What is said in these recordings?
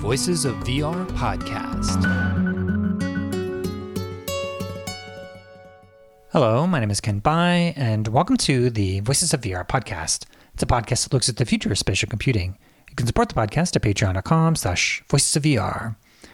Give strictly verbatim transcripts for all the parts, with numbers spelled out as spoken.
Voices of V R podcast. Hello, my name is Ken Bai, and welcome to the Voices of V R podcast. It's a podcast that looks at the future of spatial computing. You can support the podcast at patreon.com slash voices of VR.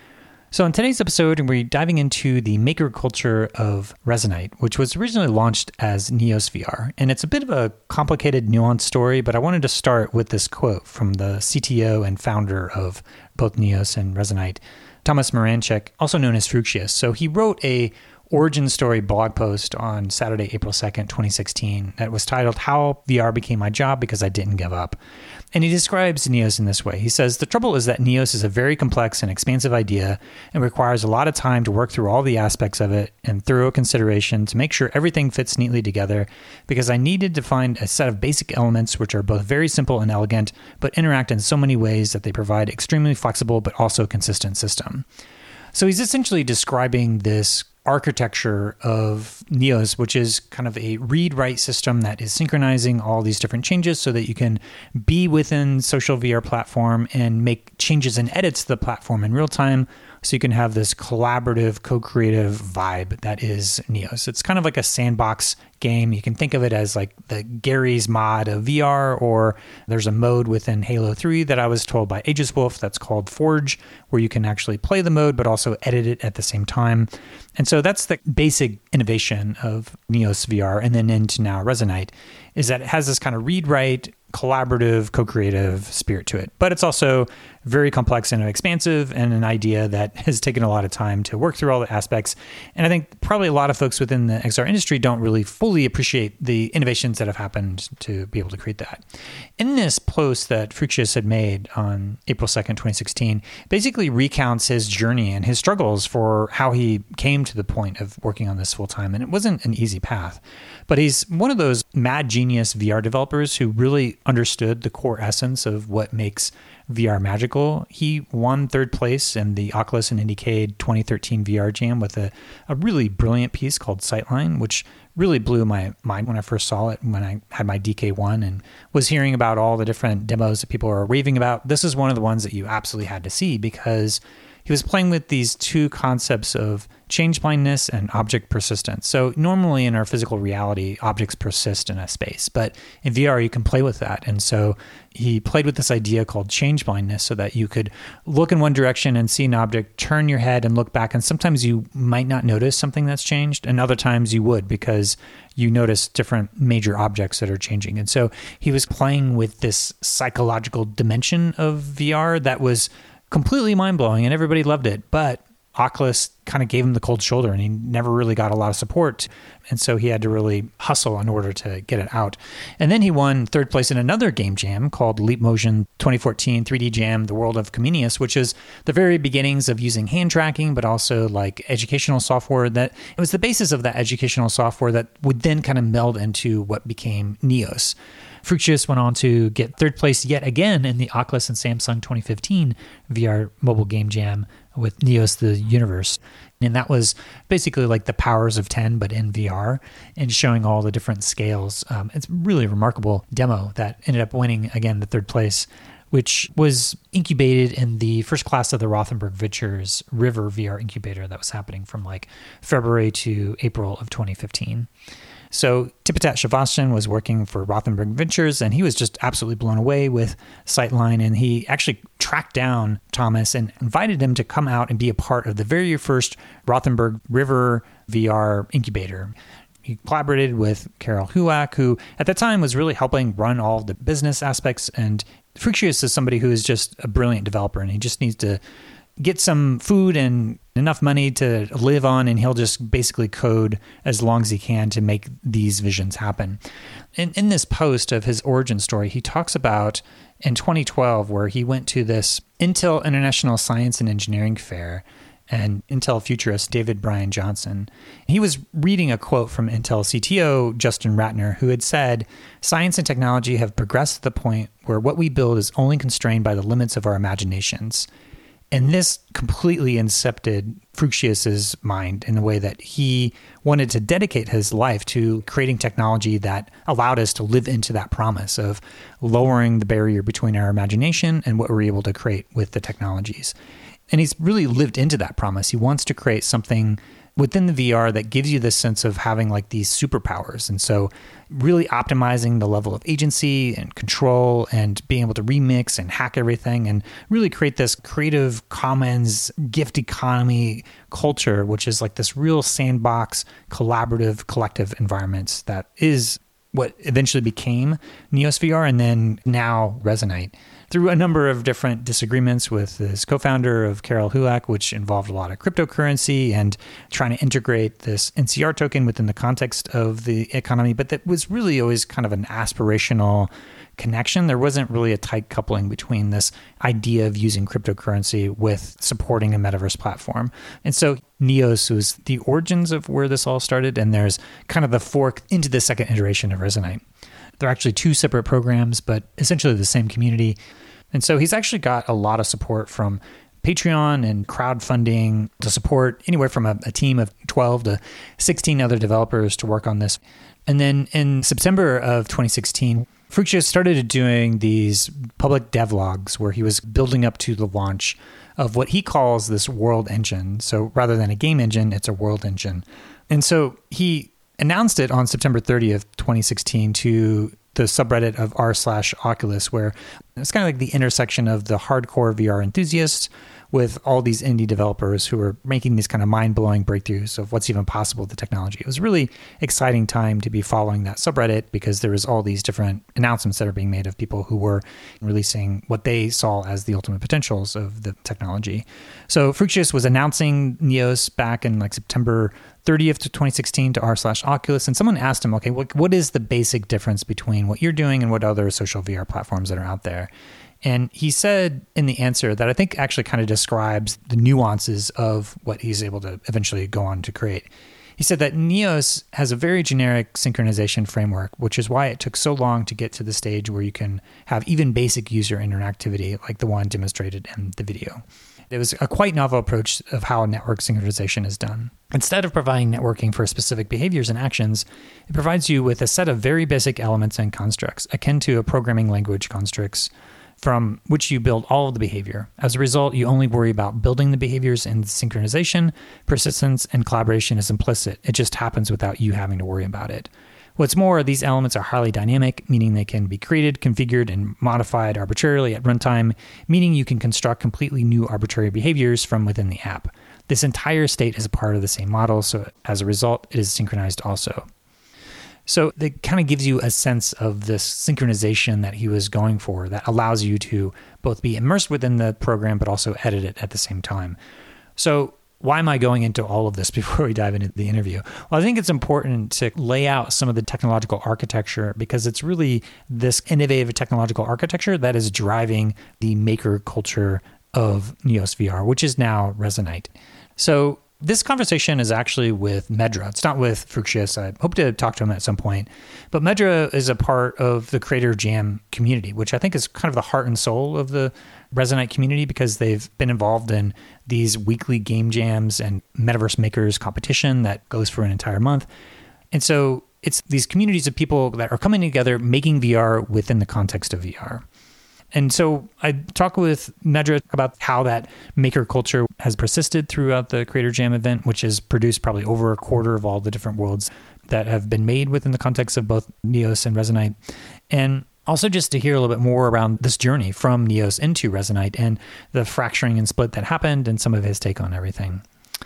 So in today's episode, we're diving into the maker culture of Resonite, which was originally launched as Neos V R. And it's a bit of a complicated, nuanced story, but I wanted to start with this quote from the C T O and founder of both Neos and Resonite, Thomas Moranchek, also known as Fructius. So he wrote a origin story blog post on Saturday, April second, twenty sixteen, that was titled How V R Became My Job Because I Didn't Give Up. And he describes Neos in this way. He says, the trouble is that Neos is a very complex and expansive idea and requires a lot of time to work through all the aspects of it and thorough consideration to make sure everything fits neatly together, because I needed to find a set of basic elements which are both very simple and elegant, but interact in so many ways that they provide extremely flexible but also consistent system. So he's essentially describing this architecture of Neos, which is kind of a read-write system that is synchronizing all these different changes so that you can be within social V R platform and make changes and edits to the platform in real time, so you can have this collaborative, co-creative vibe that is Neos. It's kind of like a sandbox game. You can think of it as like the Garry's Mod of V R, or there's a mode within Halo three that I was told by Aegiswolf that's called Forge, where you can actually play the mode but also edit it at the same time. And so that's the basic innovation of Neos V R, and then into now Resonite, is that it has this kind of read-write, collaborative, co-creative spirit to it. But it's also very complex and expansive, and an idea that has taken a lot of time to work through all the aspects. And I think probably a lot of folks within the X R industry don't really fully appreciate the innovations that have happened to be able to create that. In this post that Fructius had made on April second, twenty sixteen, basically recounts his journey and his struggles for how he came to the point of working on this full time. And it wasn't an easy path. But he's one of those mad genius V R developers who really understood the core essence of what makes V R magical. He won third place in the Oculus and Indiecade twenty thirteen V R Jam with a, a really brilliant piece called Sightline, which really blew my mind when I first saw it, when I had my D K one and was hearing about all the different demos that people were raving about. This is one of the ones that you absolutely had to see, because he was playing with these two concepts of change blindness and object persistence. So normally in our physical reality, objects persist in a space, but in V R, you can play with that. And so he played with this idea called change blindness, so that you could look in one direction and see an object, turn your head and look back. And sometimes you might not notice something that's changed, and other times you would, because you notice different major objects that are changing. And so he was playing with this psychological dimension of V R that was completely mind-blowing, and everybody loved it. But Oculus kind of gave him the cold shoulder, and he never really got a lot of support. And so he had to really hustle in order to get it out. And then he won third place in another game jam called Leap Motion twenty fourteen three D Jam, The World of Comenius, which is the very beginnings of using hand tracking, but also like educational software. That it was the basis of that educational software that would then kind of meld into what became Neos. Fructius went on to get third place yet again in the Oculus and Samsung twenty fifteen V R Mobile Game Jam with Neos the Universe. And that was basically like the powers of ten, but in V R, and showing all the different scales. Um, it's a really remarkable demo that ended up winning, again, the third place, which was incubated in the first class of the Rothenberg Ventures River V R incubator that was happening from like February to April of twenty fifteen. So Tipitat Shavastan was working for Rothenberg Ventures, and he was just absolutely blown away with Sightline. And he actually tracked down Thomas and invited him to come out and be a part of the very first Rothenberg River V R incubator. He collaborated with Carol Huak, who at that time was really helping run all the business aspects. And Fructius is somebody who is just a brilliant developer, and he just needs to get some food and enough money to live on, and he'll just basically code as long as he can to make these visions happen. In, in this post of his origin story, he talks about in twenty twelve, where he went to this Intel International Science and Engineering Fair, and Intel futurist David Bryan Johnson. He was reading a quote from Intel C T O Justin Ratner, who had said, "Science and technology have progressed to the point where what we build is only constrained by the limits of our imaginations. And this completely incepted Fructius's mind in the way that he wanted to dedicate his life to creating technology that allowed us to live into that promise of lowering the barrier between our imagination and what we're able to create with the technologies. And he's really lived into that promise. He wants to create something within the V R that gives you this sense of having like these superpowers. And so really optimizing the level of agency and control and being able to remix and hack everything and really create this creative commons gift economy culture, which is like this real sandbox, collaborative, collective environments that is what eventually became Neos V R and then now Resonite. Through a number of different disagreements with his co-founder of Carol Hulak, which involved a lot of cryptocurrency and trying to integrate this N C R token within the context of the economy, but that was really always kind of an aspirational connection. There wasn't really a tight coupling between this idea of using cryptocurrency with supporting a metaverse platform. And so Neos was the origins of where this all started, and there's kind of the fork into the second iteration of Resonite. They're actually two separate programs, but essentially the same community. And so he's actually got a lot of support from Patreon and crowdfunding to support anywhere from a, a team of twelve to sixteen other developers to work on this. And then in September of twenty sixteen, Fructius started doing these public devlogs where he was building up to the launch of what he calls this world engine. So rather than a game engine, it's a world engine. And so he announced it on September thirtieth, twenty sixteen to the subreddit of r slash Oculus, where it's kind of like the intersection of the hardcore V R enthusiasts with all these indie developers who are making these kind of mind-blowing breakthroughs of what's even possible with the technology. It was a really exciting time to be following that subreddit because there was all these different announcements that are being made of people who were releasing what they saw as the ultimate potentials of the technology. So Fructius was announcing Neos back in like September thirtieth to twenty sixteen to r slash Oculus, and someone asked him, okay, what, what is the basic difference between what you're doing and what other social V R platforms that are out there? And he said in the answer that I think actually kind of describes the nuances of what he's able to eventually go on to create. He said that Neos has a very generic synchronization framework, which is why it took so long to get to the stage where you can have even basic user interactivity like the one demonstrated in the video. It was a quite novel approach of how network synchronization is done. Instead of providing networking for specific behaviors and actions, it provides you with a set of very basic elements and constructs, akin to a programming language constructs, from which you build all of the behavior. As a result, you only worry about building the behaviors, and synchronization, persistence, and collaboration is implicit. It just happens without you having to worry about it. What's more, these elements are highly dynamic, meaning they can be created, configured, and modified arbitrarily at runtime, meaning you can construct completely new arbitrary behaviors from within the app. This entire state is a part of the same model, so as a result, it is synchronized also. So it kind of gives you a sense of this synchronization that he was going for that allows you to both be immersed within the program, but also edit it at the same time. So why am I going into all of this before we dive into the interview? Well, I think it's important to lay out some of the technological architecture because it's really this innovative technological architecture that is driving the maker culture of Neos V R, which is now Resonite. So this conversation is actually with Medra. It's not with Fructius. I hope to talk to him at some point. But Medra is a part of the Creator Jam community, which I think is kind of the heart and soul of the Resonite community because they've been involved in these weekly game jams and Metaverse Makers competition that goes for an entire month. And so it's these communities of people that are coming together, making V R within the context of V R. And so I talk with Medra about how that maker culture has persisted throughout the Creator Jam event, which has produced probably over a quarter of all the different worlds that have been made within the context of both Neos and Resonite. And also just to hear a little bit more around this journey from Neos into Resonite and the fracturing and split that happened and some of his take on everything.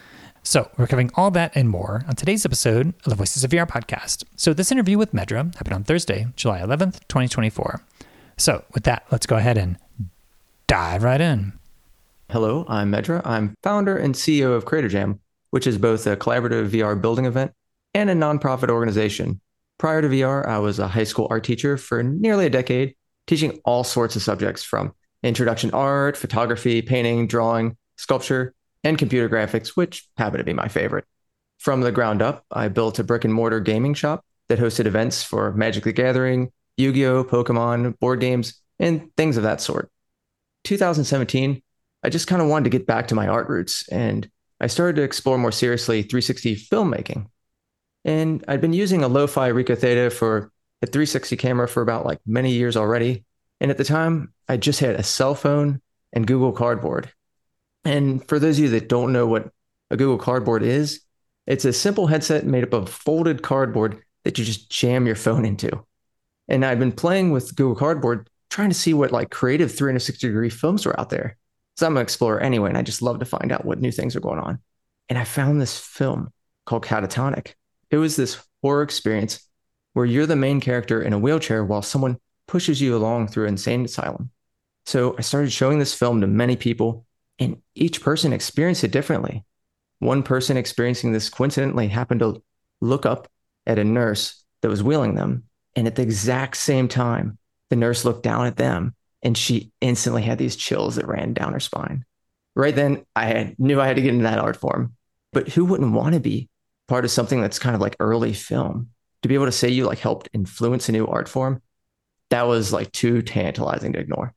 So we're covering all that and more on today's episode of the Voices of V R podcast. So this interview with Medra happened on Thursday, July eleventh, twenty twenty-four. So with that, let's go ahead and dive right in. Hello, I'm Medra. I'm founder and C E O of Creator Jam, which is both a collaborative V R building event and a nonprofit organization. Prior to V R, I was a high school art teacher for nearly a decade, teaching all sorts of subjects from introduction art, photography, painting, drawing, sculpture, and computer graphics, which happen to be my favorite. From the ground up, I built a brick and mortar gaming shop that hosted events for Magic the Gathering, Yu-Gi-Oh!, Pokemon, board games, and things of that sort. two thousand seventeen, I just kind of wanted to get back to my art roots, and I started to explore more seriously three sixty filmmaking. And I'd been using a lo-fi Ricoh Theta for a three sixty camera for about like many years already. And at the time, I just had a cell phone and Google Cardboard. And for those of you that don't know what a Google Cardboard is, it's a simple headset made up of folded cardboard that you just jam your phone into. And I've been playing with Google Cardboard, trying to see what like creative three sixty degree films were out there. So I'm an explorer anyway, and I just love to find out what new things are going on. And I found this film called Catatonic. It was this horror experience where you're the main character in a wheelchair while someone pushes you along through an insane asylum. So I started showing this film to many people, and each person experienced it differently. One person experiencing this coincidentally happened to look up at a nurse that was wheeling them. And at the exact same time, the nurse looked down at them, and she instantly had these chills that ran down her spine. Right then, I had, knew I had to get into that art form. But who wouldn't want to be part of something that's kind of like early film? To be able to say you like helped influence a new art form, that was like too tantalizing to ignore.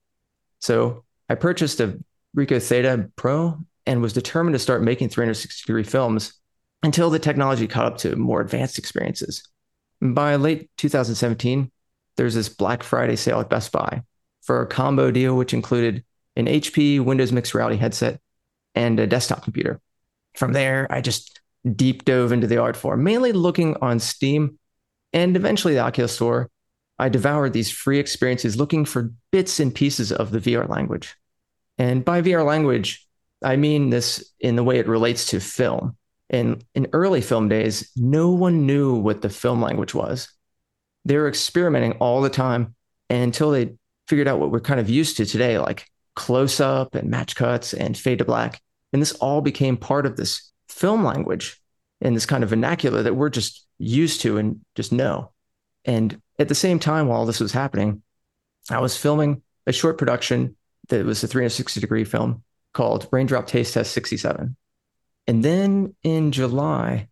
So I purchased a Ricoh Theta Pro and was determined to start making three sixty degree films until the technology caught up to more advanced experiences. By late two thousand seventeen, there's this Black Friday sale at Best Buy for a combo deal, which included an H P Windows Mixed Reality headset and a desktop computer. From there, I just deep dove into the art form, mainly looking on Steam and eventually the Oculus Store. I devoured these free experiences looking for bits and pieces of the V R language. And by V R language, I mean this in the way it relates to film. And in early film days, no one knew what the film language was. They were experimenting all the time until they figured out what we're kind of used to today, like close up and match cuts and fade to black. And this all became part of this film language and this kind of vernacular that we're just used to and just know. And at the same time, while this was happening, I was filming a short production that was a three sixty degree film called Raindrop Taste Test sixty-seven. And then in July,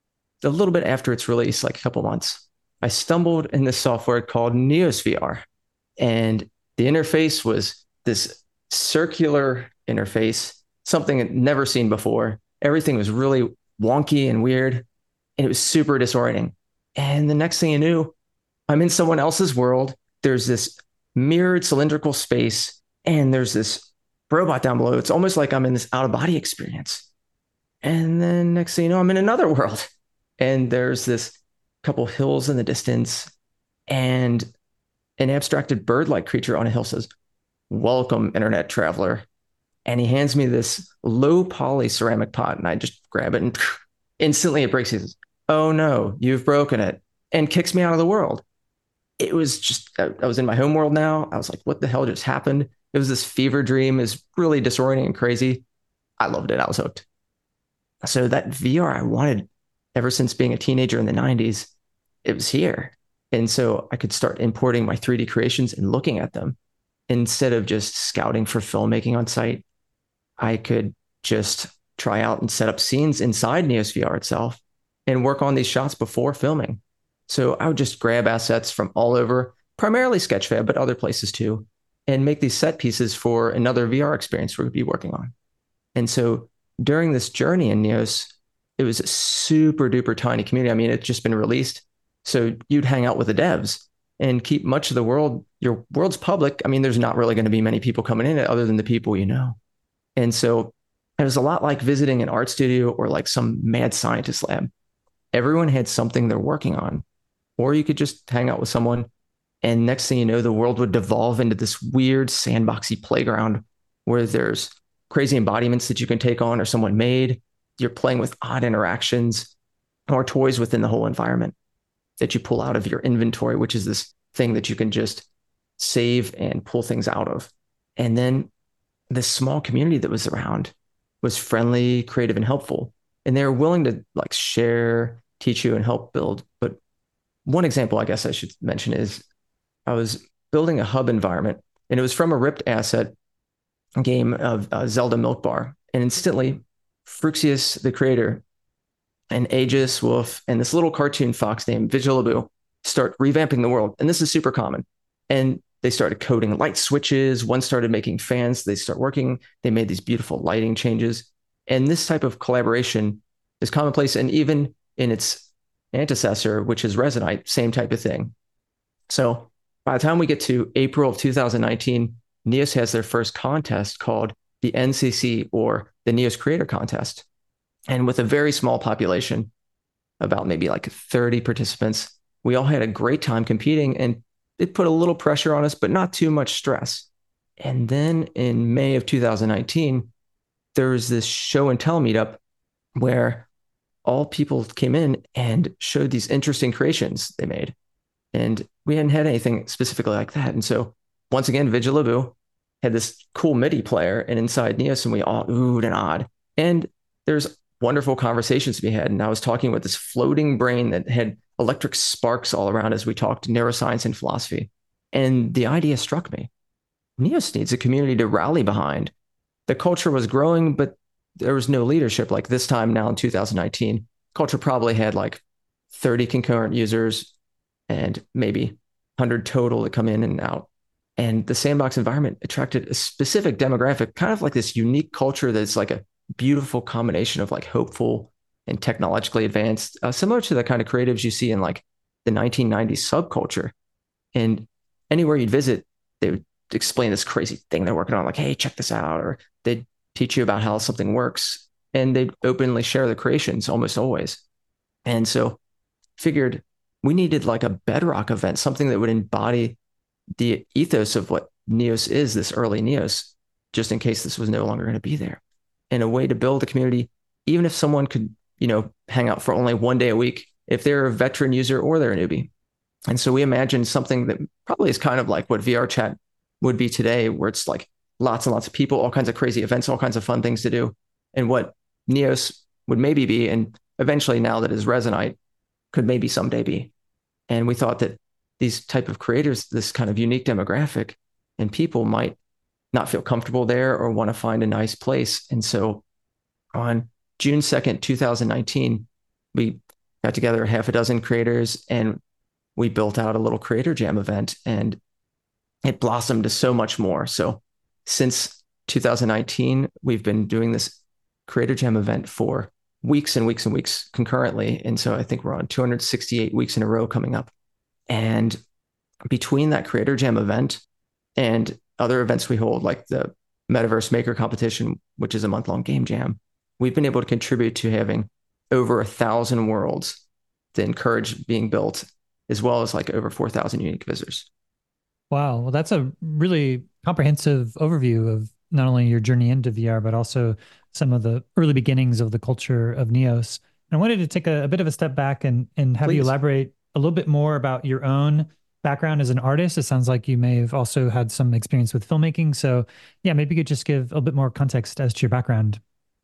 a little bit after its release, like a couple months, I stumbled in this software called Neos V R. And the interface was this circular interface, something I'd never seen before. Everything was really wonky and weird, and it was super disorienting. And the next thing you knew, I'm in someone else's world. There's this mirrored cylindrical space, and there's this robot down below. It's almost like I'm in this out-of-body experience. And then next thing you know, I'm in another world, and there's this couple hills in the distance, and an abstracted bird-like creature on a hill says, "Welcome, internet traveler." And he hands me this low poly ceramic pot, and I just grab it, and instantly it breaks. He says, "Oh no, you've broken it," and kicks me out of the world. It was just, I was in my home world now. I was like, what the hell just happened? It was this fever dream. It was really disorienting and crazy. I loved it. I was hooked. So that V R I wanted ever since being a teenager in the nineties, it was here. And so I could start importing my three D creations and looking at them instead of just scouting for filmmaking on site. I could just try out and set up scenes inside Neos V R itself and work on these shots before filming. So I would just grab assets from all over, primarily Sketchfab, but other places too, and make these set pieces for another V R experience we would be working on. And so during this journey in Neos, it was a super duper tiny community. I mean, it's just been released. So you'd hang out with the devs and keep much of the world, your world's public. I mean, there's not really going to be many people coming in other than the people you know. And so it was a lot like visiting an art studio or like some mad scientist lab. Everyone had something they're working on. Or you could just hang out with someone, and next thing you know, the world would devolve into this weird sandboxy playground where there's crazy embodiments that you can take on or someone made. You're playing with odd interactions or toys within the whole environment that you pull out of your inventory, which is this thing that you can just save and pull things out of. And then this small community that was around was friendly, creative, and helpful. And they were willing to like share, teach you, and help build. But one example I guess I should mention is I was building a hub environment, and it was from a ripped asset game of uh, Zelda Milk Bar. And instantly, Fruxius, the creator, and Aegis Wolf, and this little cartoon fox named Vigilaboo start revamping the world. And this is super common. And they started coding light switches. One started making fans. They start working. They made these beautiful lighting changes. And this type of collaboration is commonplace. And even in its antecessor, which is Resonite, same type of thing. So by the time we get to April of two thousand nineteen, Neos has their first contest called the N C C, or the Neos Creator Contest. And with a very small population, about maybe like thirty participants, we all had a great time competing, and it put a little pressure on us, but not too much stress. And then in May of two thousand nineteen, there was this show and tell meetup where all people came in and showed these interesting creations they made. And we hadn't had anything specifically like that. And so once again, Vigilaboo had this cool MIDI player, and inside Neos, and we all oohed and awed. And there's wonderful conversations to be had. And I was talking with this floating brain that had electric sparks all around as we talked neuroscience and philosophy. And the idea struck me. Neos needs a community to rally behind. The culture was growing, but there was no leadership. Like this time now in two thousand nineteen, culture probably had like thirty concurrent users and maybe one hundred total that come in and out. And the sandbox environment attracted a specific demographic, kind of like this unique culture that's like a beautiful combination of like hopeful and technologically advanced, uh, similar to the kind of creatives you see in like the nineteen nineties subculture. And anywhere you'd visit, they would explain this crazy thing they're working on, like, hey, check this out. Or they'd teach you about how something works, and they'd openly share the creations almost always. And so figured we needed like a bedrock event, something that would embody the ethos of what Neos is, this early Neos, just in case this was no longer going to be there. And a way to build a community, even if someone could, you know, hang out for only one day a week, if they're a veteran user or they're a newbie. And so we imagined something that probably is kind of like what V R Chat would be today, where it's like lots and lots of people, all kinds of crazy events, all kinds of fun things to do. And what Neos would maybe be, and eventually now that is Resonite, could maybe someday be. And we thought that these type of creators, this kind of unique demographic, and people might not feel comfortable there or want to find a nice place. And so on June second, two thousand nineteen, we got together a half a dozen creators and we built out a little Creator Jam event, and it blossomed to so much more. So since two thousand nineteen, we've been doing this Creator Jam event for weeks and weeks and weeks concurrently. And so I think we're on two hundred sixty-eight weeks in a row coming up. And between that Creator Jam event and other events we hold, like the Metaverse Maker Competition, which is a month-long game jam, we've been able to contribute to having over a thousand worlds to encourage being built, as well as like over four thousand unique visitors. Wow. Well, that's a really comprehensive overview of not only your journey into V R, but also some of the early beginnings of the culture of Neos. And I wanted to take a, a bit of a step back and, and have Please. you elaborate a little bit more about your own background as an artist. It sounds like you may have also had some experience with filmmaking. So yeah, maybe you could just give a bit more context as to your background.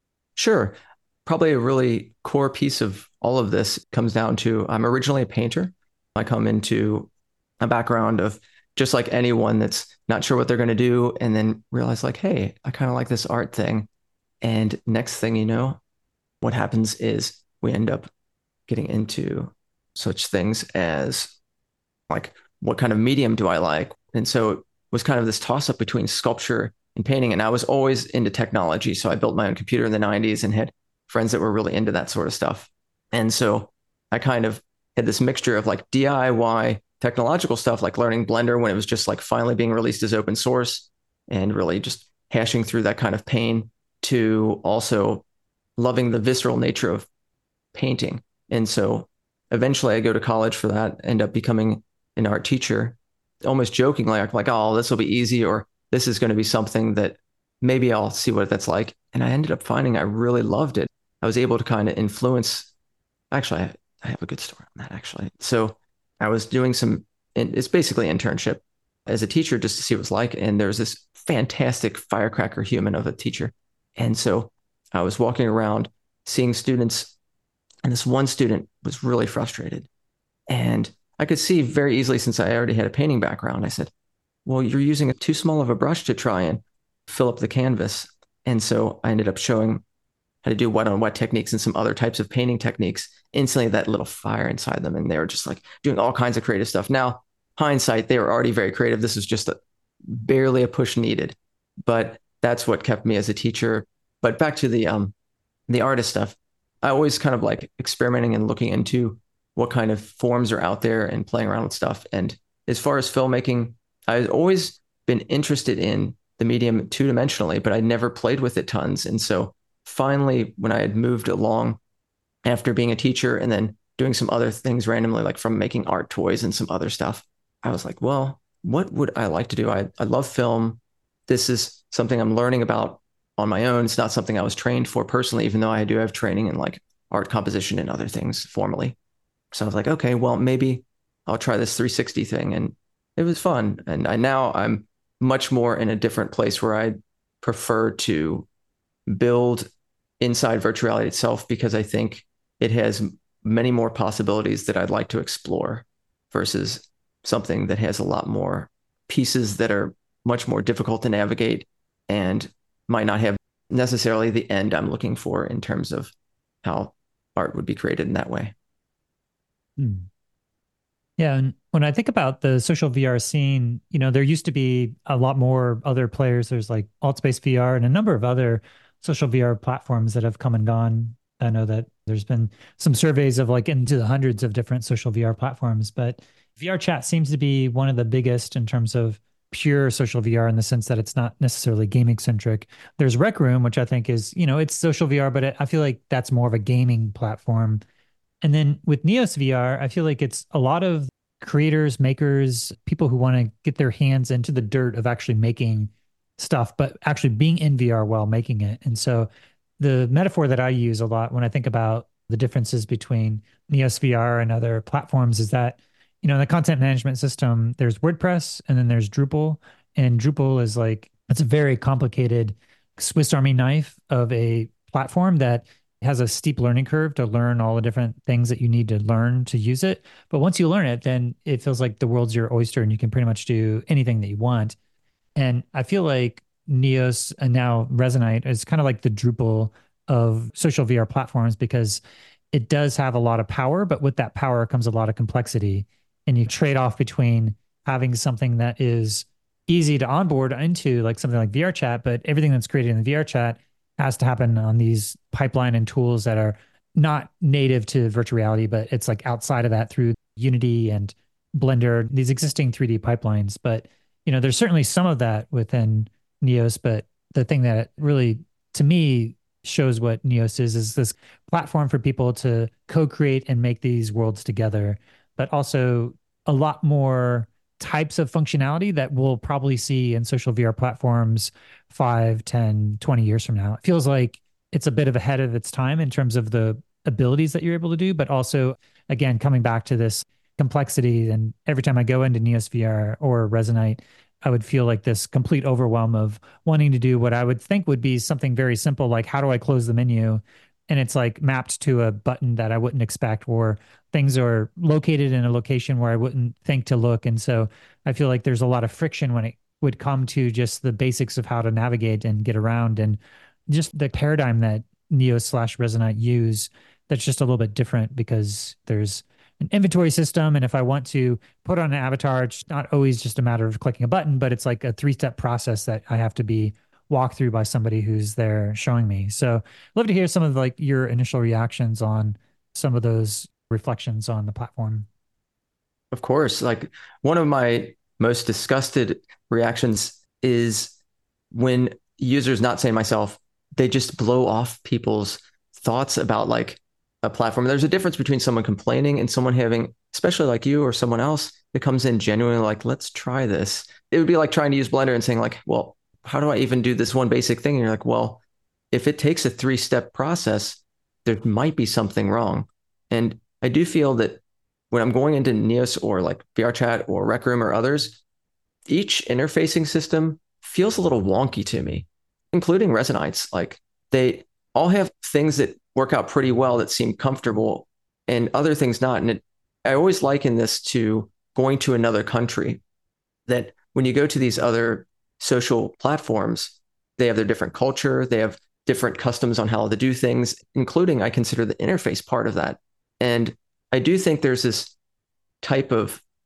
Sure. Probably a really core piece of all of this comes down to, I'm originally a painter. I come into a background of just like anyone that's not sure what they're going to do, and then realize like, hey, I kind of like this art thing. And next thing you know, what happens is we end up getting into such things as like, what kind of medium do I like? And so it was kind of this toss up between sculpture and painting. And I was always into technology. So I built my own computer in the nineties and had friends that were really into that sort of stuff. And so I kind of had this mixture of like D I Y technological stuff, like learning Blender when it was just like finally being released as open source, and really just hashing through that kind of pain, to also loving the visceral nature of painting. And so eventually I go to college for that, end up becoming an art teacher, almost jokingly, like, oh, this will be easy, or this is going to be something that maybe I'll see what that's like. And I ended up finding I really loved it. I was able to kind of influence, actually, I, I have a good story on that, actually. So I was doing some, it's basically internship as a teacher just to see what it's like. And there was this fantastic firecracker human of a teacher. And so I was walking around seeing students, and this one student was really frustrated. And I could see very easily, since I already had a painting background, I said, well, you're using a too small of a brush to try and fill up the canvas. And so I ended up showing how to do wet on wet techniques and some other types of painting techniques. Instantly, that little fire inside them. And they were just like doing all kinds of creative stuff. Now, hindsight, they were already very creative. This was just a, barely a push needed, but that's what kept me as a teacher. But back to the um, the artist stuff, I always kind of like experimenting and looking into what kind of forms are out there and playing around with stuff. And as far as filmmaking, I've always been interested in the medium two-dimensionally, but I never played with it tons. And so finally, when I had moved along after being a teacher and then doing some other things randomly, like from making art toys and some other stuff, I was like, well, what would I like to do? I, I love film. This is something I'm learning about on my own. It's not something I was trained for personally, even though I do have training in like art composition and other things formally. So I was like, okay, well, maybe I'll try this three sixty thing. And it was fun. And I now I'm much more in a different place where I prefer to build inside virtual reality itself, because I think it has many more possibilities that I'd like to explore versus something that has a lot more pieces that are much more difficult to navigate and might not have necessarily the end I'm looking for in terms of how art would be created in that way. Hmm. Yeah, and when I think about the social V R scene, you know, there used to be a lot more other players. There's like AltSpace V R and a number of other social V R platforms that have come and gone. I know that there's been some surveys of like into the hundreds of different social V R platforms, but V R chat seems to be one of the biggest in terms of pure social V R in the sense that it's not necessarily gaming centric. There's Rec Room, which I think is, you know, it's social V R, but it, I feel like that's more of a gaming platform. And then with Neos V R, I feel like it's a lot of creators, makers, people who want to get their hands into the dirt of actually making stuff, but actually being in V R while making it. And so the metaphor that I use a lot when I think about the differences between Neos V R and other platforms is that, you know, in the content management system, there's WordPress and then there's Drupal. And Drupal is like, it's a very complicated Swiss Army knife of a platform that has a steep learning curve to learn all the different things that you need to learn to use it. But once you learn it, then it feels like the world's your oyster and you can pretty much do anything that you want. And I feel like Neos and now Resonite is kind of like the Drupal of social V R platforms, because it does have a lot of power, but with that power comes a lot of complexity. And you trade off between having something that is easy to onboard into, like something like VRChat, but everything that's created in the VRChat has to happen on these pipeline and tools that are not native to virtual reality, but it's like outside of that through Unity and Blender, these existing three D pipelines. But, you know, there's certainly some of that within Neos, but the thing that really, to me, shows what Neos is, is this platform for people to co-create and make these worlds together, but also a lot more types of functionality that we'll probably see in social V R platforms five, ten, twenty years from now. It feels like it's a bit of ahead of its time in terms of the abilities that you're able to do, but also, again, coming back to this complexity. And every time I go into Neos V R or Resonite, I would feel like this complete overwhelm of wanting to do what I would think would be something very simple, like how do I close the menu? And it's like mapped to a button that I wouldn't expect, or things are located in a location where I wouldn't think to look. And so I feel like there's a lot of friction when it would come to just the basics of how to navigate and get around, and just the paradigm that Neos slash Resonite use that's just a little bit different, because there's an inventory system. And if I want to put on an avatar, it's not always just a matter of clicking a button, but it's like a three-step process that I have to be walked through by somebody who's there showing me. So I'd love to hear some of like your initial reactions on some of those reflections on the platform. Of course, like one of my most disgusted reactions is when users, not saying myself, they just blow off people's thoughts about like a platform. There's a difference between someone complaining and someone having, especially like you or someone else that comes in genuinely like, let's try this. It would be like trying to use Blender and saying like, well, how do I even do this one basic thing? And you're like, well, if it takes a three-step process, there might be something wrong. And I do feel that when I'm going into Neos or like VRChat or Rec Room or others, each interfacing system feels a little wonky to me, including Resonite's. Like they all have things that work out pretty well that seem comfortable and other things not. And it, I always liken this to going to another country, that when you go to these other social platforms, they have their different culture, they have different customs on how to do things, including I consider the interface part of that. And I do think there's this type of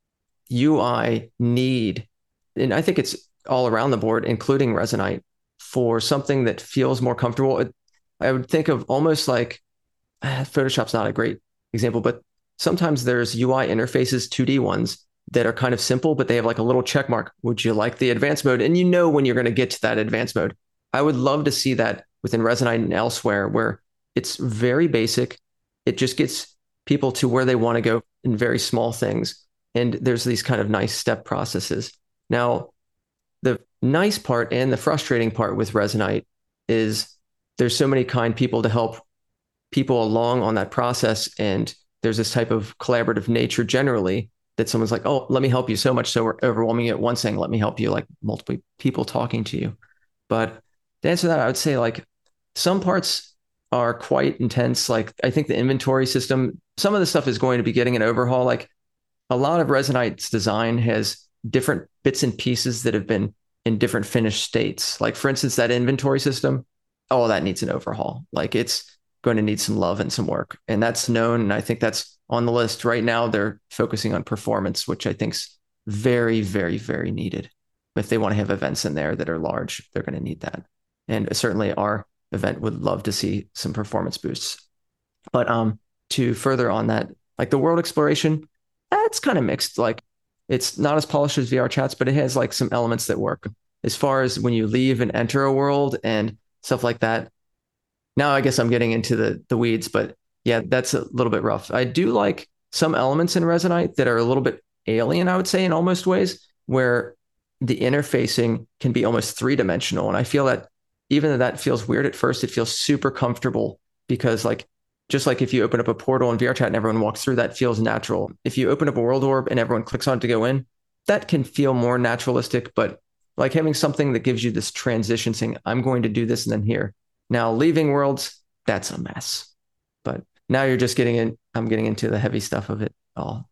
U I need, and I think it's all around the board, including Resonite, for something that feels more comfortable. I would think of almost like uh, Photoshop's not a great example, but sometimes there's U I interfaces, two D ones that are kind of simple, but they have like a little check mark. Would you like the advanced mode? And you know when you're going to get to that advanced mode. I would love to see that within Resonite and elsewhere, where it's very basic. It just gets people to where they want to go in very small things. And there's these kind of nice step processes. Now, the nice part and the frustrating part with Resonite is there's so many kind people to help people along on that process. And there's this type of collaborative nature generally that someone's like, oh, let me help you so much. So we're overwhelming it one saying, let me help you, like multiple people talking to you. But to answer that, I would say like some parts are quite intense. Like I think the inventory system, some of the stuff is going to be getting an overhaul. Like a lot of Resonite's design has different bits and pieces that have been in different finished states. Like for instance, that inventory system, oh, that needs an overhaul. Like it's going to need some love and some work. And that's known. And I think that's on the list right now. They're focusing on performance, which I think's very, very, very needed. If they want to have events in there that are large, they're going to need that. And certainly our event would love to see some performance boosts. But um, to further on that, like the world exploration, that's kind of mixed. Like it's not as polished as V R chats, but it has like some elements that work. As far as when you leave and enter a world and stuff like that. Now I guess I'm getting into the the weeds, but yeah, that's a little bit rough. I do like some elements in Resonite that are a little bit alien, I would say, in almost ways, where the interfacing can be almost three-dimensional. And I feel that even though that feels weird at first, it feels super comfortable because like just like if you open up a portal in V R chat and everyone walks through, that feels natural. If you open up a world orb and everyone clicks on it to go in, that can feel more naturalistic, but like having something that gives you this transition saying, I'm going to do this and then here. Now leaving worlds, that's a mess. But now you're just getting in, I'm getting into the heavy stuff of it all.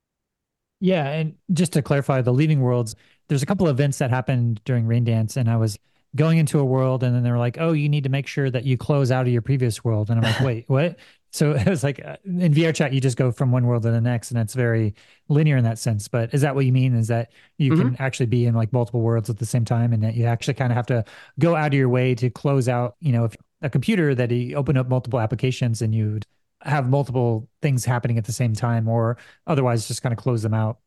Yeah, and just to clarify, the leaving worlds, there's a couple of events that happened during Rain Dance, and I was going into a world, and then they were like, "Oh, you need to make sure that you close out of your previous world," and I'm like, "Wait, what?" So it was like uh, in V R chat, you just go from one world to the next, and it's very linear in that sense. But is that what you mean? Is that you Mm-hmm. can actually be in like multiple worlds at the same time, and that you actually kind of have to go out of your way to close out? You know, if a computer that you open up multiple applications and you'd have multiple things happening at the same time, or otherwise just kind of close them out.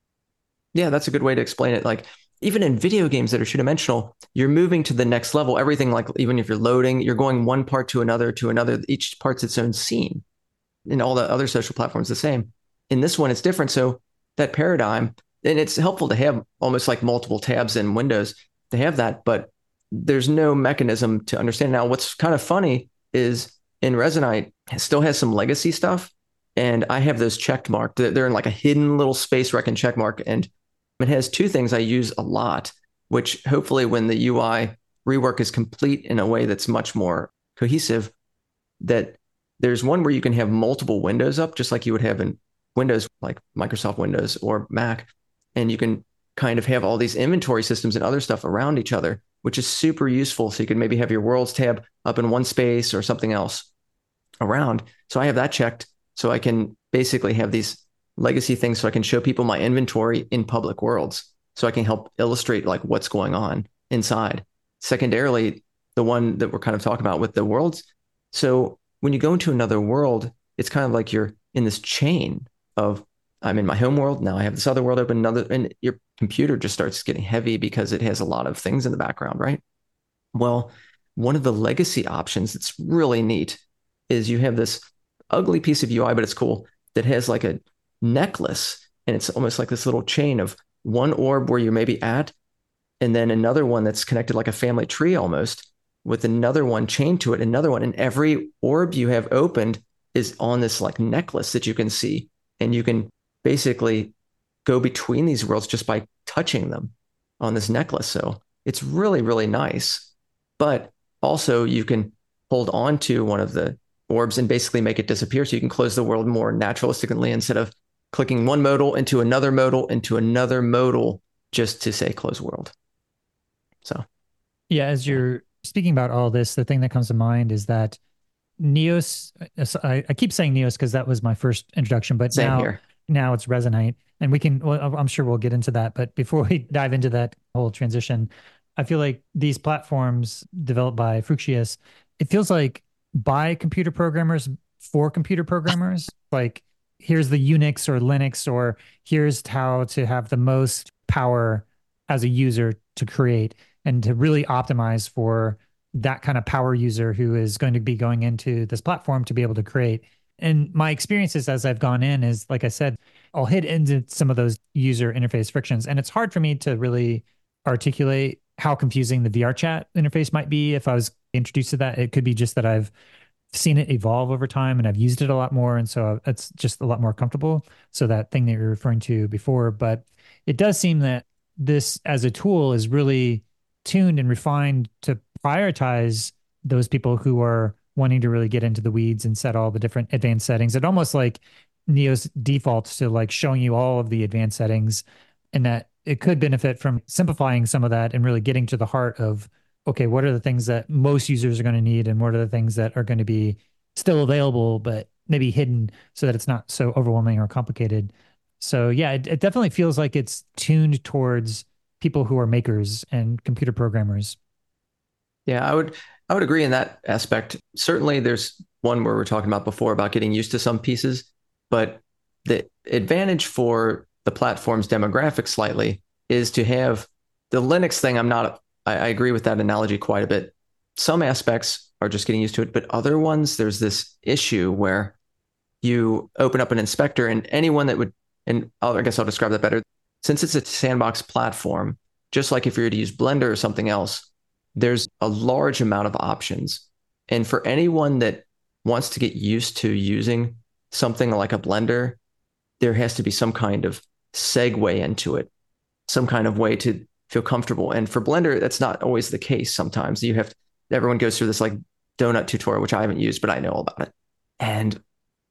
Yeah, that's a good way to explain it. Like even in video games that are two-dimensional, you're moving to the next level. Everything, like even if you're loading, you're going one part to another to another. Each part's its own scene. In all the other social platforms, the same. In this one, it's different. So that paradigm, and it's helpful to have almost like multiple tabs in Windows to have that, but there's no mechanism to understand. Now, what's kind of funny is in Resonite, it still has some legacy stuff, and I have those checked marked. They're in like a hidden little space where I can check mark, and it has two things I use a lot, which hopefully when the U I rework is complete in a way that's much more cohesive, that there's one where you can have multiple windows up, just like you would have in Windows, like Microsoft Windows or Mac. And you can kind of have all these inventory systems and other stuff around each other, which is super useful. So you can maybe have your worlds tab up in one space or something else around. So I have that checked. So I can basically have these legacy things so I can show people my inventory in public worlds. So I can help illustrate like what's going on inside. Secondarily, the one that we're kind of talking about with the worlds. So when you go into another world, it's kind of like you're in this chain of I'm in my home world. Now I have this other world open, another, and your computer just starts getting heavy because it has a lot of things in the background, right? Well, one of the legacy options that's really neat is you have this ugly piece of U I, but it's cool, that has like a necklace. And it's almost like this little chain of one orb where you're maybe at, and then another one that's connected like a family tree almost, with another one chained to it, another one. And every orb you have opened is on this like necklace that you can see. And you can basically go between these worlds just by touching them on this necklace. So it's really, really nice. But also you can hold on to one of the orbs and basically make it disappear. So you can close the world more naturalistically instead of clicking one modal into another modal into another modal just to say close world. So yeah, as you're speaking about all this, the thing that comes to mind is that Neos, I, I keep saying Neos because that was my first introduction, but same now here. now it's Resonite. And we can, well, I'm sure we'll get into that. But before we dive into that whole transition, I feel like these platforms developed by Fructius, it feels like by computer programmers for computer programmers. Like, here's the Unix or Linux, or here's how to have the most power as a user to create and to really optimize for that kind of power user who is going to be going into this platform to be able to create. And my experiences as I've gone in is, like I said, I'll hit into some of those user interface frictions. And it's hard for me to really articulate how confusing the V R chat interface might be. If I was introduced to that, it could be just that I've seen it evolve over time and I've used it a lot more. And so it's just a lot more comfortable. So that thing that you're referring to before, but it does seem that this as a tool is really tuned and refined to prioritize those people who are wanting to really get into the weeds and set all the different advanced settings. It almost like Neos defaults to like showing you all of the advanced settings, and that it could benefit from simplifying some of that and really getting to the heart of, okay, what are the things that most users are going to need and what are the things that are going to be still available, but maybe hidden so that it's not so overwhelming or complicated. So yeah, it, it definitely feels like it's tuned towards people who are makers and computer programmers. Yeah, I would I would agree in that aspect. Certainly there's one where we're talking about before about getting used to some pieces, but the advantage for the platform's demographic slightly is to have the Linux thing. I'm not, I, I agree with that analogy quite a bit. Some aspects are just getting used to it, but other ones, there's this issue where you open up an inspector and anyone that would, and I'll, I guess I'll describe that better. Since it's a sandbox platform, just like if you were to use Blender or something else, there's a large amount of options. And for anyone that wants to get used to using something like a Blender, there has to be some kind of segue into it, some kind of way to feel comfortable. And for Blender, that's not always the case. Sometimes you have to, everyone goes through this like donut tutorial, which I haven't used, but I know about it. And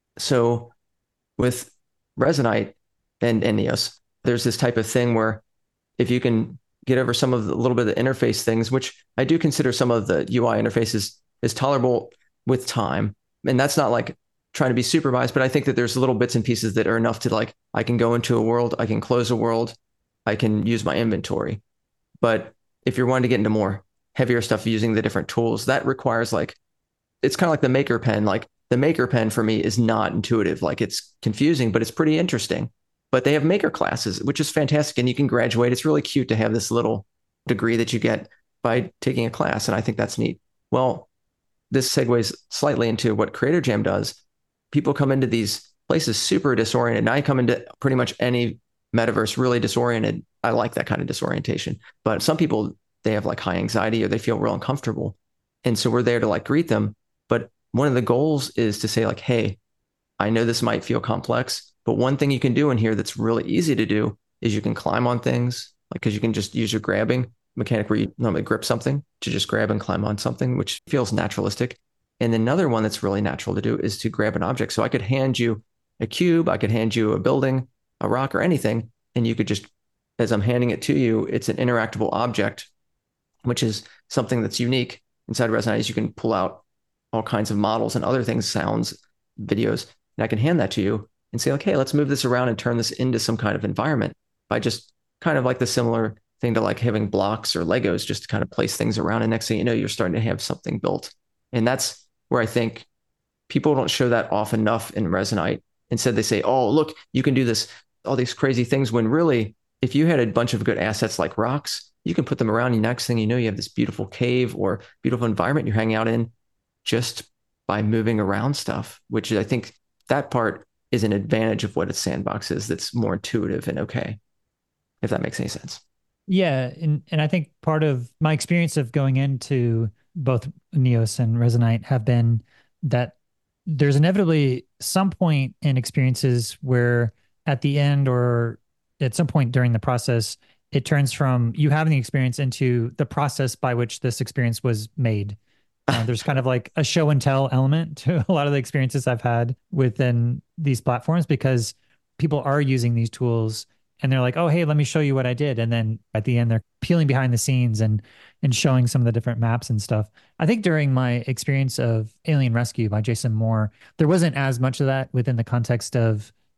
so with Resonite and, and Neos, there's this type of thing where if you can get over some of the little bit of the interface things, which I do consider some of the U I interfaces is tolerable with time. And that's not like trying to be supervised, but I think that there's little bits and pieces that are enough to like, I can go into a world, I can close a world, I can use my inventory. But if you're wanting to get into more heavier stuff using the different tools, that requires like, it's kind of like the Maker Pen. Like the Maker Pen for me is not intuitive. Like it's confusing, but it's pretty interesting. But they have maker classes, which is fantastic. And you can graduate. It's really cute to have this little degree that you get by taking a class. And I think that's neat. Well, this segues slightly into what Creator Jam does. People come into these places super disoriented. And I come into pretty much any metaverse really disoriented. I like that kind of disorientation. But some people, they have like high anxiety or they feel real uncomfortable. And so we're there to like greet them. But one of the goals is to say like, hey, I know this might feel complex, but one thing you can do in here that's really easy to do is you can climb on things, like because you can just use your grabbing mechanic where you normally grip something to just grab and climb on something, which feels naturalistic. And another one that's really natural to do is to grab an object. So I could hand you a cube, I could hand you a building, a rock or anything, and you could just, as I'm handing it to you, it's an interactable object, which is something that's unique inside Resonite. Is you can pull out all kinds of models and other things, sounds, videos, and I can hand that to you and say, okay, let's move this around and turn this into some kind of environment by just kind of like the similar thing to like having blocks or Legos, just to kind of place things around. And next thing you know, you're starting to have something built. And that's where I think people don't show that off enough in Resonite. Instead, they say, oh, look, you can do this, all these crazy things, when really, if you had a bunch of good assets like rocks, you can put them around. And next thing you know, you have this beautiful cave or beautiful environment you're hanging out in just by moving around stuff, which I think that part is an advantage of what a sandbox is that's more intuitive and okay, if that makes any sense. Yeah. And, and I think part of my experience of going into both Neos and Resonite have been that there's inevitably some point in experiences where at the end or at some point during the process, it turns from you having the experience into the process by which this experience was made. Uh, there's kind of like a show and tell element to a lot of the experiences I've had within these platforms, because people are using these tools and they're like, oh, hey, let me show you what I did. And then at the end, they're peeling behind the scenes and and showing some of the different maps and stuff. I think during my experience of Alien Rescue by Jason Moore, there wasn't as much of that within the context of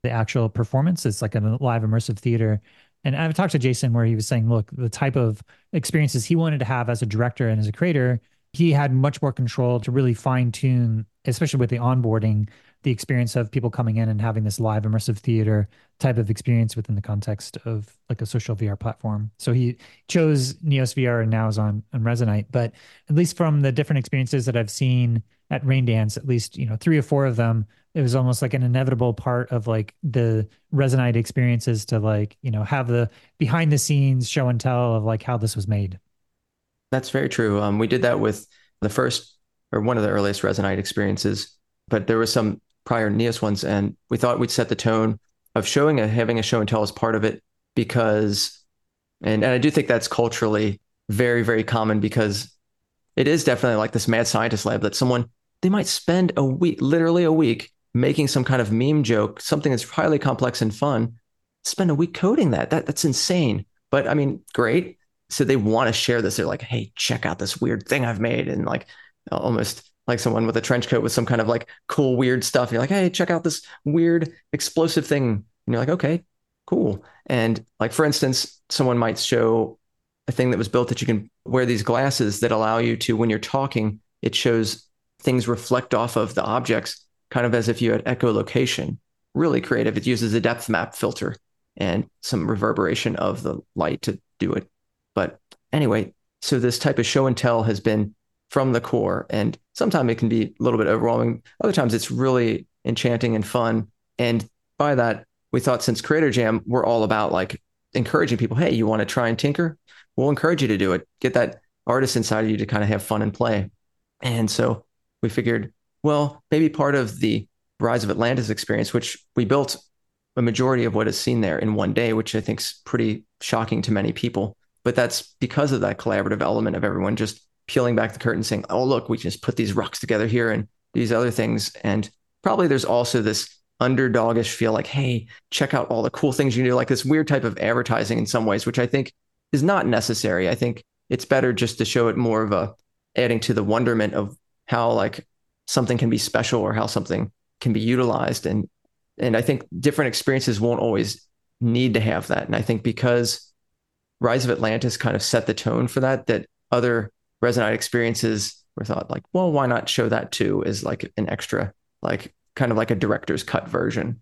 the actual performance. It's like a live immersive theater. And I've talked to Jason where he was saying, look, the type of experiences he wanted to have as a director and as a creator, he had much more control to really fine tune, especially with the onboarding, the experience of people coming in and having this live immersive theater type of experience within the context of like a social V R platform. So he chose Neos V R and now is on, on Resonite. But at least from the different experiences that I've seen at Raindance, at least, you know, three or four of them, it was almost like an inevitable part of like the Resonite experiences to like, you know, have the behind the scenes show and tell of like how this was made. That's very true. Um, we did that with the first or one of the earliest Resonite experiences, but there was some prior Neos ones, and we thought we'd set the tone of showing a having a show and tell as part of it because, and, and I do think that's culturally very, very common because it is definitely like this mad scientist lab that someone, they might spend a week, literally a week, making some kind of meme joke, something that's highly complex and fun, spend a week coding that. That that's insane. But I mean, great. So they want to share this. They're like, hey, check out this weird thing I've made. And like almost like someone with a trench coat with some kind of like cool, weird stuff. You're like, hey, check out this weird explosive thing. And you're like, okay, cool. And like, for instance, someone might show a thing that was built that you can wear these glasses that allow you to, when you're talking, it shows things reflect off of the objects, kind of as if you had echolocation. Really creative. It uses a depth map filter and some reverberation of the light to do it. But anyway, so this type of show and tell has been from the core, and sometimes it can be a little bit overwhelming. Other times it's really enchanting and fun. And by that, we thought since Creator Jam, we're all about like encouraging people. Hey, you want to try and tinker? We'll encourage you to do it. Get that artist inside of you to kind of have fun and play. And so we figured, well, maybe part of the Rise of Atlantis experience, which we built a majority of what is seen there in one day, which I think is pretty shocking to many people. But that's because of that collaborative element of everyone just peeling back the curtain saying, oh, look, we just put these rocks together here and these other things. And probably there's also this underdogish feel like, hey, check out all the cool things you do, like this weird type of advertising in some ways, which I think is not necessary. I think it's better just to show it more of a adding to the wonderment of how like something can be special or how something can be utilized. And and I think different experiences won't always need to have that. And I think because Rise of Atlantis kind of set the tone for that, that other Resonite experiences were thought like, well, why not show that too as like an extra, like kind of like a director's cut version.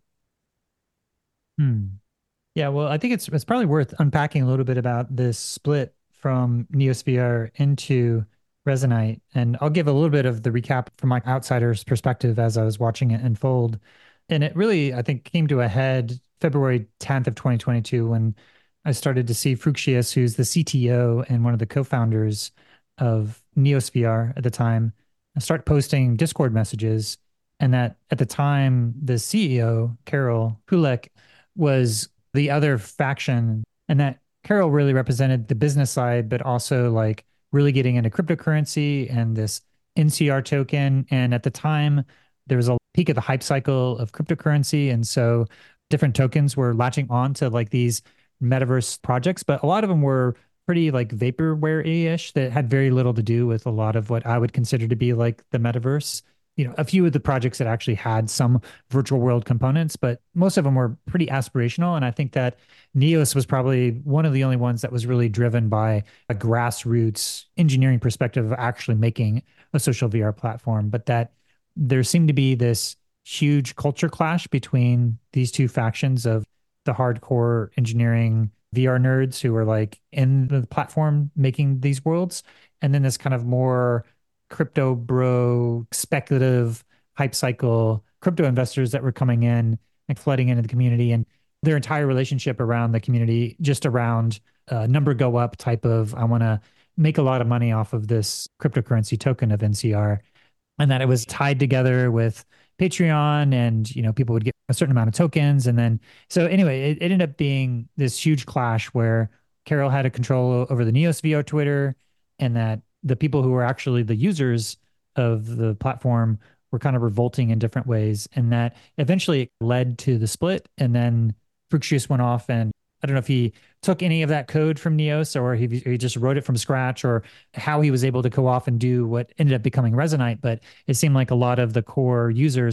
Hmm. Yeah, well, I think it's it's probably worth unpacking a little bit about this split from Neos V R into Resonite. And I'll give a little bit of the recap from my outsider's perspective as I was watching it unfold. And it really, I think, came to a head February tenth of twenty twenty-two when I started to see Fructius, who's the C T O and one of the co-founders of Neos V R at the time, start posting Discord messages. And that at the time, the C E O, Carol Pulek, was the other faction. And that Carol really represented the business side, but also like really getting into cryptocurrency and this N C R token. And at the time, there was a peak of the hype cycle of cryptocurrency. And so different tokens were latching on to like these metaverse projects, but a lot of them were pretty like vaporware-ish that had very little to do with a lot of what I would consider to be like the metaverse. You know, a few of the projects that actually had some virtual world components, but most of them were pretty aspirational. And I think that Neos was probably one of the only ones that was really driven by a grassroots engineering perspective of actually making a social V R platform, but that there seemed to be this huge culture clash between these two factions of the hardcore engineering V R nerds who were like in the platform making these worlds, and then this kind of more crypto bro, speculative hype cycle, crypto investors that were coming in and flooding into the community, and their entire relationship around the community just around uh, number go up type of, I want to make a lot of money off of this cryptocurrency token of N C R. And that it was tied together with Patreon, and you know people would get a certain amount of tokens, and then so anyway, it, it ended up being this huge clash where Carol had a control over the Neos V R Twitter, and that the people who were actually the users of the platform were kind of revolting in different ways, and that eventually it led to the split. And then Fructius went off, and I don't know if he took any of that code from Neos or he, he just wrote it from scratch, or how he was able to go off and do what ended up becoming Resonite. But it seemed like a lot of the core users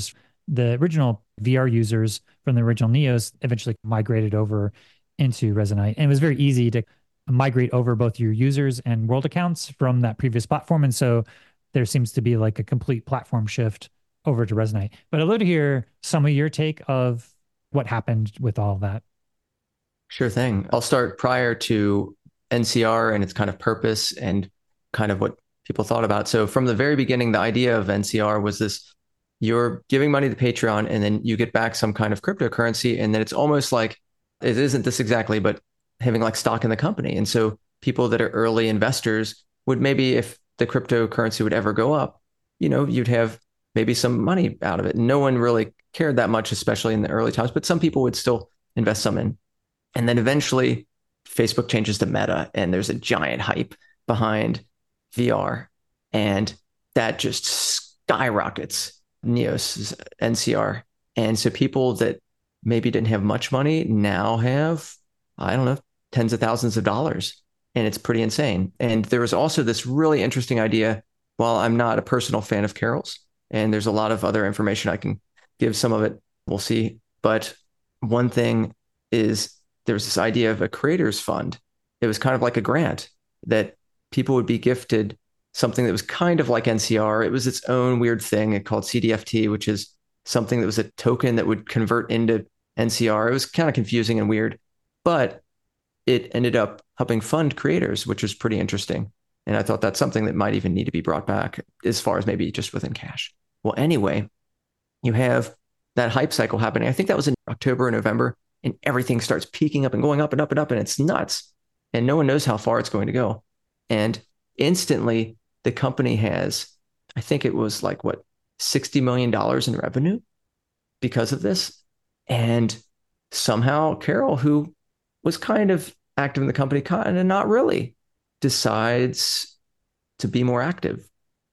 the original V R users from the original Neos eventually migrated over into Resonite. And it was very easy to migrate over both your users and world accounts from that previous platform. And so there seems to be like a complete platform shift over to Resonite. But I'd love to hear some of your take of what happened with all of that. Sure thing. I'll start prior to N C R and its kind of purpose and kind of what people thought about. So from the very beginning, the idea of N C R was this: you're giving money to Patreon and then you get back some kind of cryptocurrency. And then it's almost like, it isn't this exactly, but having like stock in the company. And so people that are early investors would maybe, if the cryptocurrency would ever go up, you know, you'd have maybe some money out of it. No one really cared that much, especially in the early times, but some people would still invest some in. And then eventually Facebook changes to Meta and there's a giant hype behind V R. And that just skyrockets Neos, N C R. And so people that maybe didn't have much money now have, I don't know, tens of thousands of dollars. And it's pretty insane. And there was also this really interesting idea. While I'm not a personal fan of Carol's, and there's a lot of other information I can give, some of it we'll see. But one thing is, there was this idea of a creators fund. It was kind of like a grant that people would be gifted something that was kind of like N C R. It was its own weird thing called C D F T, which is something that was a token that would convert into N C R. It was kind of confusing and weird, but it ended up helping fund creators, which was pretty interesting. And I thought that's something that might even need to be brought back as far as maybe just within cash. Well, anyway, you have that hype cycle happening. I think that was in October or November, and everything starts peaking up and going up and up and up, and it's nuts. And no one knows how far it's going to go. And instantly, the company has, I think it was like, what, sixty million dollars in revenue because of this. And somehow Carol, who was kind of active in the company, kind of not really, decides to be more active.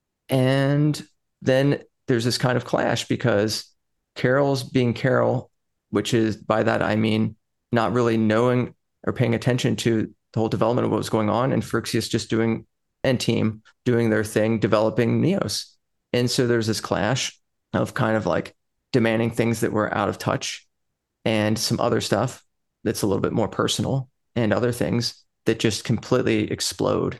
And then there's this kind of clash because Carol's being Carol, which is, by that I mean not really knowing or paying attention to the whole development of what was going on, and Phyrexius just doing, and team doing their thing, developing Neos. And so there's this clash of kind of like demanding things that were out of touch, and some other stuff that's a little bit more personal, and other things that just completely explode.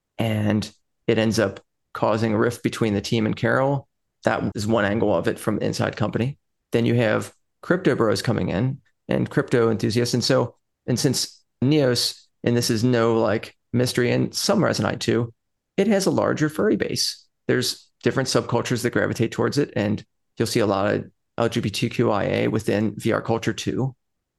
And it ends up causing a rift between the team and Carol. That is one angle of it from the inside company. Then you have crypto bros coming in and crypto enthusiasts. And so, and since Neos, and this is no like mystery, and some Resonite too, it has a larger furry base. There's different subcultures that gravitate towards it. And you'll see a lot of L G B T Q I A within V R culture too.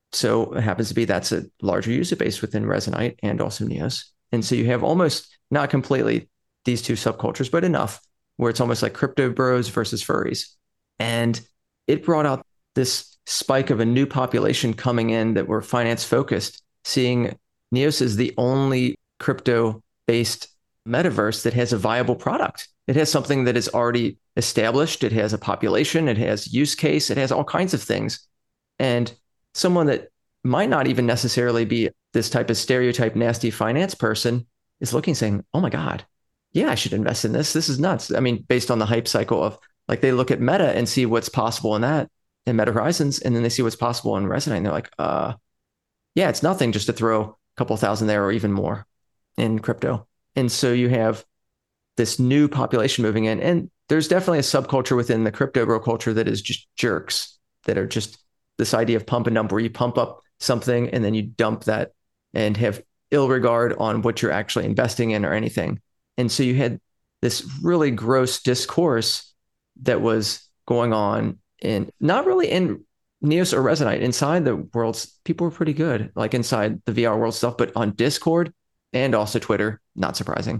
So it happens to be that's a larger user base within Resonite and also Neos. And so you have almost, not completely these two subcultures, but enough where it's almost like crypto bros versus furries. And it brought out this spike of a new population coming in that were finance focused, seeing Neos as the only crypto based metaverse that has a viable product. It has something that is already established. It has a population. It has use case. It has all kinds of things. And someone that might not even necessarily be this type of stereotype nasty finance person is looking, saying, oh my God, yeah, I should invest in this. This is nuts. I mean, based on the hype cycle of, like, they look at Meta and see what's possible in that, in Meta Horizons, and then they see what's possible in Resonite, and they're like, uh, yeah, it's nothing just to throw a couple thousand there or even more in crypto. And so you have this new population moving in, and there's definitely a subculture within the crypto bro culture that is just jerks, that are just this idea of pump and dump, where you pump up something and then you dump that and have ill regard on what you're actually investing in or anything. And so you had this really gross discourse that was going on, in not really in Neos or Resonite. Inside the worlds, people were pretty good, like inside the V R world stuff, but on Discord and also Twitter, not surprising.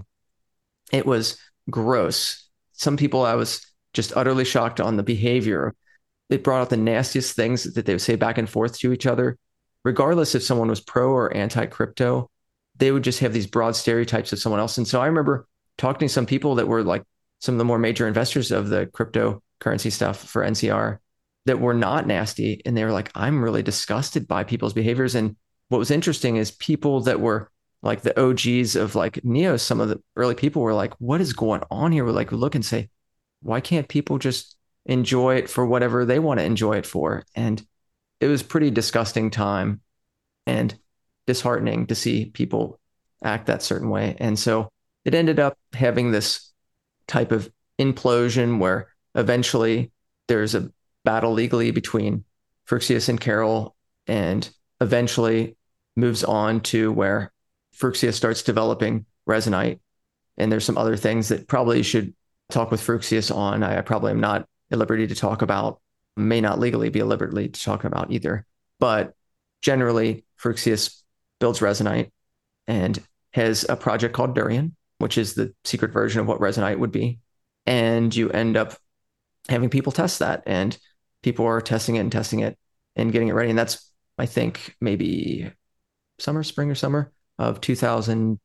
It was gross. Some people, I was just utterly shocked on the behavior. It brought out the nastiest things that they would say back and forth to each other. Regardless if someone was pro or anti-crypto, they would just have these broad stereotypes of someone else. And so I remember talking to some people that were like some of the more major investors of the cryptocurrency stuff for N C R that were not nasty. And they were like, I'm really disgusted by people's behaviors. And what was interesting is people that were like the O Gs of like Neos, some of the early people were like, what is going on here? We're like, look and say, why can't people just enjoy it for whatever they want to enjoy it for. And it was pretty disgusting time and disheartening to see people act that certain way. And so it ended up having this type of implosion where eventually there's a battle legally between Phrixus and Carol, and eventually moves on to where Phrixus starts developing Resonite. And there's some other things that probably should talk with Phrixus on. I probably am not at liberty to talk about, may not legally be at liberty to talk about either. But generally, Phrixus builds Resonite and has a project called Durian, which is the secret version of what Resonite would be. And you end up having people test that, and people are testing it and testing it and getting it ready. And that's, I think, maybe summer, spring or summer of two thousand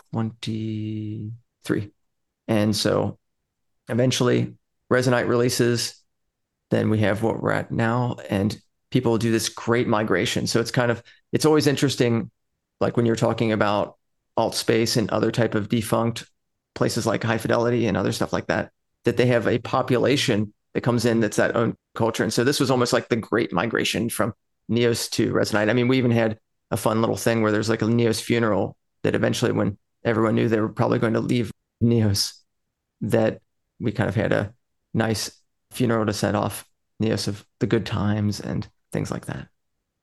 twenty-three. And so eventually Resonite releases, then we have what we're at now, and people do this great migration. So it's kind of, it's always interesting, like when you're talking about alt space and other type of defunct places like High Fidelity and other stuff like that, that they have a population that comes in that's that own culture. And so this was almost like the great migration from Neos to Resonite. I mean, we even had a fun little thing where there's like a Neos funeral that eventually, when everyone knew they were probably going to leave Neos, that we kind of had a nice funeral to set off Neos of the good times and things like that.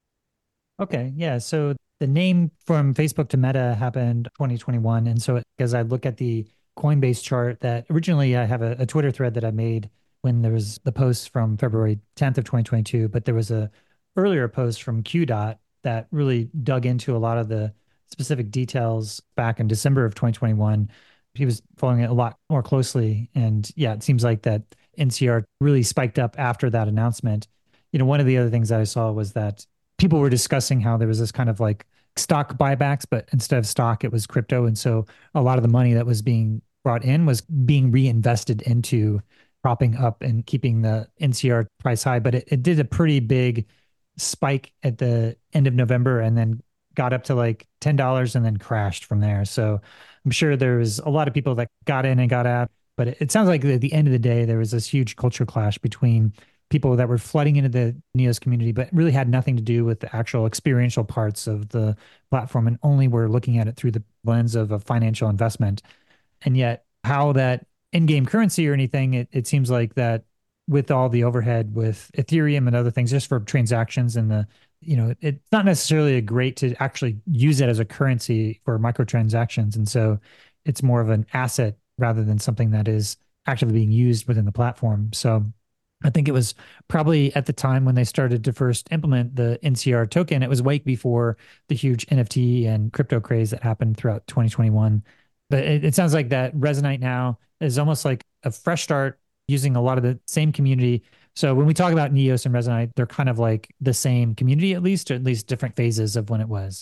Okay. Yeah. So the name from Facebook to Meta happened twenty twenty-one. And so as I look at the Coinbase chart, that originally I have a, a Twitter thread that I made when there was the post from February tenth of twenty twenty-two, but there was a earlier post from Q Dot that really dug into a lot of the specific details back in December of twenty twenty-one. He was following it a lot more closely. And yeah, it seems like that N C R really spiked up after that announcement. You know, one of the other things that I saw was that people were discussing how there was this kind of like stock buybacks, but instead of stock, it was crypto. And so a lot of the money that was being brought in was being reinvested into propping up and keeping the N C R price high. But it, it did a pretty big spike at the end of November and then got up to like ten dollars and then crashed from there. So I'm sure there was a lot of people that got in and got out, but it, it sounds like at the end of the day, there was this huge culture clash between people that were flooding into the Neos community, but really had nothing to do with the actual experiential parts of the platform and only were looking at it through the lens of a financial investment. And yet how that in-game currency or anything, it, it seems like that with all the overhead with Ethereum and other things, just for transactions and the, you know, it's not necessarily a great to actually use it as a currency for microtransactions. And so it's more of an asset rather than something that is actively being used within the platform. So I think it was probably at the time when they started to first implement the N C R token, it was way before the huge N F T and crypto craze that happened throughout twenty twenty-one. But it, it sounds like that Resonite now is almost like a fresh start using a lot of the same community. So when we talk about Neos and Resonite, they're kind of like the same community, at least, or at least different phases of when it was.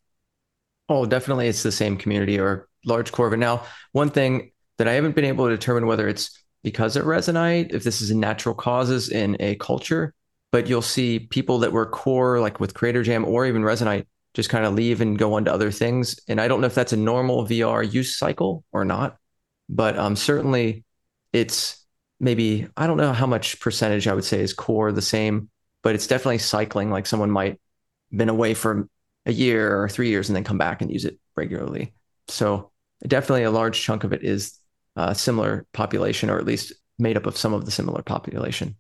Oh, definitely. It's the same community or large core. But now, one thing that I haven't been able to determine whether it's because it Resonite, if this is natural causes in a culture, but you'll see people that were core, like with Creator Jam or even Resonite, just kind of leave and go on to other things. And I don't know if that's a normal V R use cycle or not, but um, certainly it's maybe, I don't know how much percentage I would say is core the same, but it's definitely cycling. Like someone might been away for a year or three years and then come back and use it regularly. So definitely a large chunk of it is a similar population, or at least made up of some of the similar population.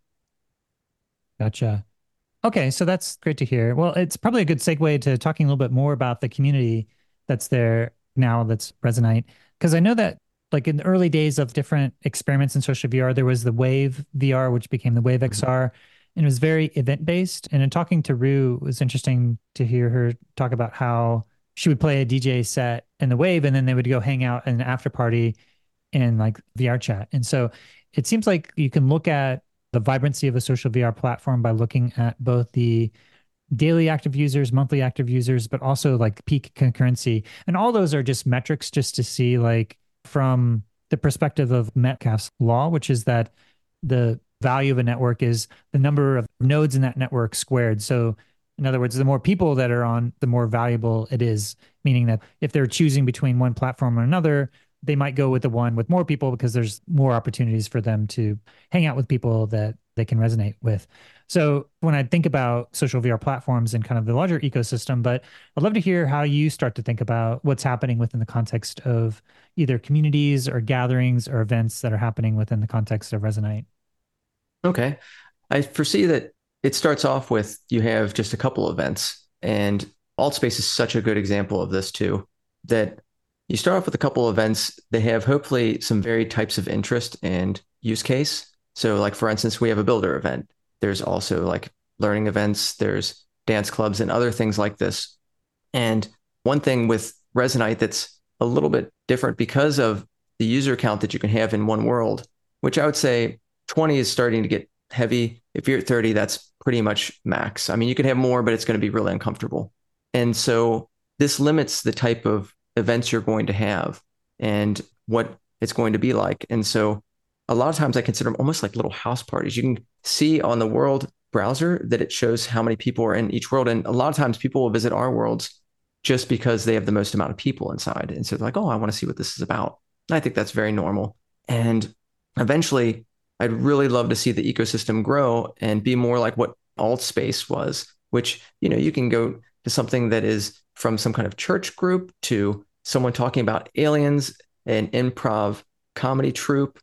Gotcha. Okay, so that's great to hear. Well, it's probably a good segue to talking a little bit more about the community that's there now that's Resonite. Because I know that like in the early days of different experiments in social V R, there was the Wave V R, which became the Wave X R, and it was very event-based. And in talking to Rue, it was interesting to hear her talk about how she would play a D J set in the Wave, and then they would go hang out in an after party in like V R chat. And so it seems like you can look at the vibrancy of a social V R platform by looking at both the daily active users, monthly active users, but also like peak concurrency. And all those are just metrics just to see like from the perspective of Metcalfe's law, which is that the value of a network is the number of nodes in that network squared. So in other words, the more people that are on, the more valuable it is, meaning that if they're choosing between one platform or another, they might go with the one with more people because there's more opportunities for them to hang out with people that they can resonate with. So when I think about social V R platforms and kind of the larger ecosystem, but I'd love to hear how you start to think about what's happening within the context of either communities or gatherings or events that are happening within the context of Resonite. Okay. I foresee that it starts off with you have just a couple events, and Altspace is such a good example of this too, that you start off with a couple events. They have hopefully some varied types of interest and use case. So like, for instance, we have a builder event. There's also like learning events, there's dance clubs and other things like this. And one thing with Resonite that's a little bit different because of the user count that you can have in one world, which I would say twenty is starting to get heavy. If you're at thirty, that's pretty much max. I mean, you can have more, but it's going to be really uncomfortable. And so this limits the type of events you're going to have and what it's going to be like. And so a lot of times I consider them almost like little house parties. You can see on the world browser that it shows how many people are in each world. And a lot of times people will visit our worlds just because they have the most amount of people inside. And so they're like, oh, I want to see what this is about. And I think that's very normal. And eventually, I'd really love to see the ecosystem grow and be more like what Altspace was, which, you know, you can go to something that is from some kind of church group to someone talking about aliens, an improv comedy troupe,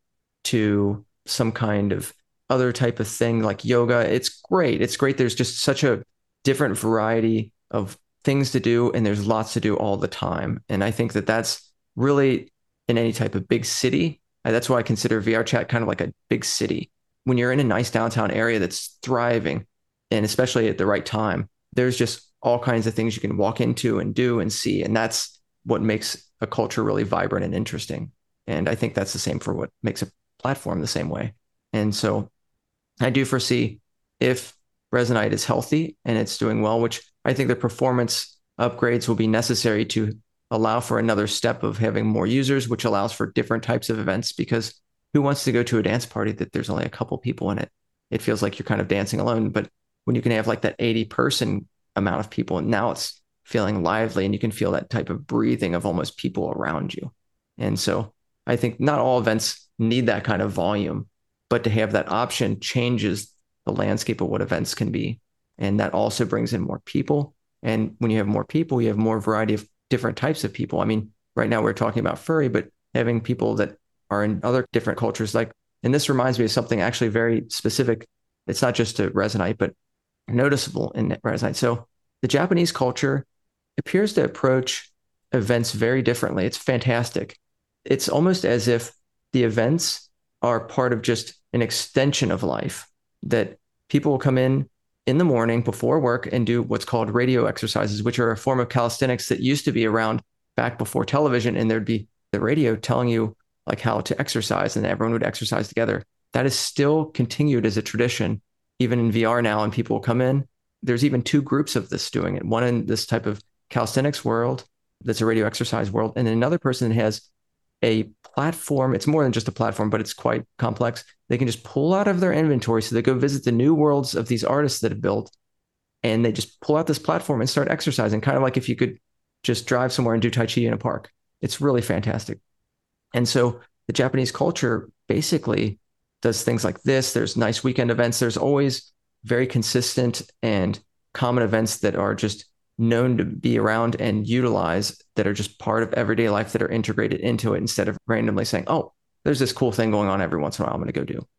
to some kind of other type of thing like yoga. It's great. It's great. There's just such a different variety of things to do, and there's lots to do all the time. And I think that that's really in any type of big city. That's why I consider V R Chat kind of like a big city. When you're in a nice downtown area that's thriving, and especially at the right time, there's just all kinds of things you can walk into and do and see. And that's what makes a culture really vibrant and interesting. And I think that's the same for what makes a platform the same way. And so I do foresee if Resonite is healthy and it's doing well, which I think the performance upgrades will be necessary to allow for another step of having more users, which allows for different types of events, because who wants to go to a dance party that there's only a couple people in it? It feels like you're kind of dancing alone. But when you can have like that eighty person amount of people, and now it's feeling lively and you can feel that type of breathing of almost people around you. And so I think not all events need that kind of volume, but to have that option changes the landscape of what events can be. And that also brings in more people. And when you have more people, you have more variety of different types of people. I mean, right now we're talking about furry, but having people that are in other different cultures, like, and this reminds me of something actually very specific. It's not just to Resonite, but noticeable in Resonite. So the Japanese culture appears to approach events very differently. It's fantastic. It's almost as if the events are part of just an extension of life, that people will come in in the morning before work and do what's called radio exercises, which are a form of calisthenics that used to be around back before television. And there'd be the radio telling you like how to exercise, and everyone would exercise together. That is still continued as a tradition, even in V R now. And people will come in. There's even two groups of this doing it. One in this type of calisthenics world, that's a radio exercise world. And another person that has a platform. It's more than just a platform, but it's quite complex. They can just pull out of their inventory. So they go visit the new worlds of these artists that have built, and they just pull out this platform and start exercising, kind of like if you could just drive somewhere and do Tai Chi in a park. It's really fantastic. And so the Japanese culture basically does things like this. There's nice weekend events. There's always very consistent and common events that are just known to be around and utilize, that are just part of everyday life, that are integrated into it, instead of randomly saying, oh, there's this cool thing going on every once in a while, I'm going to go do.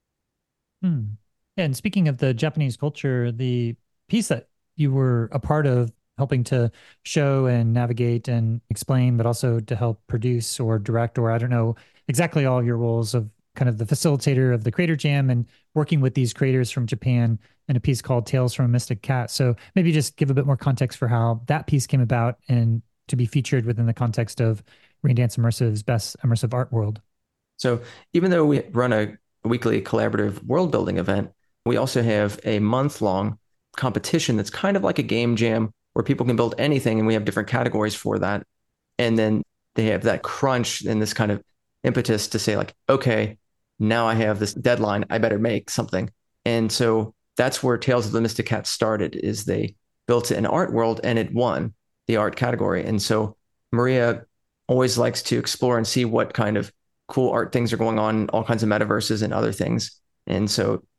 Hmm. And speaking of the Japanese culture, the piece that you were a part of helping to show and navigate and explain, but also to help produce or direct, or I don't know exactly all your roles of kind of the facilitator of the Creator Jam and working with these creators from Japan in a piece called Tales from a Mystic Cat. So maybe just give a bit more context for how that piece came about and to be featured within the context of Raindance Immersive's Best Immersive Art World. So even though we run a weekly collaborative world building event, we also have a month-long competition that's kind of like a game jam where people can build anything, and we have different categories for that. And then they have that crunch and this kind of impetus to say like, okay, now I have this deadline, I better make something. And so that's where Tales of the Mystic Cat started, is they built an art world and it won the art category. And so Maria always likes to explore and see what kind of cool art things are going on, all kinds of metaverses and other things. And so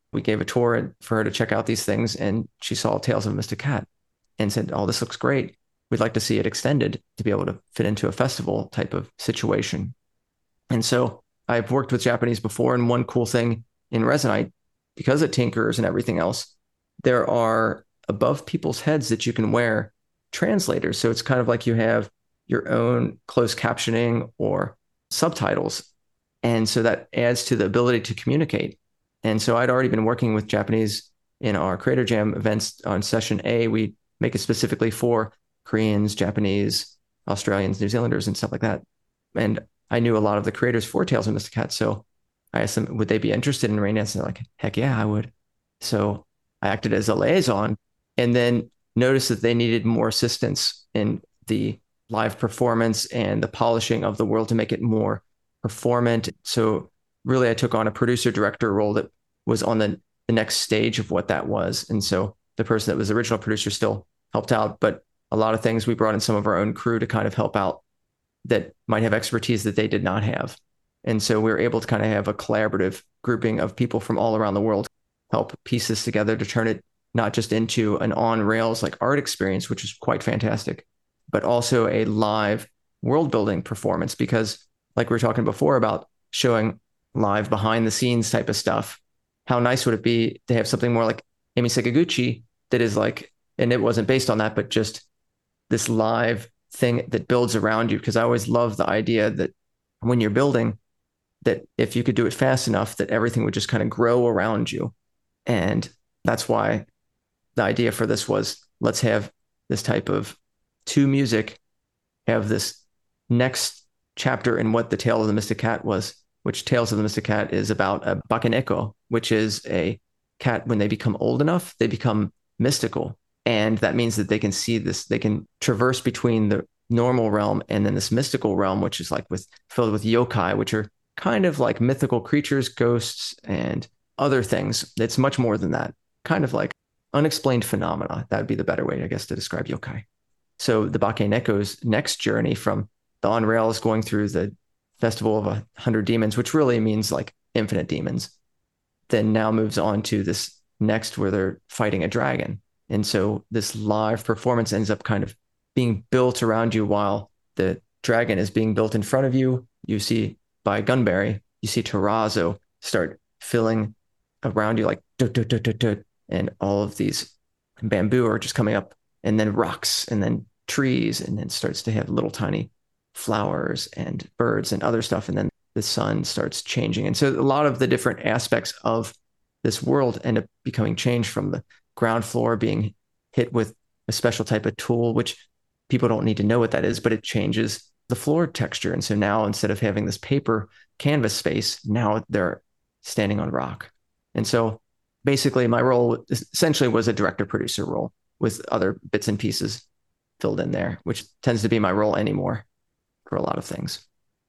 We gave a tour for her to check out these things, and she saw Tales of a Mystic Cat and said, oh, this looks great. We'd like to see it extended to be able to fit into a festival type of situation. And so I've worked with Japanese before, and one cool thing in Resonite, because it tinkers and everything else, there are above people's heads that you can wear translators. So it's kind of like you have your own closed captioning or subtitles. And so that adds to the ability to communicate. And so I'd already been working with Japanese in our Creator Jam events. On session A, we make it specifically for Koreans, Japanese, Australians, New Zealanders, and stuff like that. And I knew a lot of the creators for Tales of Mystic Cat. So I asked them, would they be interested in rain dance? And they're like, heck yeah, I would. So I acted as a liaison and then noticed that they needed more assistance in the live performance and the polishing of the world to make it more performant. So really, I took on a producer director role that was on the, the next stage of what that was. And so the person that was the original producer still helped out, but a lot of things we brought in some of our own crew to kind of help out that might have expertise that they did not have. And so we were able to kind of have a collaborative grouping of people from all around the world help piece this together to turn it not just into an on rails like art experience, which is quite fantastic, but also a live world building performance. Because like we were talking before about showing live behind the scenes type of stuff, how nice would it be to have something more like Amy Sakaguchi that is like, and it wasn't based on that, but just this live thing that builds around you. Because I always love the idea that when you're building, that if you could do it fast enough, that everything would just kind of grow around you. And that's why the idea for this was, let's have this type of to music, have this next chapter in what the Tale of the Mystic Cat was, which Tales of the Mystic Cat is about a bakeneko, which is a cat, when they become old enough, they become mystical. And that means that they can see this, they can traverse between the normal realm and then this mystical realm, which is like with filled with yokai, which are kind of like mythical creatures, ghosts, and other things. It's much more than that, kind of like unexplained phenomena. That would be the better way, I guess, to describe yokai. So the bakeneko's next journey from the on rails going through the festival of a hundred demons, which really means like infinite demons, then now moves on to this next where they're fighting a dragon. And so this live performance ends up kind of being built around you while the dragon is being built in front of you. You see by Gunberry, you see Terrazzo start filling around you like dut, dut, dut, dut, dut, and all of these bamboo are just coming up, and then rocks, and then trees, and then starts to have little tiny flowers and birds and other stuff. And then the sun starts changing. And so a lot of the different aspects of this world end up becoming changed, from the ground floor being hit with a special type of tool, which people don't need to know what that is, but it changes the floor texture. And so now instead of having this paper canvas space, now they're standing on rock. And so basically my role essentially was a director producer role with other bits and pieces filled in there, which tends to be my role anymore for a lot of things.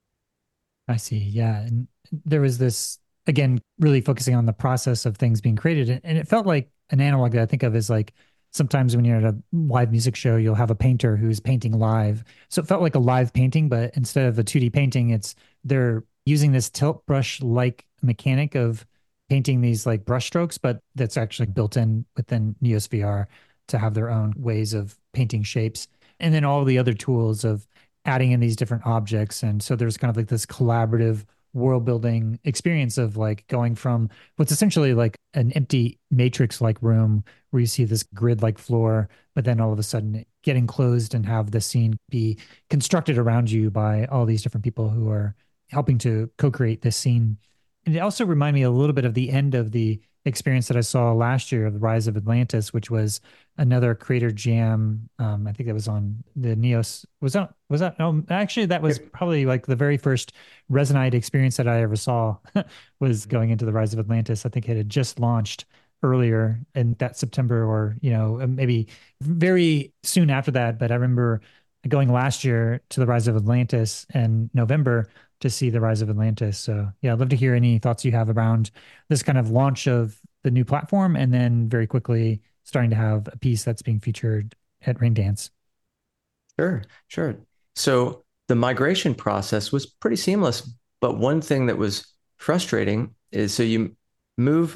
I see. Yeah. And there was this, again, really focusing on the process of things being created. And it felt like an analog that I think of is like, sometimes when you're at a live music show, you'll have a painter who's painting live. So it felt like a live painting, but instead of a two D painting, it's they're using this tilt brush like mechanic of painting these like brush strokes, but that's actually built in within Neos V R to have their own ways of painting shapes. And then all the other tools of adding in these different objects. And so there's kind of like this collaborative world building experience of like going from what's essentially like an empty matrix like room where you see this grid like floor, but then all of a sudden get enclosed and have the scene be constructed around you by all these different people who are helping to co-create this scene. And it also reminded me a little bit of the end of the experience that I saw last year of the Rise of Atlantis, which was another Creator Jam. Um, I think that was on the Neos. Was that, was that, no, actually that was probably like the very first Resonite experience that I ever saw was going into the Rise of Atlantis. I think it had just launched earlier in that September, or, you know, maybe very soon after that. But I remember going last year to the Rise of Atlantis in November to see the Rise of Atlantis. So yeah, I'd love to hear any thoughts you have around this kind of launch of the new platform, and then very quickly starting to have a piece that's being featured at Raindance. Sure, sure. So the migration process was pretty seamless, but one thing that was frustrating is, so you move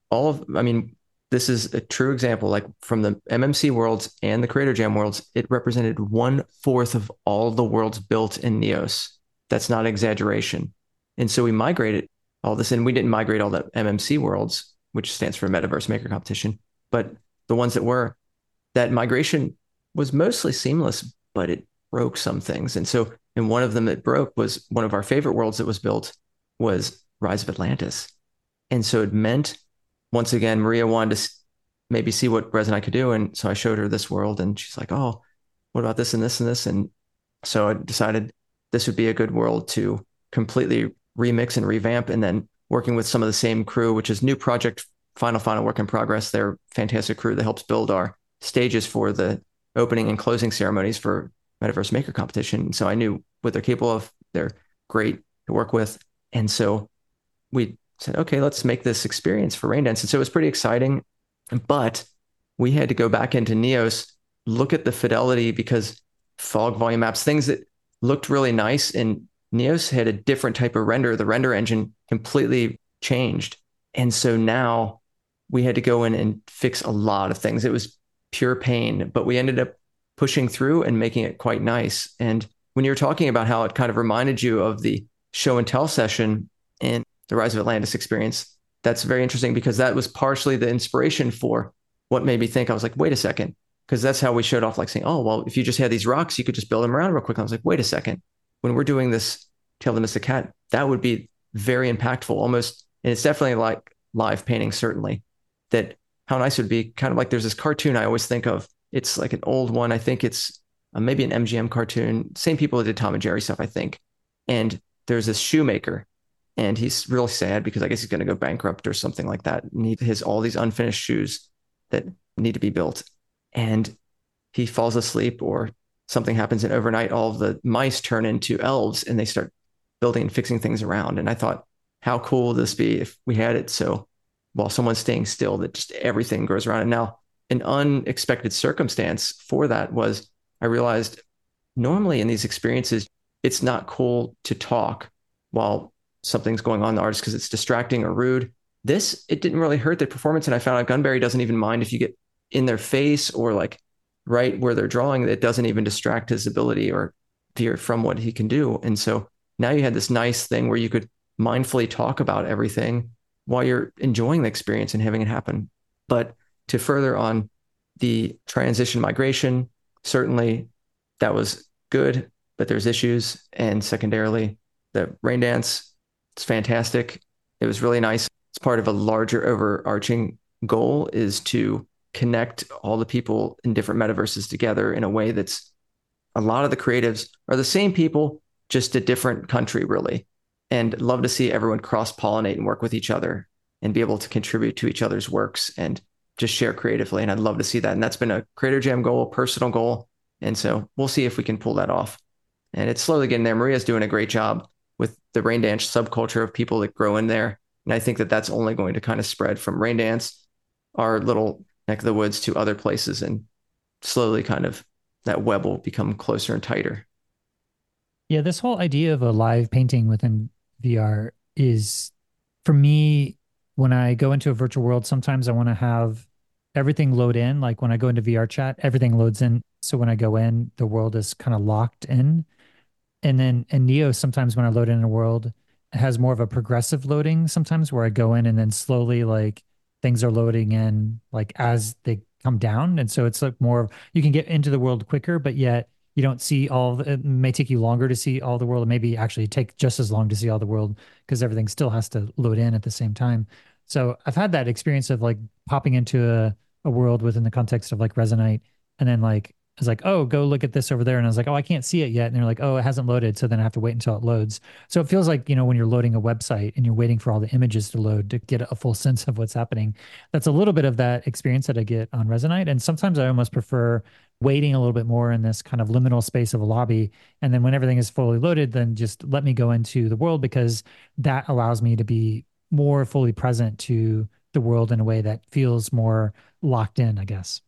all of, I mean, this is a true example, like from the M M C worlds and the Creator Jam worlds, it represented one fourth of all the worlds built in Neos. That's not exaggeration. And so we migrated all this, and we didn't migrate all the M M C worlds, which stands for Metaverse Maker Competition, but the ones that were, that migration was mostly seamless, but it broke some things. And so, and one of them that broke was one of our favorite worlds that was built was Rise of Atlantis. And so it meant, once again, Maria wanted to maybe see what Resonite could do. And so I showed her this world, and she's like, oh, what about this and this and this? And so I decided this would be a good world to completely remix and revamp. And then working with some of the same crew, which is New Project Final Final Work in Progress. They're a fantastic crew that helps build our stages for the opening and closing ceremonies for Metaverse Maker Competition. So I knew what they're capable of. They're great to work with. And so we said, okay, let's make this experience for Raindance. And so it was pretty exciting, but we had to go back into Neos, look at the fidelity, because fog volume maps, things that looked really nice in Neos had a different type of render. The render engine completely changed. And so now we had to go in and fix a lot of things. It was pure pain, but we ended up pushing through and making it quite nice. And when you were talking about how it kind of reminded you of the show and tell session in the Rise of Atlantis experience, that's very interesting, because that was partially the inspiration for what made me think. I was like, wait a second, because that's how we showed off, like saying, oh, well, if you just had these rocks, you could just build them around real quick. And I was like, wait a second, when we're doing this Tale of the Mystic Cat, that would be very impactful, almost. And it's definitely like live painting, certainly, that how nice it would be. Kind of like there's this cartoon I always think of. It's like an old one. I think it's uh, maybe an M G M cartoon. Same people that did Tom and Jerry stuff, I think. And there's this shoemaker, and he's really sad because I guess he's going to go bankrupt or something like that. And he has all these unfinished shoes that need to be built. And he falls asleep or something happens, and overnight all of the mice turn into elves and they start building and fixing things around. And I thought, how cool would this be if we had it so while someone's staying still, that just everything grows around. And now an unexpected circumstance for that was I realized normally in these experiences, it's not cool to talk while something's going on in the artist because it's distracting or rude. This, it didn't really hurt the performance. And I found out Gunberry doesn't even mind if you get in their face or like right where they're drawing, it doesn't even distract his ability or veer from what he can do. And so now you had this nice thing where you could mindfully talk about everything while you're enjoying the experience and having it happen. But to further on the transition migration, certainly that was good, but there's issues. And secondarily, the Raindance, it's fantastic. It was really nice. It's part of a larger overarching goal, is to connect all the people in different metaverses together in a way that's, a lot of the creatives are the same people, just a different country, really. And love to see everyone cross-pollinate and work with each other and be able to contribute to each other's works and just share creatively. And I'd love to see that. And that's been a Creator Jam goal, a personal goal. And so we'll see if we can pull that off. And it's slowly getting there. Maria's doing a great job with the Raindance subculture of people that grow in there. And I think that that's only going to kind of spread from Raindance, our little neck of the woods, to other places. And slowly kind of that web will become closer and tighter. Yeah, this whole idea of a live painting within V R is, for me, when I go into a virtual world, sometimes I want to have everything load in. Like when I go into V R chat, everything loads in. So when I go in, the world is kind of locked in. And then in Neo, sometimes when I load in a world, it has more of a progressive loading sometimes, where I go in and then slowly like things are loading in like as they come down. And so it's like more, you can get into the world quicker, but yet you don't see all the, it may take you longer to see all the world, and maybe actually take just as long to see all the world because everything still has to load in at the same time. So I've had that experience of like popping into a, a world within the context of like Resonite, and then like I was like, oh, go look at this over there. And I was like, oh, I can't see it yet. And they're like, oh, it hasn't loaded. So then I have to wait until it loads. So it feels like, you know, when you're loading a website and you're waiting for all the images to load to get a full sense of what's happening. That's a little bit of that experience that I get on Resonite. And sometimes I almost prefer waiting a little bit more in this kind of liminal space of a lobby. And then when everything is fully loaded, then just let me go into the world, because that allows me to be more fully present to the world in a way that feels more locked in, I guess.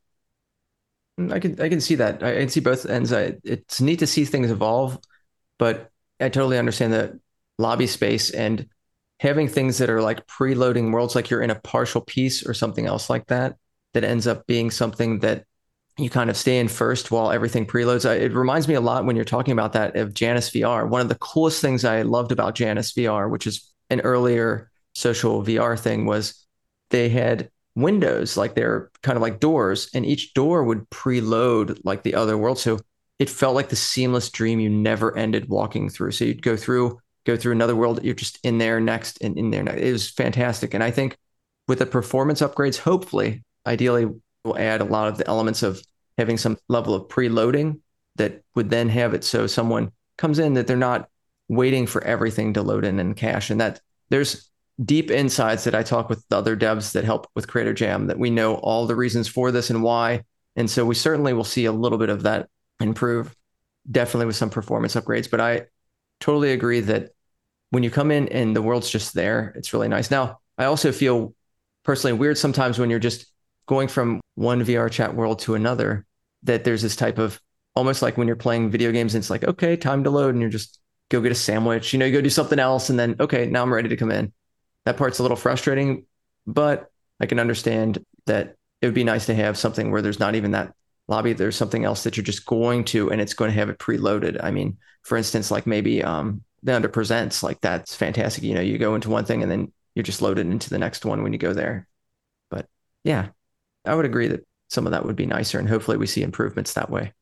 I can I can see that. I can see both ends. I, it's neat to see things evolve, but I totally understand the lobby space. And having things that are like preloading worlds, like you're in a partial piece or something else like that, that ends up being something that you kind of stay in first while everything preloads. I, it reminds me a lot when you're talking about that of Janus V R. One of the coolest things I loved about Janus V R, which is an earlier social V R thing, was they had windows, like they're kind of like doors, and each door would preload like the other world. So it felt like the seamless dream you never ended walking through. So you'd go through, go through another world, you're just in there next and in there next. It was fantastic. And I think with the performance upgrades, hopefully, ideally, we'll add a lot of the elements of having some level of preloading that would then have it so someone comes in that they're not waiting for everything to load in and cache. And that there's deep insights that I talk with the other devs that help with Creator Jam, that we know all the reasons for this and why. And so we certainly will see a little bit of that improve, definitely with some performance upgrades. But I totally agree that when you come in and the world's just there, it's really nice. Now, I also feel personally weird sometimes when you're just going from one V R chat world to another, that there's this type of almost like when you're playing video games and it's like, okay, time to load, and you're just go get a sandwich, you know, you go do something else, and then, okay, now I'm ready to come in. That part's a little frustrating, but I can understand that it would be nice to have something where there's not even that lobby. There's something else that you're just going to, and it's going to have it preloaded. I mean, for instance, like maybe um, the under presents, like that's fantastic. You know, you go into one thing and then you're just loaded into the next one when you go there. But yeah, I would agree that some of that would be nicer, and hopefully we see improvements that way.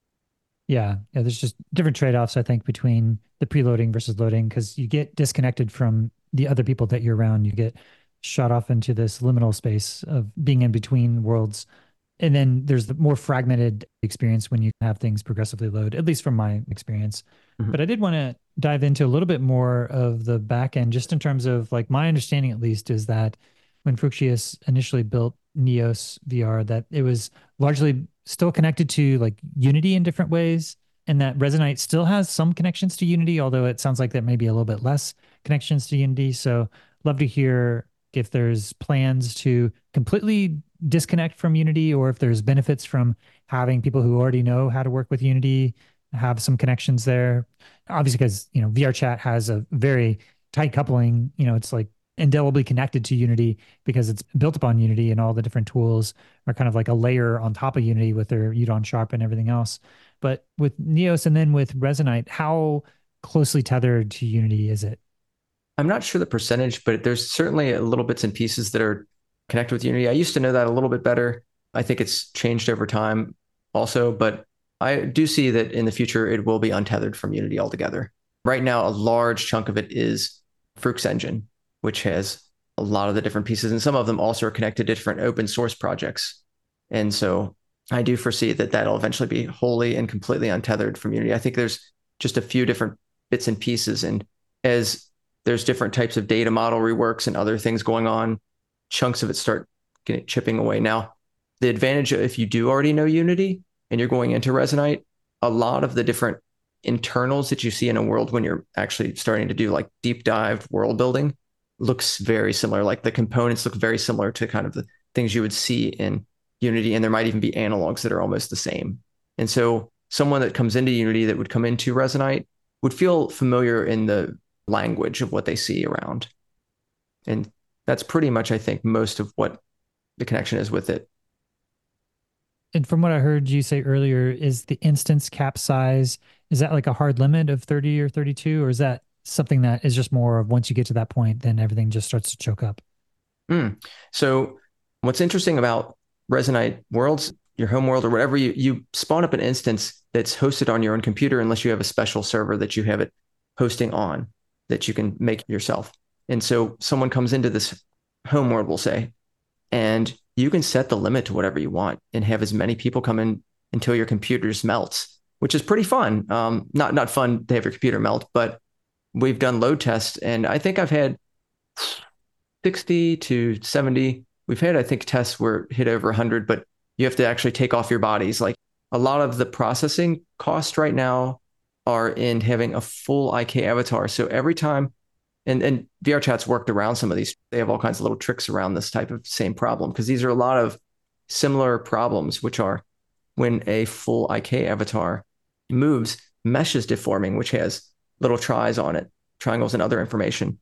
Yeah, yeah. There's just different trade-offs, I think, between the preloading versus loading, because you get disconnected from the other people that you're around. You get shot off into this liminal space of being in between worlds. And then there's the more fragmented experience when you have things progressively load, at least from my experience. Mm-hmm. But I did want to dive into a little bit more of the back end, just in terms of like my understanding, at least, is that when Fructius initially built Neos V R, that it was largely still connected to like Unity in different ways, and that Resonite still has some connections to Unity, although it sounds like that may be a little bit less connections to Unity. So love to hear if there's plans to completely disconnect from Unity, or if there's benefits from having people who already know how to work with Unity have some connections there. Obviously, because, you know, VRChat has a very tight coupling. You know, it's like indelibly connected to Unity because it's built upon Unity, and all the different tools are kind of like a layer on top of Unity with their Udon Sharp and everything else. But with Neos and then with Resonite, how closely tethered to Unity is it? I'm not sure the percentage, but there's certainly a little bits and pieces that are connected with Unity. I used to know that a little bit better. I think it's changed over time also, but I do see that in the future, it will be untethered from Unity altogether. Right now, a large chunk of it is Frux Engine, which has a lot of the different pieces, and some of them also are connected to different open source projects. And so I do foresee that that'll eventually be wholly and completely untethered from Unity. I think there's just a few different bits and pieces, and as there's different types of data model reworks and other things going on, chunks of it start getting chipping away. Now, the advantage if you do already know Unity and you're going into Resonite, a lot of the different internals that you see in a world when you're actually starting to do like deep dive world building looks very similar. Like the components look very similar to kind of the things you would see in Unity, and there might even be analogs that are almost the same. And so someone that comes into Unity that would come into Resonite would feel familiar in the language of what they see around. And that's pretty much, I think, most of what the connection is with it. And from what I heard you say earlier, is the instance cap size, is that like a hard limit of thirty or thirty-two, or is that something that is just more of once you get to that point, then everything just starts to choke up? Mm. So what's interesting about Resonite worlds, your home world or whatever, you, you spawn up an instance that's hosted on your own computer unless you have a special server that you have it hosting on that you can make yourself. And so someone comes into this home world, we'll say, and you can set the limit to whatever you want and have as many people come in until your computer just melts, which is pretty fun. Um, not, not fun to have your computer melt, but we've done load tests, and I think I've had sixty to seventy. We've had, I think, tests where hit over one hundred, but you have to actually take off your bodies. Like a lot of the processing costs right now are in having a full I K avatar. So every time, and, and VRChat's worked around some of these, they have all kinds of little tricks around this type of same problem, because these are a lot of similar problems, which are when a full I K avatar moves, mesh is deforming, which has little tries on it, triangles and other information.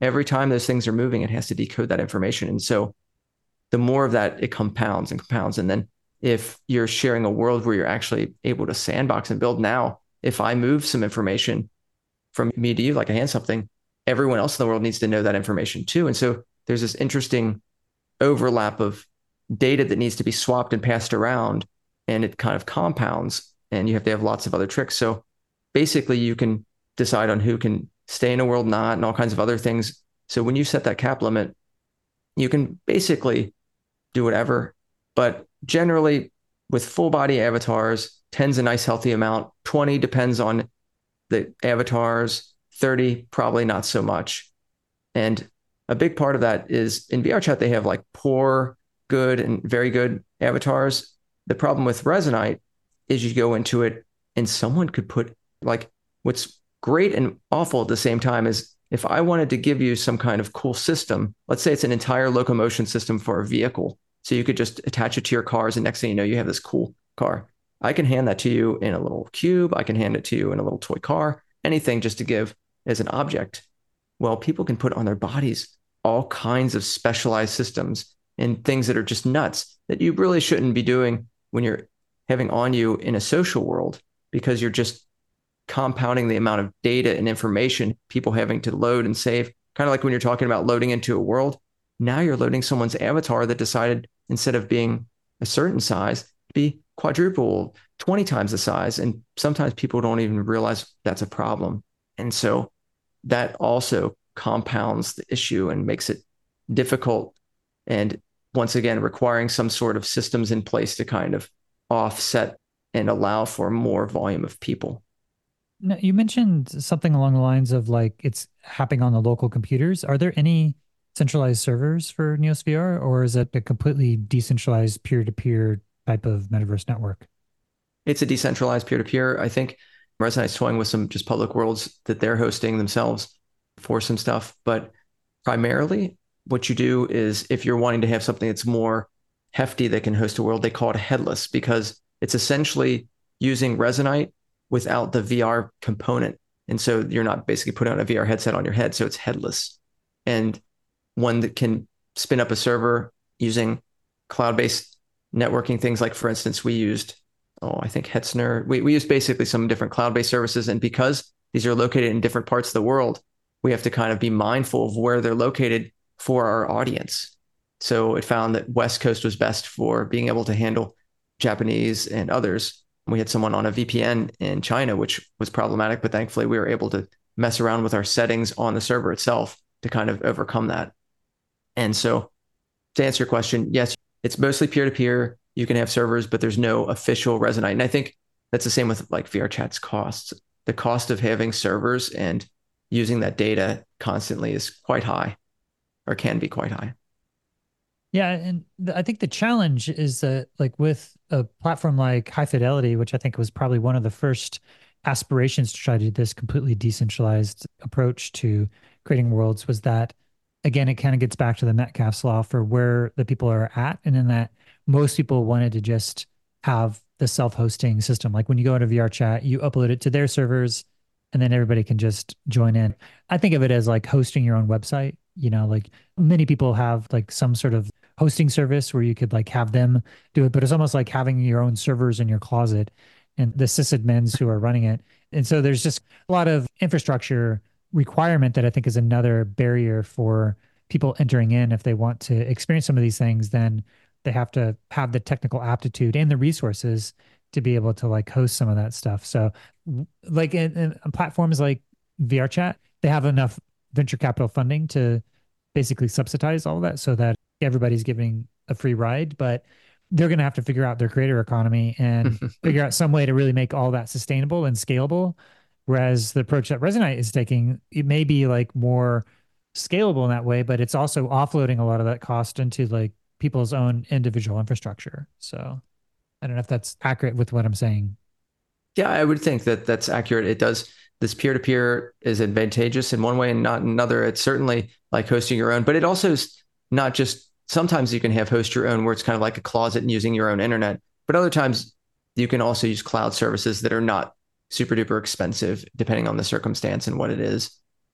every time those things are moving, it has to decode that information. And so the more of that, it compounds and compounds. And then if you're sharing a world where you're actually able to sandbox and build now, if I move some information from me to you, like I hand something, everyone else in the world needs to know that information too. And so there's this interesting overlap of data that needs to be swapped and passed around, and it kind of compounds, and you have to have lots of other tricks. So basically you can decide on who can stay in a world, not, and all kinds of other things. So when you set that cap limit, you can basically do whatever, but generally with full body avatars, ten's a nice healthy amount, twenty depends on the avatars, thirty probably not so much. And a big part of that is in VRChat, they have like poor, good, and very good avatars. The problem with Resonite is you go into it and someone could put, like, what's great and awful at the same time is if I wanted to give you some kind of cool system, let's say it's an entire locomotion system for a vehicle, so you could just attach it to your cars, and next thing you know, you have this cool car. I can hand that to you in a little cube. I can hand it to you in a little toy car, anything just to give as an object. Well, people can put on their bodies all kinds of specialized systems and things that are just nuts that you really shouldn't be doing when you're having on you in a social world, because you're just compounding the amount of data and information people having to load and save. Kind of like when you're talking about loading into a world, now you're loading someone's avatar that decided instead of being a certain size, to be quadruple, twenty times the size. And sometimes people don't even realize that's a problem. And so that also compounds the issue and makes it difficult. And once again, requiring some sort of systems in place to kind of offset and allow for more volume of people. Now, you mentioned something along the lines of like it's happening on the local computers. Are there any centralized servers for Neos V R, or is it a completely decentralized peer-to-peer type of metaverse network? It's a decentralized peer-to-peer. I think Resonite's toying with some just public worlds that they're hosting themselves for some stuff. But primarily what you do is if you're wanting to have something that's more hefty that can host a world, they call it headless, because it's essentially using Resonite without the V R component. And so you're not basically putting on a V R headset on your head. So it's headless. And one that can spin up a server using cloud-based networking things. Like, for instance, we used, oh, I think Hetzner. We, we used basically some different cloud-based services. And because these are located in different parts of the world, we have to kind of be mindful of where they're located for our audience. So it found that West Coast was best for being able to handle Japanese and others. We had someone on a V P N in China, which was problematic, but thankfully we were able to mess around with our settings on the server itself to kind of overcome that. And so to answer your question, yes, it's mostly peer-to-peer. You can have servers, but there's no official Resonite. And I think that's the same with like VRChat's costs. The cost of having servers and using that data constantly is quite high, or can be quite high. Yeah, and th- I think the challenge is that like with a platform like High Fidelity, which I think was probably one of the first aspirations to try to do this completely decentralized approach to creating worlds, was that, again, it kind of gets back to the Metcalfe's law for where the people are at. And in that most people wanted to just have the self-hosting system. Like when you go into VRChat, you upload it to their servers and then everybody can just join in. I think of it as like hosting your own website. You know, like many people have like some sort of hosting service where you could like have them do it, but it's almost like having your own servers in your closet and the sysadmins who are running it. And so there's just a lot of infrastructure requirement that I think is another barrier for people entering in. If they want to experience some of these things, then they have to have the technical aptitude and the resources to be able to like host some of that stuff. So like in, in platforms like VRChat, they have enough venture capital funding to basically subsidize all of that so that everybody's giving a free ride, but they're going to have to figure out their creator economy and figure out some way to really make all that sustainable and scalable. Whereas the approach that Resonite is taking, it may be like more scalable in that way, but it's also offloading a lot of that cost into like people's own individual infrastructure. So I don't know if that's accurate with what I'm saying. Yeah, I would think that that's accurate. It does. This peer-to-peer is advantageous in one way and not another. It's certainly like hosting your own, but it also is not just, sometimes you can have host your own where it's kind of like a closet and using your own internet, but other times you can also use cloud services that are not super duper expensive depending on the circumstance and what it is.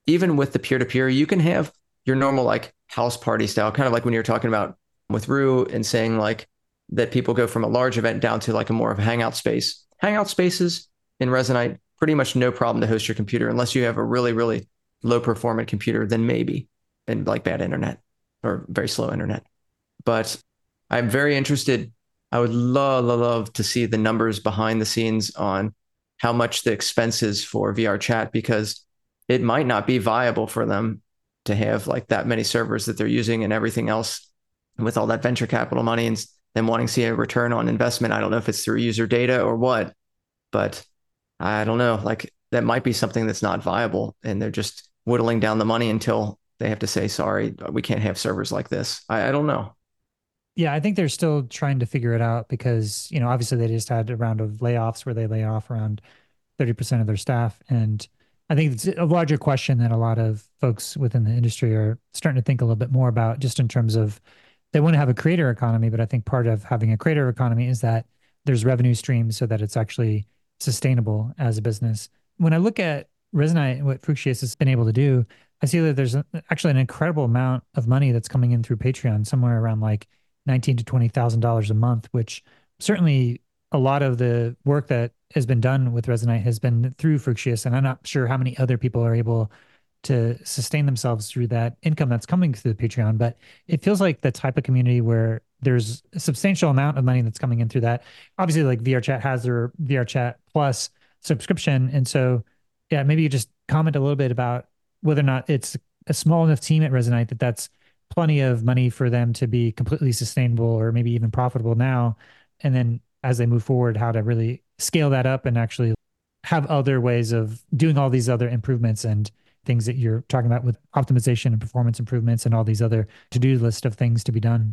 even with the peer-to-peer, you can have your normal like house party style, kind of like when you're talking about with Rue and saying like that people go from a large event down to like a more of a hangout space. Hangout spaces in Resonite, pretty much no problem to host your computer unless you have a really, really low performant computer, then maybe, and like bad internet or very slow internet. But I'm very interested. I would love, love, love to see the numbers behind the scenes on how much the expense is for V R chat, because it might not be viable for them to have like that many servers that they're using and everything else with all that venture capital money and them wanting to see a return on investment. I don't know if it's through user data or what, but I don't know. Like that might be something that's not viable and they're just whittling down the money until they have to say, sorry, we can't have servers like this. I, I don't know. Yeah, I think they're still trying to figure it out because, you know, obviously they just had a round of layoffs where they lay off around thirty percent of their staff. And I think it's a larger question that a lot of folks within the industry are starting to think a little bit more about, just in terms of they want to have a creator economy. But I think part of having a creator economy is that there's revenue streams so that it's actually sustainable as a business. When I look at Resonite and what Fructius has been able to do, I see that there's actually an incredible amount of money that's coming in through Patreon, somewhere around like nineteen to twenty thousand dollars a month, which certainly a lot of the work that has been done with Resonite has been through Fructius, and I'm not sure how many other people are able to sustain themselves through that income that's coming through the Patreon. But it feels like the type of community where there's a substantial amount of money that's coming in through that. Obviously, like V R Chat has their V R Chat Plus subscription, and so yeah, maybe you just comment a little bit about whether or not it's a small enough team at Resonite that that's plenty of money for them to be completely sustainable or maybe even profitable now. And then as they move forward, how to really scale that up and actually have other ways of doing all these other improvements and things that you're talking about with optimization and performance improvements and all these other to-do list of things to be done.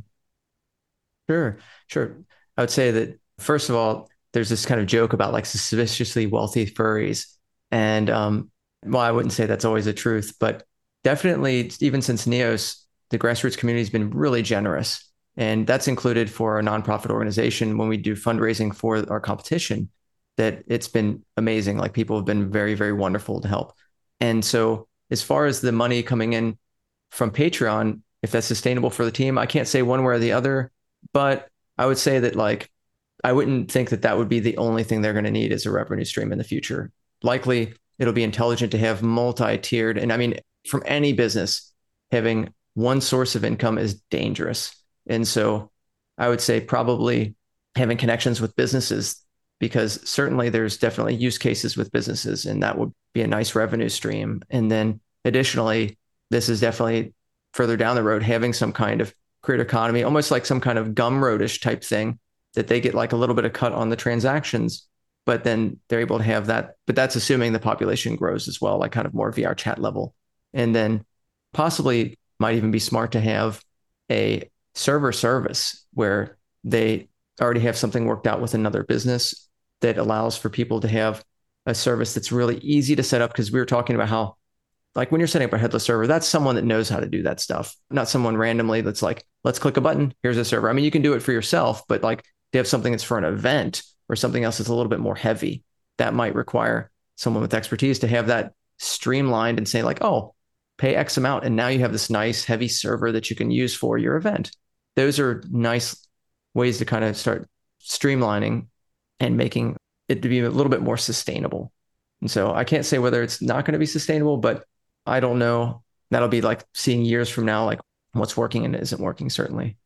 Sure, sure. I would say that, first of all, there's this kind of joke about like suspiciously wealthy furries. And um, well, I wouldn't say that's always the truth, but definitely, even since Neos, the grassroots community has been really generous. And that's included for our nonprofit organization when we do fundraising for our competition, that it's been amazing. Like people have been very, very wonderful to help. And so as far as the money coming in from Patreon, if that's sustainable for the team, I can't say one way or the other, but I would say that like, I wouldn't think that that would be the only thing they're going to need as a revenue stream in the future. Likely it'll be intelligent to have multi-tiered. And I mean, from any business, having one source of income is dangerous. And so I would say probably having connections with businesses, because certainly there's definitely use cases with businesses, and that would be a nice revenue stream. And then additionally, this is definitely further down the road, having some kind of creator economy, almost like some kind of Gumroad-ish type thing, that they get like a little bit of cut on the transactions, but then they're able to have that. But that's assuming the population grows as well, like kind of more V R chat level. And then possibly might even be smart to have a server service where they already have something worked out with another business that allows for people to have a service that's really easy to set up. Because we were talking about how, like when you're setting up a headless server, that's someone that knows how to do that stuff, not someone randomly that's like, let's click a button, here's a server. I mean, you can do it for yourself, but like they have something that's for an event or something else that's a little bit more heavy, that might require someone with expertise to have that streamlined and say like, oh, pay X amount, and now you have this nice heavy server that you can use for your event. Those are nice ways to kind of start streamlining and making it to be a little bit more sustainable. And so I can't say whether it's not going to be sustainable, but I don't know. That'll be like seeing years from now, like what's working and isn't working, certainly.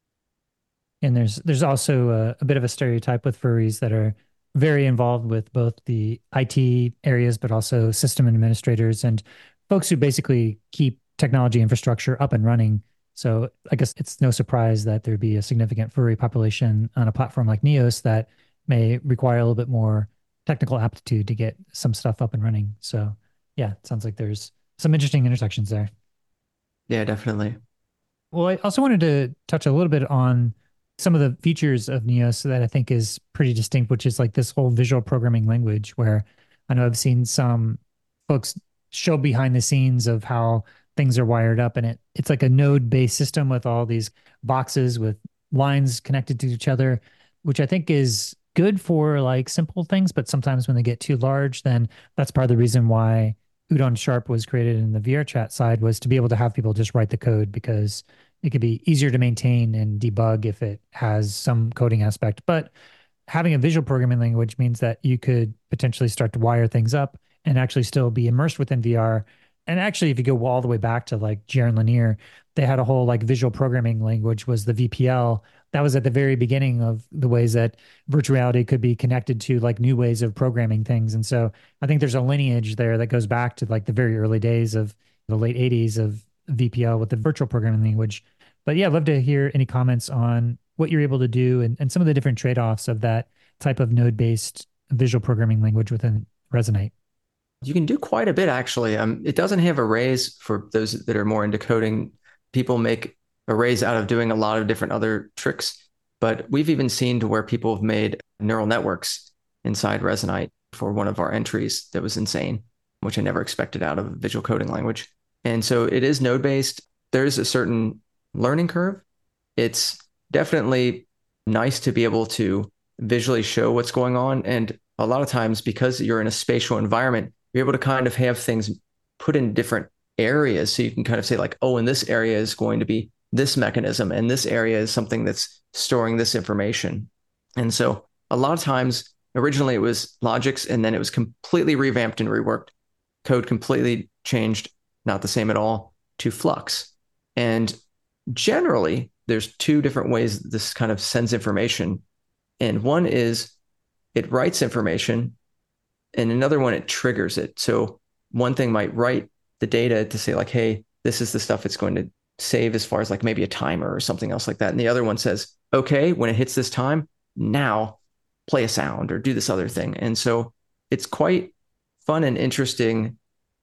And there's there's also a, a bit of a stereotype with furries that are very involved with both the I T areas, but also system administrators and folks who basically keep technology infrastructure up and running. So I guess it's no surprise that there'd be a significant furry population on a platform like Neos that may require a little bit more technical aptitude to get some stuff up and running. So yeah, it sounds like there's some interesting intersections there. Yeah, definitely. Well, I also wanted to touch a little bit on some of the features of Neos that I think is pretty distinct, which is like this whole visual programming language, where I know I've seen some folks show behind the scenes of how things are wired up, and it it's like a node-based system with all these boxes with lines connected to each other, which I think is good for like simple things, but sometimes when they get too large, then that's part of the reason why Udon Sharp was created in the V R chat side was to be able to have people just write the code because it could be easier to maintain and debug if it has some coding aspect. But having a visual programming language means that you could potentially start to wire things up and actually still be immersed within V R. And actually, if you go all the way back to like Jaron Lanier, they had a whole like visual programming language was the V P L. That was at the very beginning of the ways that virtual reality could be connected to like new ways of programming things. And so I think there's a lineage there that goes back to like the very early days of the late eighties of V P L with the virtual programming language. But yeah, I'd love to hear any comments on what you're able to do and, and some of the different trade-offs of that type of node-based visual programming language within Resonate. You can do quite a bit, actually. Um, it doesn't have arrays for those that are more into coding. People make arrays out of doing a lot of different other tricks, but we've even seen to where people have made neural networks inside Resonite for one of our entries that was insane, which I never expected out of a visual coding language. And so it is node-based. There's a certain learning curve. It's definitely nice to be able to visually show what's going on. And a lot of times, because you're in a spatial environment, you're able to kind of have things put in different areas. So you can kind of say like, oh, in this area is going to be this mechanism, and this area is something that's storing this information. And so a lot of times, originally it was Logix, and then it was completely revamped and reworked. Code completely changed, not the same at all, to Flux. And generally, there's two different ways this kind of sends information. And one is it writes information, and another one, it triggers it. So one thing might write the data to say like, hey, this is the stuff it's going to save as far as like maybe a timer or something else like that. And the other one says, okay, when it hits this time, now play a sound or do this other thing. And so it's quite fun and interesting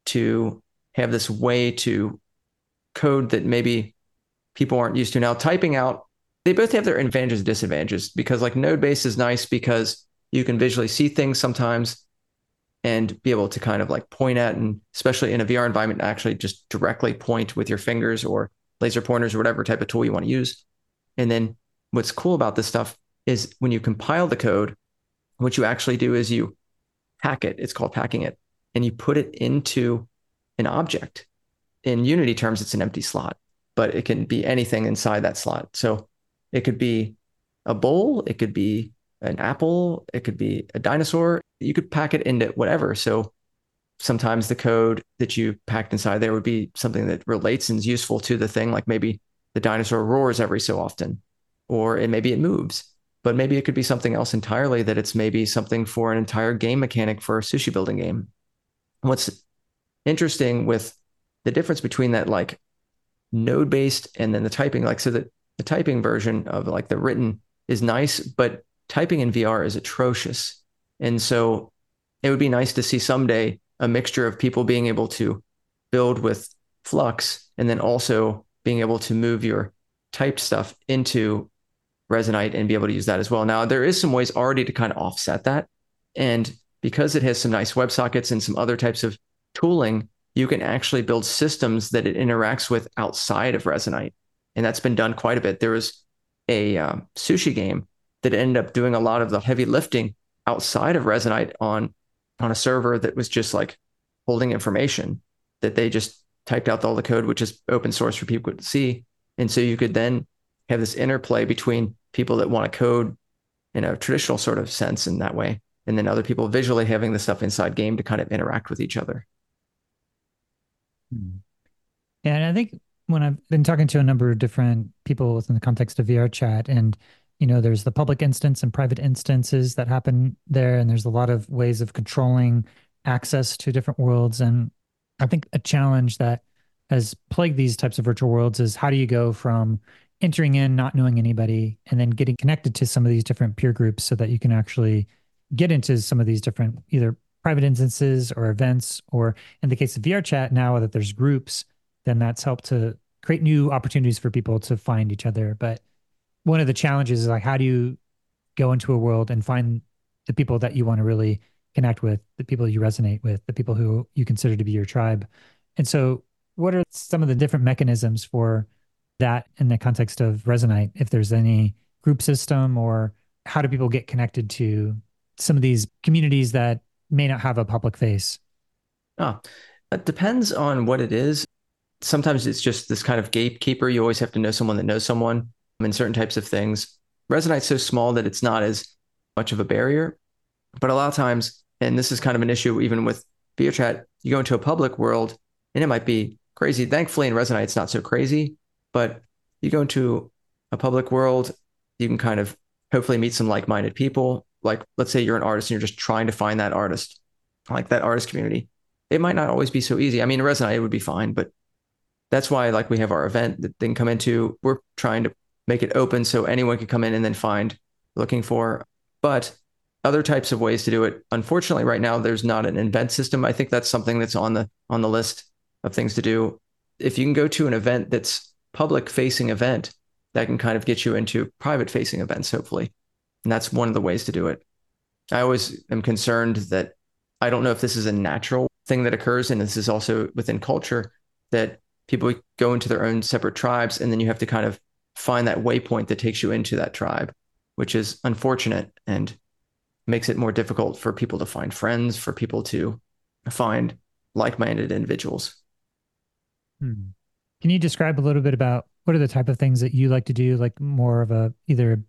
to have this way to code that maybe people aren't used to. Now, typing out, they both have their advantages and disadvantages, because like node-based is nice because you can visually see things sometimes and be able to kind of like point at, and especially in a V R environment, actually just directly point with your fingers or laser pointers or whatever type of tool you want to use. And then what's cool about this stuff is when you compile the code, what you actually do is you pack it. It's called packing it. And you put it into an object. In Unity terms, it's an empty slot, but it can be anything inside that slot. So it could be a bowl, it could be an apple, it could be a dinosaur. You could pack it into whatever. So sometimes the code that you packed inside there would be something that relates and is useful to the thing, like maybe the dinosaur roars every so often, or it maybe it moves. But maybe it could be something else entirely, that it's maybe something for an entire game mechanic for a sushi building game. What's interesting with the difference between that like node-based and then the typing, like so that the typing version of like the written is nice, but typing in V R is atrocious. And so it would be nice to see someday a mixture of people being able to build with Flux and then also being able to move your typed stuff into Resonite and be able to use that as well. Now, there is some ways already to kind of offset that. And because it has some nice WebSockets and some other types of tooling, you can actually build systems that it interacts with outside of Resonite. And that's been done quite a bit. There was a um, sushi game that ended up doing a lot of the heavy lifting outside of Resonite on, on a server that was just like holding information that they just typed out all the code, which is open source for people to see. And so you could then have this interplay between people that want to code in a traditional sort of sense in that way, and then other people visually having the stuff inside game to kind of interact with each other. And I think when I've been talking to a number of different people within the context of V R chat, and you know, there's the public instance and private instances that happen there, and there's a lot of ways of controlling access to different worlds. And I think a challenge that has plagued these types of virtual worlds is how do you go from entering in, not knowing anybody, and then getting connected to some of these different peer groups so that you can actually get into some of these different either private instances or events, or in the case of V R chat, now that there's groups, then that's helped to create new opportunities for people to find each other. But one of the challenges is like, how do you go into a world and find the people that you want to really connect with, the people you resonate with, the people who you consider to be your tribe? And so what are some of the different mechanisms for that in the context of Resonite, if there's any group system, or how do people get connected to some of these communities that may not have a public face? Oh, It depends on what it is. Sometimes it's just this kind of gatekeeper. You always have to know someone that knows someone in certain types of things. Resonite's so small that it's not as much of a barrier. But a lot of times, and this is kind of an issue even with VRChat, you go into a public world and it might be crazy. Thankfully, in Resonite, it's not so crazy. But you go into a public world, you can kind of hopefully meet some like-minded people. Like, let's say you're an artist and you're just trying to find that artist, like that artist community. It might not always be so easy. I mean, in Resonite, it would be fine, but that's why like we have our event that they can come into. We're trying to make it open so anyone can come in and then find looking for. But other types of ways to do it, unfortunately, right now there's not an event system. I think that's something that's on the on the list of things to do. If you can go to an event that's public facing event, that can kind of get you into private facing events, hopefully. And that's one of the ways to do it. I always am concerned that I don't know if this is a natural thing that occurs, and this is also within culture, that people go into their own separate tribes, and then you have to kind of find that waypoint that takes you into that tribe, which is unfortunate and makes it more difficult for people to find friends, for people to find like-minded individuals. Hmm. Can you describe a little bit about what are the type of things that you like to do, like more of a either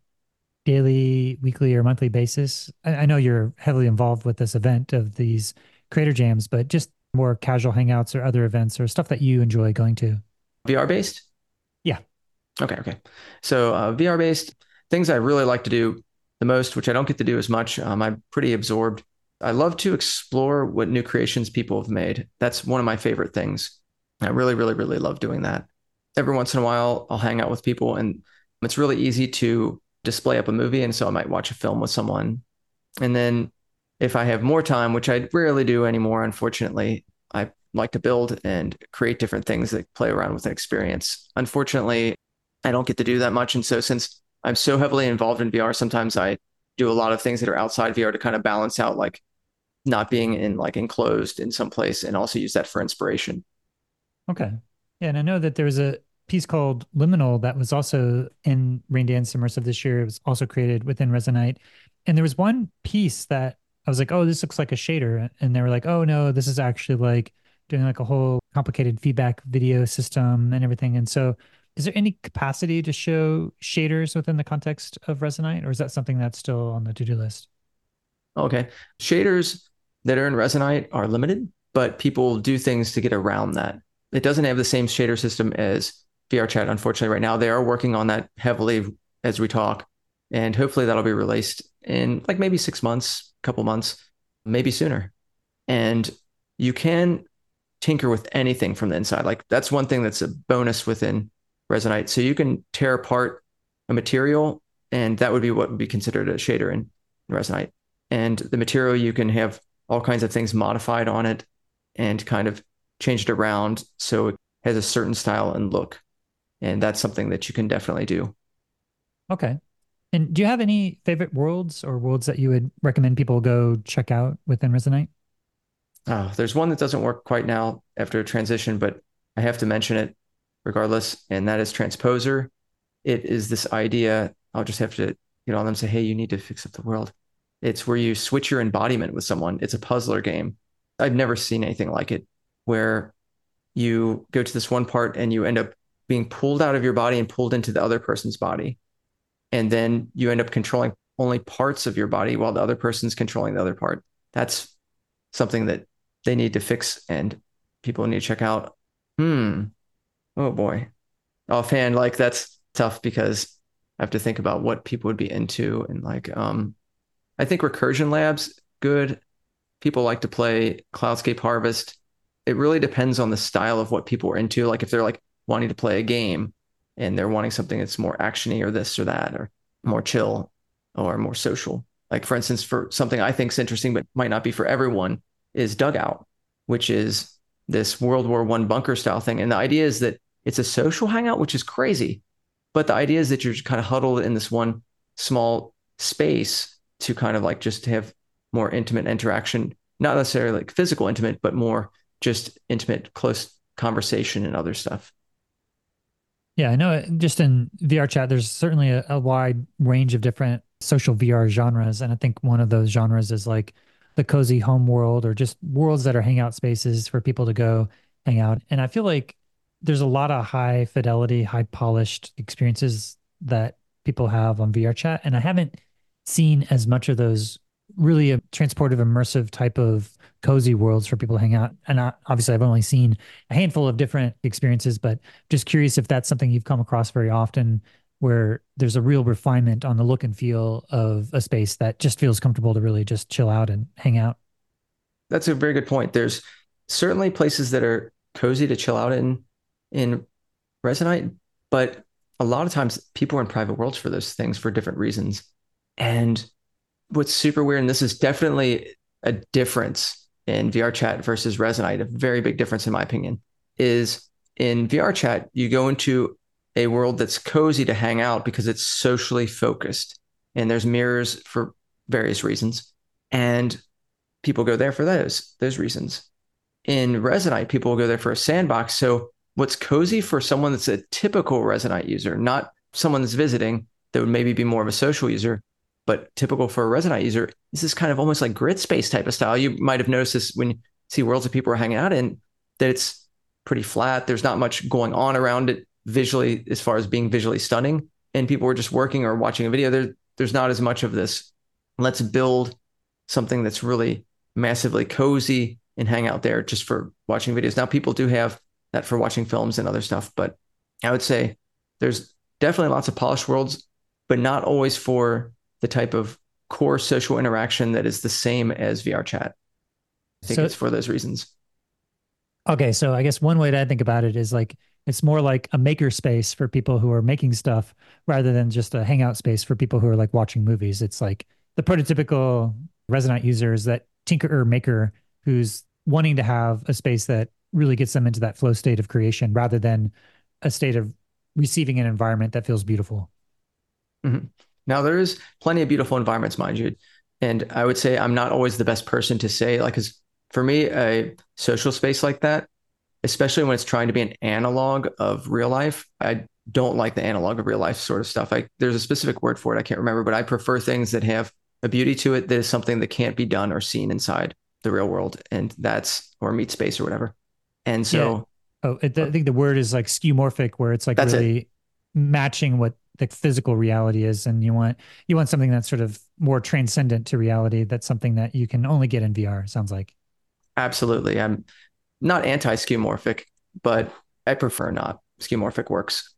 daily, weekly, or monthly basis? I, I know you're heavily involved with this event of these creator jams, but just more casual hangouts or other events or stuff that you enjoy going to. V R based? Yeah. Okay, okay. So uh, V R based things I really like to do the most, which I don't get to do as much. Um, I'm pretty absorbed. I love to explore what new creations people have made. That's one of my favorite things. I really, really, really love doing that. Every once in a while, I'll hang out with people, and it's really easy to display up a movie. And so I might watch a film with someone. And then if I have more time, which I rarely do anymore, unfortunately, I like to build and create different things that play around with an experience. Unfortunately, I don't get to do that much. And so since I'm so heavily involved in V R, sometimes I do a lot of things that are outside V R to kind of balance out like not being in like enclosed in some place, and also use that for inspiration. Okay. Yeah, and I know that there's a piece called Liminal that was also in Rain Dance Immersive this year. It was also created within Resonite. And there was one piece that I was like, oh, this looks like a shader. And they were like, oh, no, this is actually like doing like a whole complicated feedback video system and everything. And so is there any capacity to show shaders within the context of Resonite, or is that something that's still on the to-do list? Okay. Shaders that are in Resonite are limited, but people do things to get around that. It doesn't have the same shader system as VRChat, unfortunately, right now. They are working on that heavily as we talk. And hopefully that'll be released in like maybe six months, a couple months, maybe sooner. And you can tinker with anything from the inside. Like that's one thing that's a bonus within Resonite. So you can tear apart a material, and that would be what would be considered a shader in Resonite. And the material, you can have all kinds of things modified on it and kind of change it around so it has a certain style and look. And that's something that you can definitely do. Okay. And do you have any favorite worlds or worlds that you would recommend people go check out within Resonite? Oh, there's one that doesn't work quite now after a transition, but I have to mention it regardless, and that is Transposer. It is this idea, I'll just have to get on them and say, hey, you need to fix up the world. It's where you switch your embodiment with someone. It's a puzzler game. I've never seen anything like it, where you go to this one part and you end up being pulled out of your body and pulled into the other person's body. And then you end up controlling only parts of your body while the other person's controlling the other part. That's something that they need to fix and people need to check out. Hmm. Oh boy. Offhand, like that's tough because I have to think about what people would be into. And like, um, I think Recursion Labs, good. People like to play Cloudscape Harvest. It really depends on the style of what people are into. Like if they're like wanting to play a game and they're wanting something that's more actiony or this or that, or more chill or more social. Like for instance, for something I think is interesting, but might not be for everyone, is Dugout, which is this World War One bunker style thing. And the idea is that it's a social hangout, which is crazy. But the idea is that you're kind of huddled in this one small space to kind of like just have more intimate interaction, not necessarily like physical intimate, but more just intimate, close conversation and other stuff. Yeah, I know just in VRChat, there's certainly a, a wide range of different social V R genres. And I think one of those genres is like the cozy home world or just worlds that are hangout spaces for people to go hang out. And I feel like there's a lot of high fidelity, high polished experiences that people have on V R chat. And I haven't seen as much of those really a transportive, immersive type of cozy worlds for people to hang out. And I, obviously, I've only seen a handful of different experiences, but just curious if that's something you've come across very often, where there's a real refinement on the look and feel of a space that just feels comfortable to really just chill out and hang out. That's a very good point. There's certainly places that are cozy to chill out in in Resonite, but a lot of times people are in private worlds for those things for different reasons. And what's super weird, and this is definitely a difference in V R chat versus Resonite, a very big difference in my opinion, is in V R chat, you go into a world that's cozy to hang out because it's socially focused and there's mirrors for various reasons. And people go there for those, those reasons. In Resonite, people will go there for a sandbox. So what's cozy for someone that's a typical Resonite user, not someone that's visiting that would maybe be more of a social user, but typical for a Resonite user, is this kind of almost like grid space type of style. You might have noticed this when you see worlds that people are hanging out in, that it's pretty flat. There's not much going on around it visually as far as being visually stunning. And people are just working or watching a video. There, there's not as much of this. Let's build something that's really massively cozy and hang out there just for watching videos. Now, people do have that for watching films and other stuff, but I would say there's definitely lots of polished worlds, but not always for the type of core social interaction that is the same as V R chat. I think so, it's for those reasons. Okay, so I guess one way to think about it is like it's more like a maker space for people who are making stuff rather than just a hangout space for people who are like watching movies. It's like the prototypical Resonite user is that tinkerer maker who's wanting to have a space that really gets them into that flow state of creation rather than a state of receiving an environment that feels beautiful. Mm-hmm. Now, there is plenty of beautiful environments, mind you. And I would say I'm not always the best person to say, like, because for me, a social space like that, especially when it's trying to be an analog of real life, I don't like the analog of real life sort of stuff. I, there's a specific word for it. I can't remember, but I prefer things that have a beauty to it that is something that can't be done or seen inside the real world. And that's, or meet space or whatever. And so. Yeah. Oh, it, I think the word is like skeuomorphic, where it's like really it. matching what the physical reality is. And you want, you want something that's sort of more transcendent to reality. That's something that you can only get in V R, sounds like. Absolutely. I'm not anti-skeuomorphic, but I prefer not. Skeuomorphic works.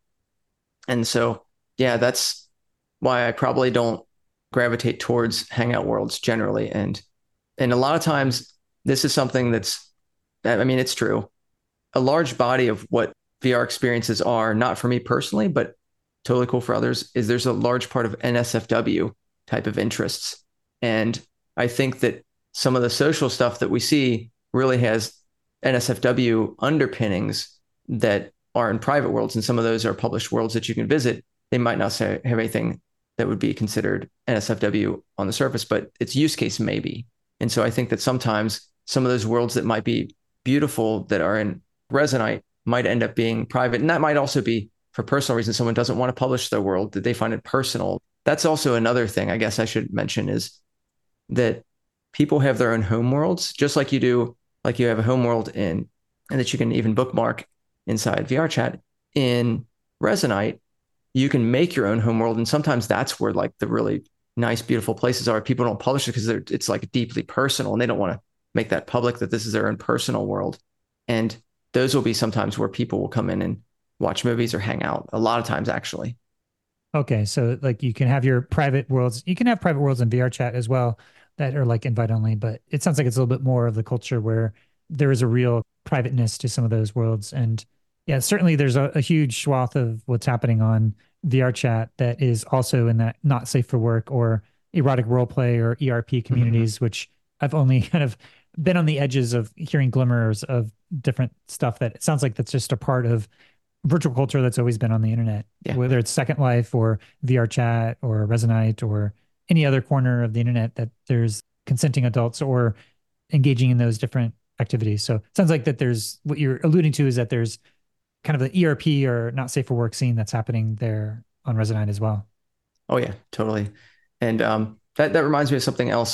And so, yeah, that's why I probably don't gravitate towards hangout worlds generally. And and a lot of times this is something that's, I mean, it's true. A large body of what V R experiences are, not for me personally, but totally cool for others, is there's a large part of N S F W type of interests. And I think that some of the social stuff that we see really has N S F W underpinnings that are in private worlds. And some of those are published worlds that you can visit. They might not say, have anything that would be considered N S F W on the surface, but its use case maybe. And so I think that sometimes some of those worlds that might be beautiful that are in Resonite might end up being private. And that might also be for personal reasons. Someone doesn't want to publish their world, that they find it personal. That's also another thing I guess I should mention, is that people have their own home worlds, just like you do, like you have a home world in, and that you can even bookmark inside V R chat. In Resonite, you can make your own home world. And sometimes that's where like the really nice, beautiful places are. People don't publish it because it's like deeply personal and they don't want to make that public, that this is their own personal world. And those will be sometimes where people will come in and watch movies or hang out, a lot of times actually. Okay. So like you can have your private worlds, you can have private worlds in V R chat as well that are like invite only, but it sounds like it's a little bit more of the culture where there is a real privateness to some of those worlds. And yeah, certainly there's a, a huge swath of what's happening on V R chat that is also in that not safe for work or erotic role play or E R P communities, mm-hmm. which I've only kind of been on the edges of hearing glimmers of different stuff that it sounds like that's just a part of virtual culture that's always been on the internet, yeah. whether it's Second Life or V R chat or Resonite or any other corner of the internet, that there's consenting adults or engaging in those different activities. So it sounds like that there's, what you're alluding to is that there's kind of the E R P or not safe for work scene that's happening there on Resonite as well. Oh yeah, totally. And um, that, that reminds me of something else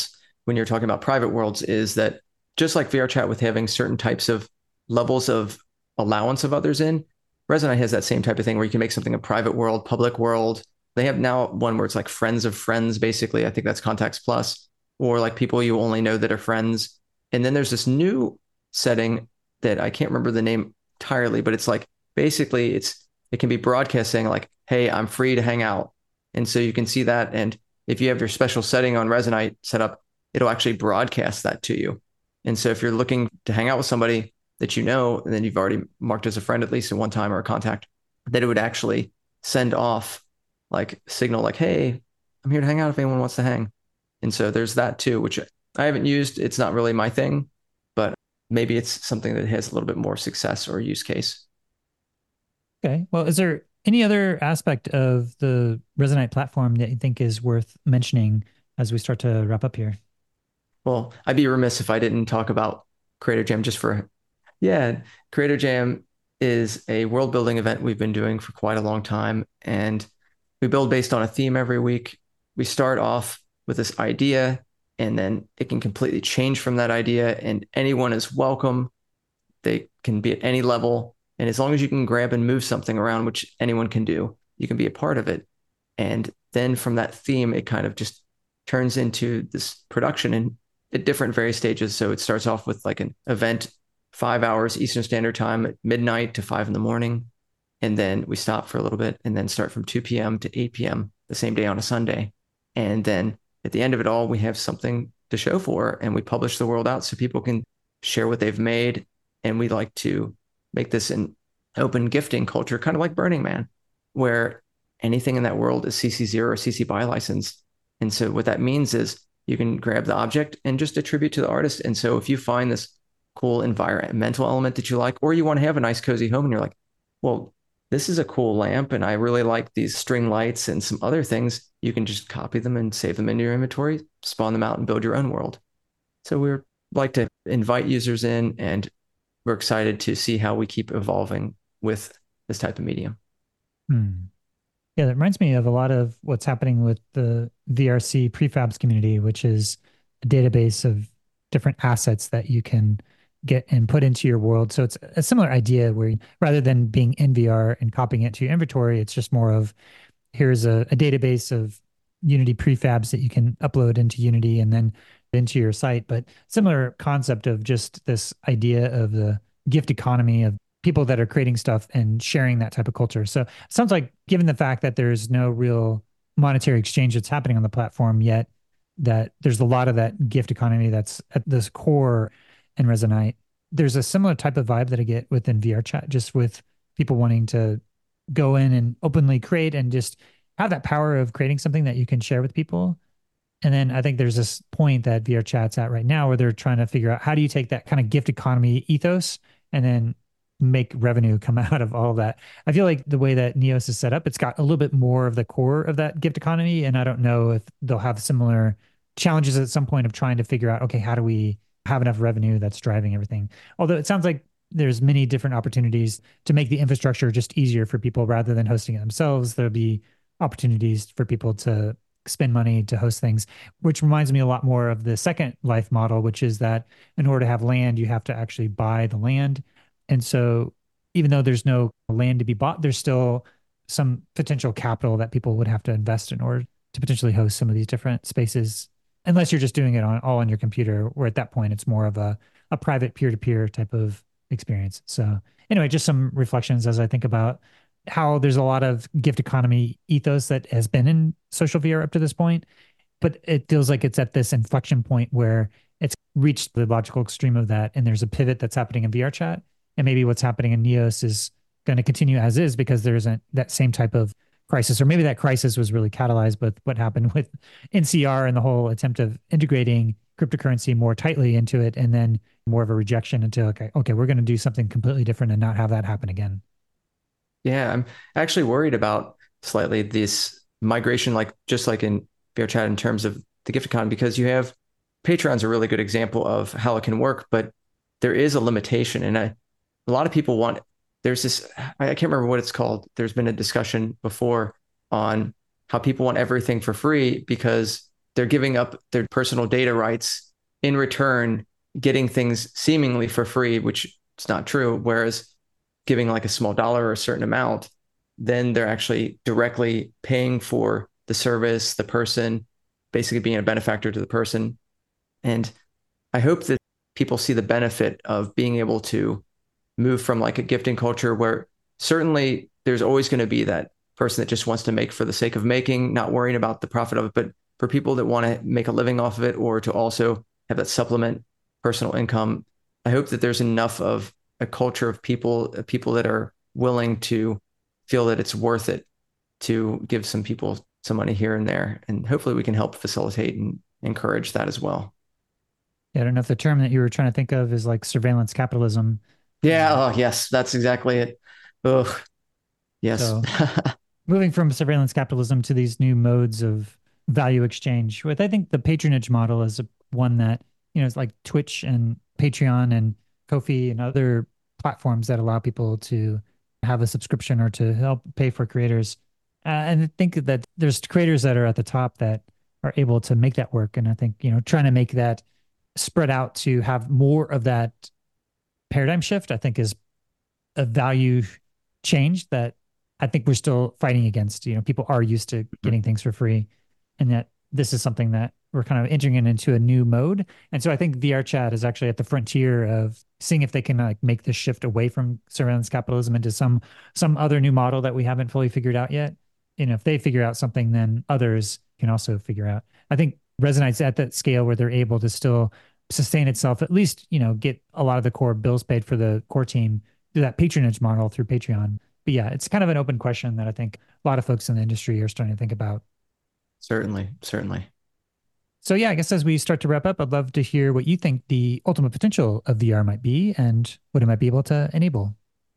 when you're talking about private worlds is that just like VRChat with having certain types of levels of allowance of others in, Resonite has that same type of thing where you can make something a private world, public world. They have now one where it's like friends of friends, basically. I think that's Contacts Plus, or like people you only know that are friends. And then there's this new setting that I can't remember the name entirely, but it's like basically it's it can be broadcast saying like, hey, I'm free to hang out. And so you can see that. And if you have your special setting on Resonite set up, it'll actually broadcast that to you. And so if you're looking to hang out with somebody that you know, and then you've already marked as a friend at least at one time or a contact, that it would actually send off like signal like, hey, I'm here to hang out if anyone wants to hang. And so there's that too, which I haven't used. It's not really my thing, but maybe it's something that has a little bit more success or use case. Okay. Well, is there any other aspect of the Resonite platform that you think is worth mentioning as we start to wrap up here? Well, I'd be remiss if I didn't talk about Creator Jam just for, yeah, Creator Jam is a world building event we've been doing for quite a long time. And we build based on a theme every week. We start off with this idea, and then it can completely change from that idea, and anyone is welcome. They can be at any level. And as long as you can grab and move something around, which anyone can do, you can be a part of it. And then from that theme, it kind of just turns into this production in at different various stages. So it starts off with like an event, five hours Eastern Standard Time at midnight to five in the morning. And then we stop for a little bit and then start from two p.m. to eight p.m. the same day on a Sunday. And then at the end of it all, we have something to show for, and we publish the world out so people can share what they've made. And we like to make this an open gifting culture, kind of like Burning Man, where anything in that world is C C zero or C C BY licensed. And so what that means is you can grab the object and just attribute to the artist. And so if you find this cool environmental element that you like, or you want to have a nice cozy home and you're like, well, this is a cool lamp and I really like these string lights and some other things, you can just copy them and save them into your inventory, spawn them out and build your own world. So we're like to invite users in, and we're excited to see how we keep evolving with this type of medium. Hmm. Yeah, that reminds me of a lot of what's happening with the V R C prefabs community, which is a database of different assets that you can get and put into your world. So it's a similar idea where rather than being in V R and copying it to your inventory, it's just more of here's a, a database of Unity prefabs that you can upload into Unity and then into your site. But similar concept of just this idea of the gift economy of people that are creating stuff and sharing that type of culture. So it sounds like given the fact that there's no real monetary exchange that's happening on the platform yet, that there's a lot of that gift economy that's at this core in Resonite. There's a similar type of vibe that I get within VRChat, just with people wanting to go in and openly create and just have that power of creating something that you can share with people. And then I think there's this point that VRChat's at right now where they're trying to figure out how do you take that kind of gift economy ethos and then make revenue come out of all of that. I feel like the way that Neos is set up, it's got a little bit more of the core of that gift economy. And I don't know if they'll have similar challenges at some point of trying to figure out, okay, how do we have enough revenue that's driving everything? Although it sounds like there's many different opportunities to make the infrastructure just easier for people rather than hosting it themselves. There'll be opportunities for people to spend money to host things, which reminds me a lot more of the Second Life model, which is that in order to have land, you have to actually buy the land. And so even though there's no land to be bought, there's still some potential capital that people would have to invest in order to potentially host some of these different spaces, unless you're just doing it on all on your computer, where at that point it's more of a, a private peer-to-peer type of experience. So anyway, just some reflections as I think about how there's a lot of gift economy ethos that has been in social V R up to this point, but it feels like it's at this inflection point where it's reached the logical extreme of that. And there's a pivot that's happening in VRChat. And maybe what's happening in Neos is going to continue as is because there isn't that same type of crisis, or maybe that crisis was really catalyzed with what happened with N C R and the whole attempt of integrating cryptocurrency more tightly into it, and then more of a rejection into, okay, okay, we're going to do something completely different and not have that happen again. Yeah, I'm actually worried about slightly this migration, like just like in VRChat in terms of the gift economy, because you have Patreon's a really good example of how it can work, but there is a limitation. And I, a lot of people want, there's this, I can't remember what it's called. There's been a discussion before on how people want everything for free because they're giving up their personal data rights in return, getting things seemingly for free, which is not true. Whereas giving like a small dollar or a certain amount, then they're actually directly paying for the service, the person, basically being a benefactor to the person. And I hope that people see the benefit of being able to move from like a gifting culture where certainly there's always going to be that person that just wants to make for the sake of making, not worrying about the profit of it. But for people that want to make a living off of it or to also have that supplement personal income, I hope that there's enough of a culture of people, people that are willing to feel that it's worth it to give some people some money here and there. And hopefully we can help facilitate and encourage that as well. Yeah, I don't know if the term that you were trying to think of is like surveillance capitalism. Yeah. Oh, yes, that's exactly it. Ugh. Yes. So moving from surveillance capitalism to these new modes of value exchange, with I think the patronage model is a, one that, you know, it's like Twitch and Patreon and Ko-fi and other platforms that allow people to have a subscription or to help pay for creators. Uh, and I think that there's creators that are at the top that are able to make that work. And I think, you know, trying to make that spread out to have more of that paradigm shift, I think is a value change that I think we're still fighting against. You know, people are used to getting things for free, and that this is something that we're kind of entering into a new mode. And so I think V R chat is actually at the frontier of seeing if they can like make this shift away from surveillance capitalism into some some other new model that we haven't fully figured out yet. And if they figure out something, then others can also figure out. I think Resonite's at that scale where they're able to still sustain itself, at least, you know, get a lot of the core bills paid for the core team through that patronage model through Patreon. But yeah, it's kind of an open question that I think a lot of folks in the industry are starting to think about. Certainly, certainly. So yeah, I guess as we start to wrap up, I'd love to hear what you think the ultimate potential of V R might be and what it might be able to enable.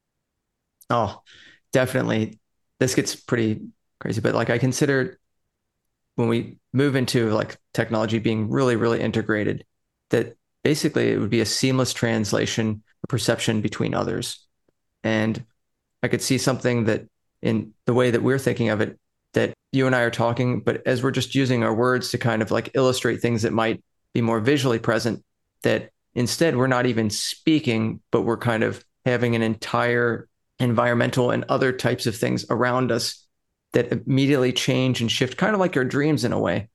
Oh, definitely. This gets pretty crazy, but like I consider when we move into like technology being really, really integrated, that basically it would be a seamless translation of perception between others. And I could see something that in the way that we're thinking of it, that you and I are talking, but as we're just using our words to kind of like illustrate things that might be more visually present, that instead we're not even speaking, but we're kind of having an entire environmental and other types of things around us that immediately change and shift, kind of like your dreams in a way,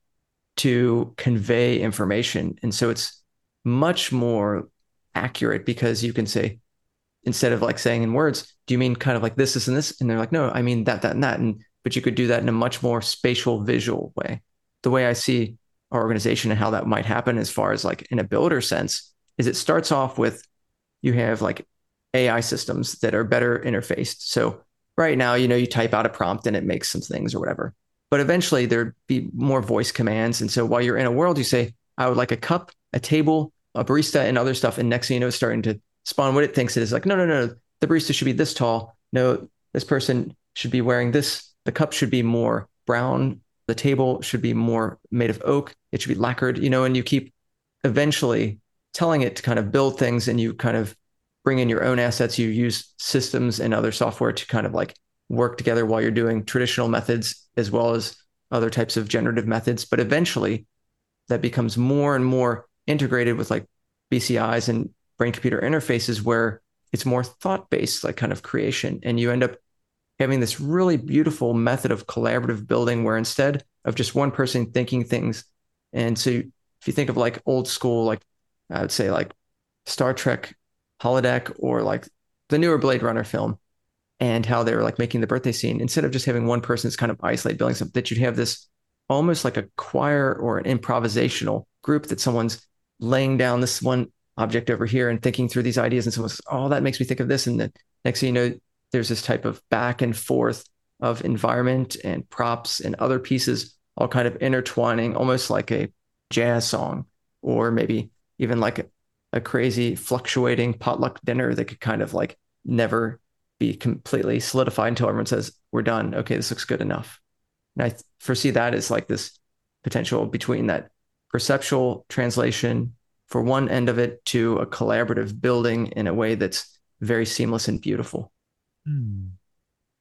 to convey information. And so it's much more accurate because you can say, instead of like saying in words, do you mean kind of like this, this, and this? And they're like, no, I mean that, that, and that. And but you could do that in a much more spatial, visual way. The way I see our organization and how that might happen as far as like in a builder sense is it starts off with you have like A I systems that are better interfaced. So right now, you know, you type out a prompt and it makes some things or whatever. But eventually there'd be more voice commands. And so while you're in a world, you say, I would like a cup, a table, a barista, and other stuff. And next thing you know, it's starting to spawn what it thinks it is. Like, no, no, no, the barista should be this tall. No, this person should be wearing this. The cup should be more brown. The table should be more made of oak. It should be lacquered, you know, and you keep eventually telling it to kind of build things, and you kind of bring in your own assets. You use systems and other software to kind of like work together while you're doing traditional methods as well as other types of generative methods. But eventually that becomes more and more integrated with like B C Is and brain computer interfaces where it's more thought-based, like kind of creation. And you end up having this really beautiful method of collaborative building where instead of just one person thinking things. And so if you think of like old school, like I would say like Star Trek holodeck or like the newer Blade Runner film and how they were like making the birthday scene, instead of just having one person that's kind of isolated building something, that you'd have this almost like a choir or an improvisational group that someone's laying down this one object over here and thinking through these ideas. And someone's, oh, that makes me think of this. And then next thing you know, there's this type of back and forth of environment and props and other pieces all kind of intertwining, almost like a jazz song, or maybe even like a, a crazy fluctuating potluck dinner that could kind of like never be completely solidified until everyone says, we're done. Okay, this looks good enough. And I th- foresee that as like this potential between that perceptual translation for one end of it to a collaborative building in a way that's very seamless and beautiful. Hmm.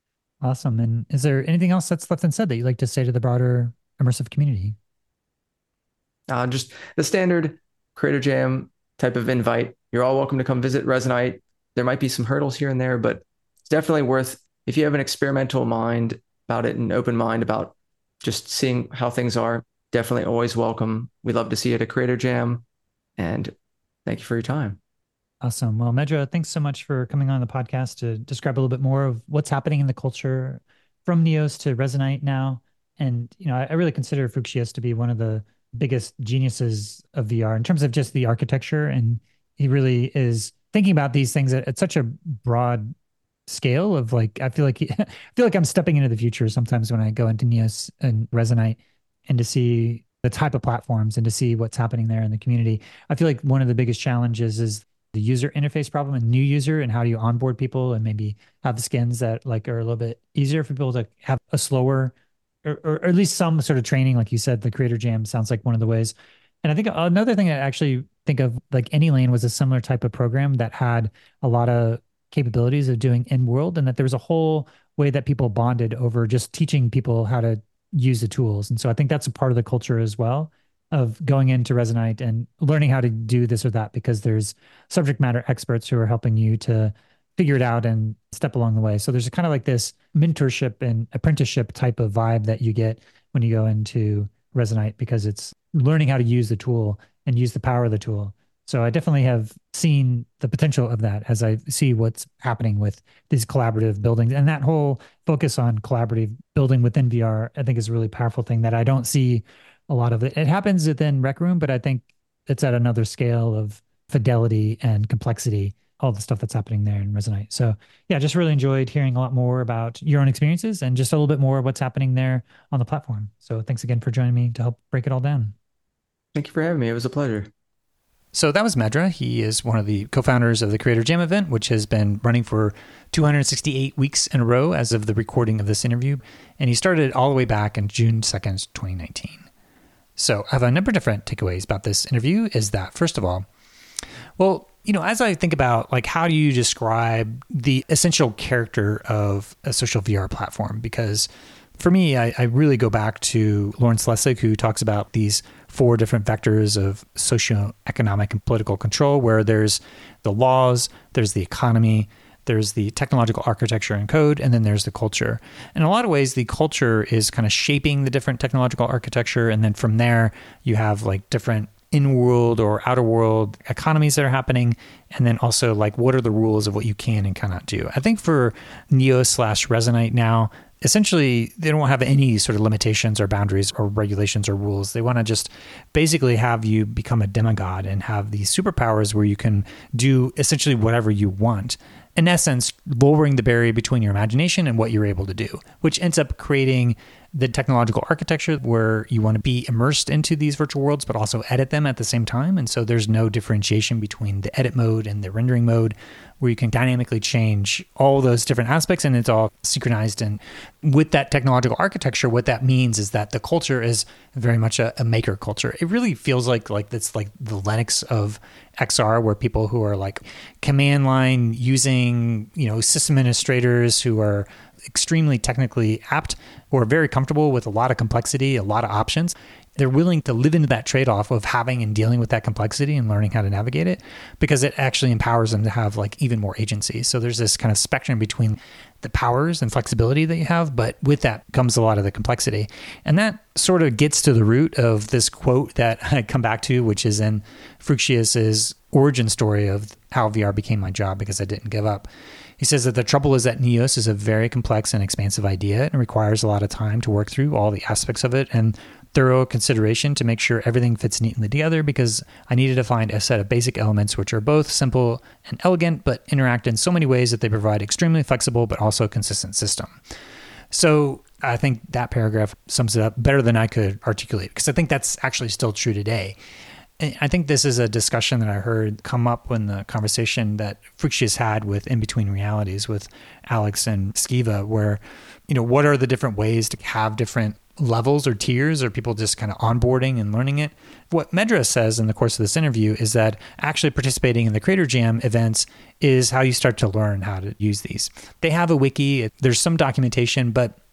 Awesome. And is there anything else that's left unsaid that you'd like to say to the broader immersive community? Uh, just the standard Creator Jam type of invite. You're all welcome to come visit Resonite. There might be some hurdles here and there, but it's definitely worth, if you have an experimental mind about it, an open mind about just seeing how things are, definitely always welcome. We love to see you at a Creator Jam. And thank you for your time. Awesome. Well, Medra, thanks so much for coming on the podcast to describe a little bit more of what's happening in the culture from Neos to Resonite now. And, you know, I, I really consider Fuchsius to be one of the biggest geniuses of V R in terms of just the architecture. And he really is thinking about these things at, at such a broad scale of like, I feel like, he, I feel like I'm stepping into the future sometimes when I go into Neos and Resonite and to see the type of platforms and to see what's happening there in the community. I feel like one of the biggest challenges is the user interface problem and new user, and how do you onboard people and maybe have the skins that like are a little bit easier for people to have a slower or, or, or at least some sort of training. Like you said, the Creator Jam sounds like one of the ways. And I think another thing I actually think of, like AnyLane was a similar type of program that had a lot of capabilities of doing in-world, and that there was a whole way that people bonded over just teaching people how to use the tools. And so I think that's a part of the culture as well, of going into Resonite and learning how to do this or that, because there's subject matter experts who are helping you to figure it out and step along the way. So there's a kind of like this mentorship and apprenticeship type of vibe that you get when you go into Resonite, because it's learning how to use the tool and use the power of the tool. So I definitely have seen the potential of that as I see what's happening with these collaborative buildings, and that whole focus on collaborative building within V R, I think is a really powerful thing that I don't see a lot of it. It happens within Rec Room, but I think it's at another scale of fidelity and complexity, all the stuff that's happening there in Resonite. So yeah, just really enjoyed hearing a lot more about your own experiences and just a little bit more of what's happening there on the platform. So thanks again for joining me to help break it all down. Thank you for having me. It was a pleasure. So that was Medra. He is one of the co-founders of the Creator Jam event, which has been running for two hundred sixty-eight weeks in a row as of the recording of this interview. And he started all the way back in June second, twenty nineteen. So I have a number of different takeaways about this interview. Is that, first of all, well, you know, as I think about like, how do you describe the essential character of a social V R platform? Because for me, I, I really go back to Lawrence Lessig, who talks about these four different vectors of socioeconomic and political control, where there's the laws, there's the economy, there's the technological architecture and code, and then there's the culture. In a lot of ways, the culture is kind of shaping the different technological architecture. And then from there, you have like different in-world or outer-world economies that are happening. And then also like, what are the rules of what you can and cannot do? I think for Neos slash Resonite now, essentially, they don't have any sort of limitations or boundaries or regulations or rules. They want to just basically have you become a demigod and have these superpowers where you can do essentially whatever you want. In essence, lowering the barrier between your imagination and what you're able to do, which ends up creating the technological architecture where you want to be immersed into these virtual worlds, but also edit them at the same time. And so there's no differentiation between the edit mode and the rendering mode, where you can dynamically change all those different aspects, and it's all synchronized. And with that technological architecture, what that means is that the culture is very much a, a maker culture. It really feels like like that's like the Linux of X R, where people who are like command line using, you know, system administrators who are extremely technically apt or very comfortable with a lot of complexity, a lot of options. They're willing to live into that trade-off of having and dealing with that complexity and learning how to navigate it, because it actually empowers them to have like even more agency. So there's this kind of spectrum between the powers and flexibility that you have, but with that comes a lot of the complexity. And that sort of gets to the root of this quote that I come back to, which is in Fuchsius's origin story of how V R became my job, because I didn't give up. He says that the trouble is that Neos is a very complex and expansive idea and requires a lot of time to work through all the aspects of it and thorough consideration to make sure everything fits neatly together, because I needed to find a set of basic elements which are both simple and elegant, but interact in so many ways that they provide extremely flexible but also consistent system. So I think that paragraph sums it up better than I could articulate, because I think that's actually still true today. I think this is a discussion that I heard come up when the conversation that Fuchsius had with In Between Realities with Alex and Skiva, where, you know, what are the different ways to have different levels or tiers, or people just kind of onboarding and learning it. What Medra says in the course of this interview is that actually participating in the Creator Jam events is how you start to learn how to use these. They have a wiki, there's some documentation, but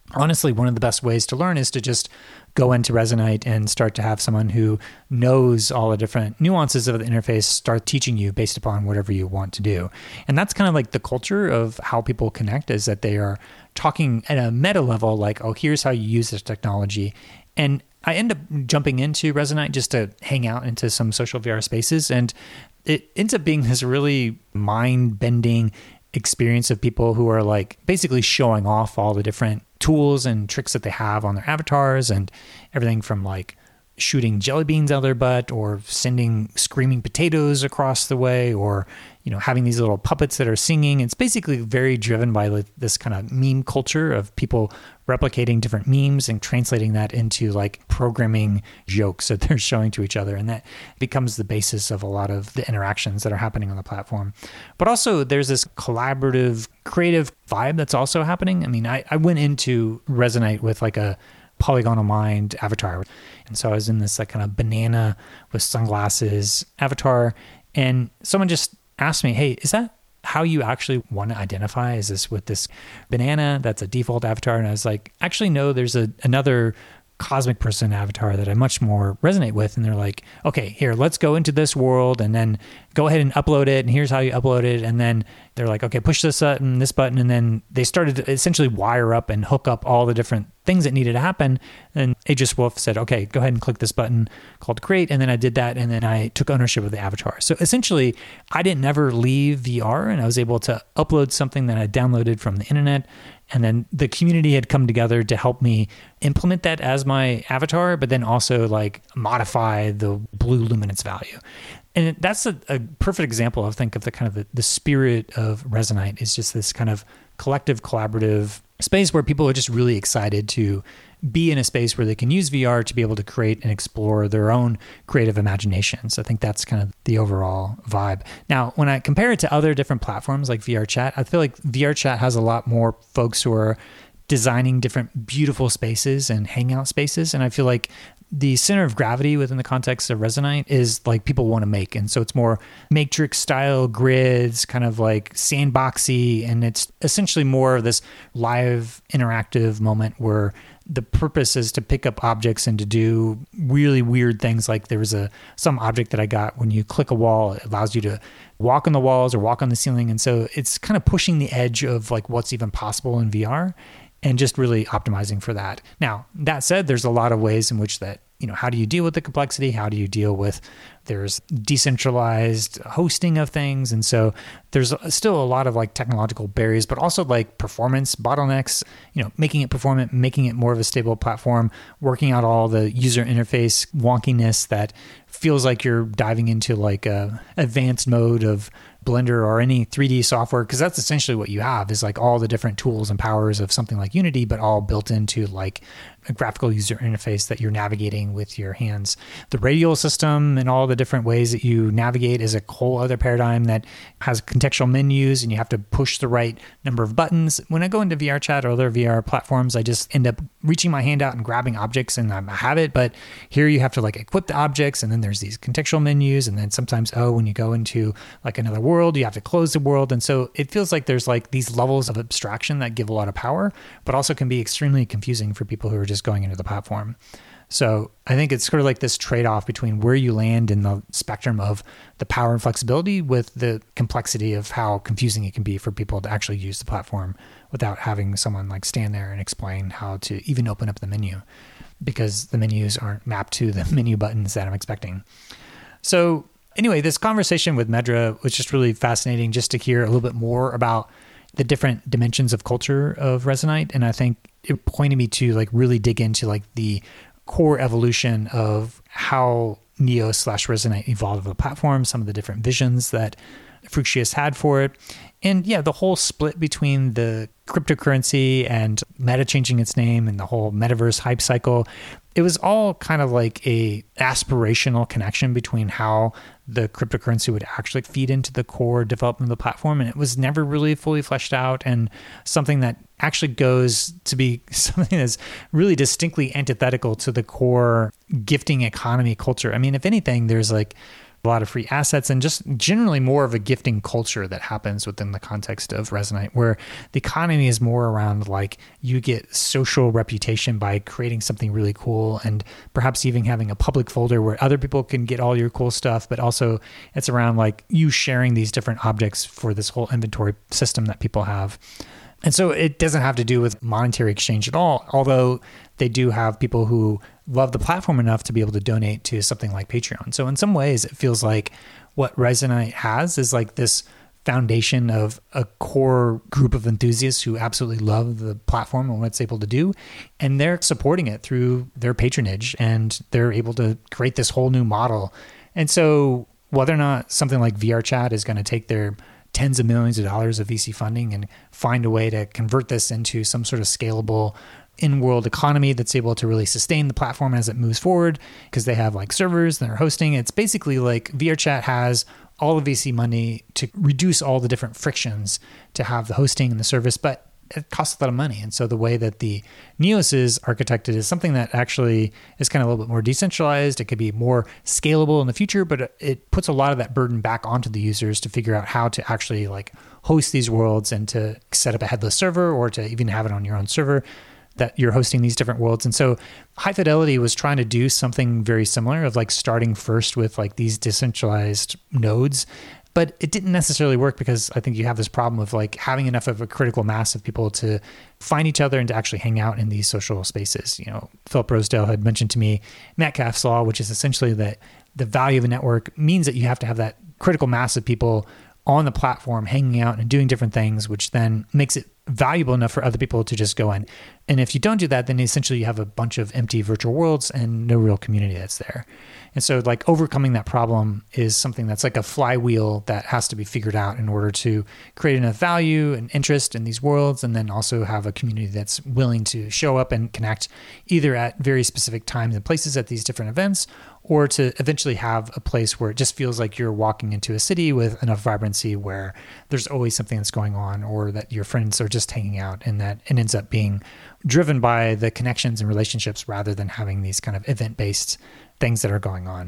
honestly, one of the best ways to learn is to just go into Resonite and start to have someone who knows all the different nuances of the interface start teaching you based upon whatever you want to do. And that's kind of like the culture of how people connect, is that they are talking at a meta level, like, oh, here's how you use this technology. And I end up jumping into Resonite just to hang out into some social V R spaces. And it ends up being this really mind-bending experience of people who are like basically showing off all the different tools and tricks that they have on their avatars, and everything from like shooting jelly beans out of their butt, or sending screaming potatoes across the way, or, you know, having these little puppets that are singing. It's basically very driven by like this kind of meme culture of people replicating different memes and translating that into like programming jokes that they're showing to each other. And that becomes the basis of a lot of the interactions that are happening on the platform. But also there's this collaborative, creative vibe that's also happening. I mean, I, I went into Resonite with like a polygonal mind avatar. And so I was in this like kind of banana with sunglasses avatar. And someone just asked me, hey, is that how you actually want to identify? Is this with this banana that's a default avatar? And I was like, actually, no, there's a another cosmic person avatar that I much more resonate with. And they're like, okay, here, let's go into this world and then go ahead and upload it. And here's how you upload it. And then they're like, okay, push this button, this button. And then they started to essentially wire up and hook up all the different things that needed to happen. And Aegis Wolf said, okay, go ahead and click this button called create. And then I did that. And then I took ownership of the avatar. So essentially, I didn't ever leave V R, and I was able to upload something that I downloaded from the internet. And then the community had come together to help me implement that as my avatar, but then also like modify the blue luminance value. And that's a, a perfect example, I think, of the kind of the, the spirit of Resonite, is just this kind of collective, collaborative space where people are just really excited to be in a space where they can use V R to be able to create and explore their own creative imaginations. I think that's kind of the overall vibe. Now, when I compare it to other different platforms like VRChat, I feel like VRChat has a lot more folks who are designing different beautiful spaces and hangout spaces. And I feel like the center of gravity within the context of Resonite is like people want to make. And so it's more matrix style grids, kind of like sandboxy. And it's essentially more of this live interactive moment where the purpose is to pick up objects and to do really weird things. Like there was a some object that I got when you click a wall, it allows you to walk on the walls or walk on the ceiling. And so it's kind of pushing the edge of like what's even possible in V R, and just really optimizing for that. Now, that said, there's a lot of ways in which that, you know, how do you deal with the complexity? How do you deal with, there's decentralized hosting of things. And so there's still a lot of like technological barriers, but also like performance bottlenecks, you know, making it performant, making it more of a stable platform, working out all the user interface wonkiness that feels like you're diving into like a advanced mode of Blender or any three D software, because that's essentially what you have, is like all the different tools and powers of something like Unity, but all built into like a graphical user interface that you're navigating with your hands. The radial system and all the different ways that you navigate is a whole other paradigm that has contextual menus, and you have to push the right number of buttons. When I go into VRChat or other V R platforms, I just end up reaching my hand out and grabbing objects and I have it. But here you have to like equip the objects, and then there's these contextual menus. And then sometimes, oh, when you go into like another world, you have to close the world. And so it feels like there's like these levels of abstraction that give a lot of power, but also can be extremely confusing for people who are just going into the platform. So I think it's sort of like this trade-off between where you land in the spectrum of the power and flexibility with the complexity of how confusing it can be for people to actually use the platform without having someone like stand there and explain how to even open up the menu, because the menus aren't mapped to the menu buttons that I'm expecting. So anyway, this conversation with Medra was just really fascinating, just to hear a little bit more about the different dimensions of culture of Resonite. And I think it pointed me to like really dig into like the core evolution of how Neo slash Resonite evolved the platform, some of the different visions that Fructius had for it. And yeah, the whole split between the cryptocurrency and Meta changing its name and the whole metaverse hype cycle, it was all kind of like a aspirational connection between how the cryptocurrency would actually feed into the core development of the platform. And it was never really fully fleshed out, and something that actually goes to be something that's really distinctly antithetical to the core gifting economy culture. I mean, if anything, there's like a lot of free assets, and just generally more of a gifting culture that happens within the context of Resonite, where the economy is more around like you get social reputation by creating something really cool, and perhaps even having a public folder where other people can get all your cool stuff, but also it's around like you sharing these different objects for this whole inventory system that people have. And so it doesn't have to do with monetary exchange at all, although they do have people who love the platform enough to be able to donate to something like Patreon. So in some ways, it feels like what Resonite has is like this foundation of a core group of enthusiasts who absolutely love the platform and what it's able to do. And they're supporting it through their patronage, and they're able to create this whole new model. And so whether or not something like VRChat is going to take their tens of millions of dollars of V C funding and find a way to convert this into some sort of scalable in-world economy that's able to really sustain the platform as it moves forward, because they have like servers that are hosting. It's basically like VRChat has all the V C money to reduce all the different frictions to have the hosting and the service, but it costs a lot of money. And so the way that the Neos is architected is something that actually is kind of a little bit more decentralized. It could be more scalable in the future, but it puts a lot of that burden back onto the users to figure out how to actually like host these worlds and to set up a headless server, or to even have it on your own server that you're hosting these different worlds. And so High Fidelity was trying to do something very similar of like starting first with like these decentralized nodes, but it didn't necessarily work because I think you have this problem of like having enough of a critical mass of people to find each other and to actually hang out in these social spaces. You know, Philip Rosedale had mentioned to me Metcalfe's law, which is essentially that the value of a network means that you have to have that critical mass of people on the platform hanging out and doing different things, which then makes it valuable enough for other people to just go in. And if you don't do that, then essentially you have a bunch of empty virtual worlds and no real community that's there. And so like overcoming that problem is something that's like a flywheel that has to be figured out in order to create enough value and interest in these worlds, and then also have a community that's willing to show up and connect either at very specific times and places at these different events, or to eventually have a place where it just feels like you're walking into a city with enough vibrancy where there's always something that's going on, or that your friends are just hanging out, and that it ends up being driven by the connections and relationships rather than having these kind of event-based things that are going on.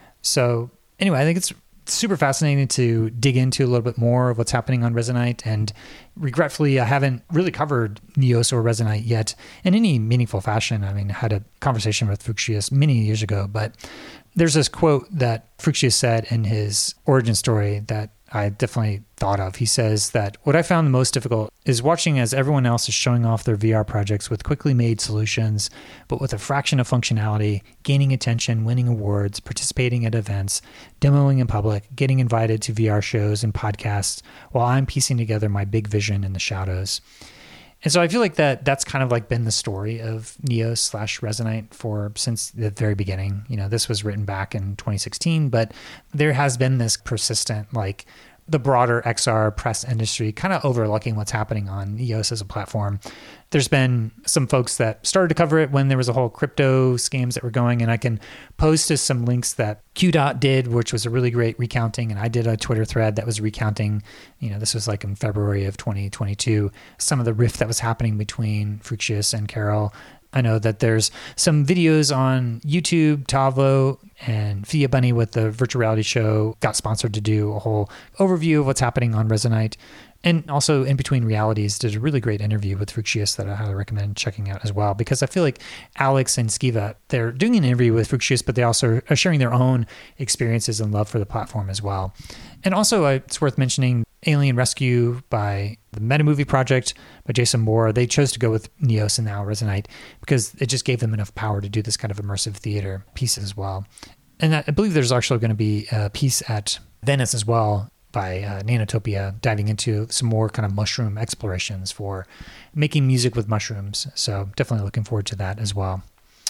So anyway, I think it's super fascinating to dig into a little bit more of what's happening on Resonite. And regretfully, I haven't really covered Neos or Resonite yet in any meaningful fashion. I mean, I had a conversation with Fructius many years ago, but there's this quote that Fructius said in his origin story that I definitely thought of. He says that what I found the most difficult is watching as everyone else is showing off their V R projects with quickly made solutions, but with a fraction of functionality, gaining attention, winning awards, participating at events, demoing in public, getting invited to V R shows and podcasts, while I'm piecing together my big vision in the shadows. And so I feel like that that's kind of like been the story of Neos slash Resonite for since the very beginning. You know, this was written back in twenty sixteen, but there has been this persistent, like the broader X R press industry kind of overlooking what's happening on Neos as a platform. There's been some folks that started to cover it when there was a whole crypto scams that were going, and I can post to some links that Q Dot did, which was a really great recounting, and I did a Twitter thread that was recounting, you know, this was like in February of twenty twenty-two, some of the rift that was happening between Fructius and Carol. I know that there's some videos on YouTube. Tavo and Fia Bunny with the virtual reality show got sponsored to do a whole overview of what's happening on Resonite. And also In Between Realities did a really great interview with Fructius that I highly recommend checking out as well, because I feel like Alex and Skiva, they're doing an interview with Fructius, but they also are sharing their own experiences and love for the platform as well. And also uh, it's worth mentioning Alien Rescue by the Meta Movie Project by Jason Moore. They chose to go with Neos and now Resonite because it just gave them enough power to do this kind of immersive theater piece as well. And I believe there's actually going to be a piece at Venice as well by uh, Nanotopia, diving into some more kind of mushroom explorations for making music with mushrooms. So definitely looking forward to that as well.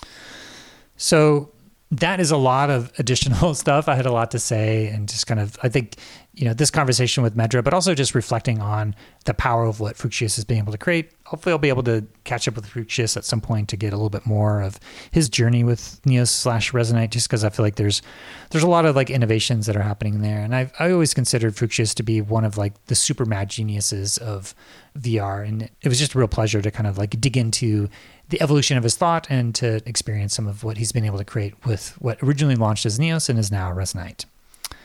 So that is a lot of additional stuff. I had a lot to say, and just kind of, I think, you know, this conversation with Medra, but also just reflecting on the power of what Fructius has been able to create. Hopefully I'll be able to catch up with Fructius at some point to get a little bit more of his journey with Neos slash Resonite, just because I feel like there's there's a lot of like innovations that are happening there. And I've, I always considered Fructius to be one of like the super mad geniuses of V R. And it was just a real pleasure to kind of like dig into the evolution of his thought and to experience some of what he's been able to create with what originally launched as Neos and is now Resonite.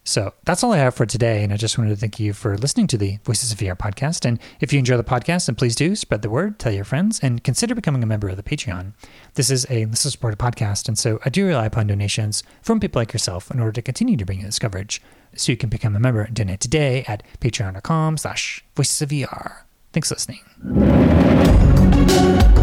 So that's all I have for today. And I just wanted to thank you for listening to the Voices of V R podcast. And if you enjoy the podcast, then please do spread the word, tell your friends, and consider becoming a member of the Patreon. This is a listener-supported podcast, and so I do rely upon donations from people like yourself in order to continue to bring you this coverage. So you can become a member and donate today at patreon.com slash voices of VR. Thanks for listening.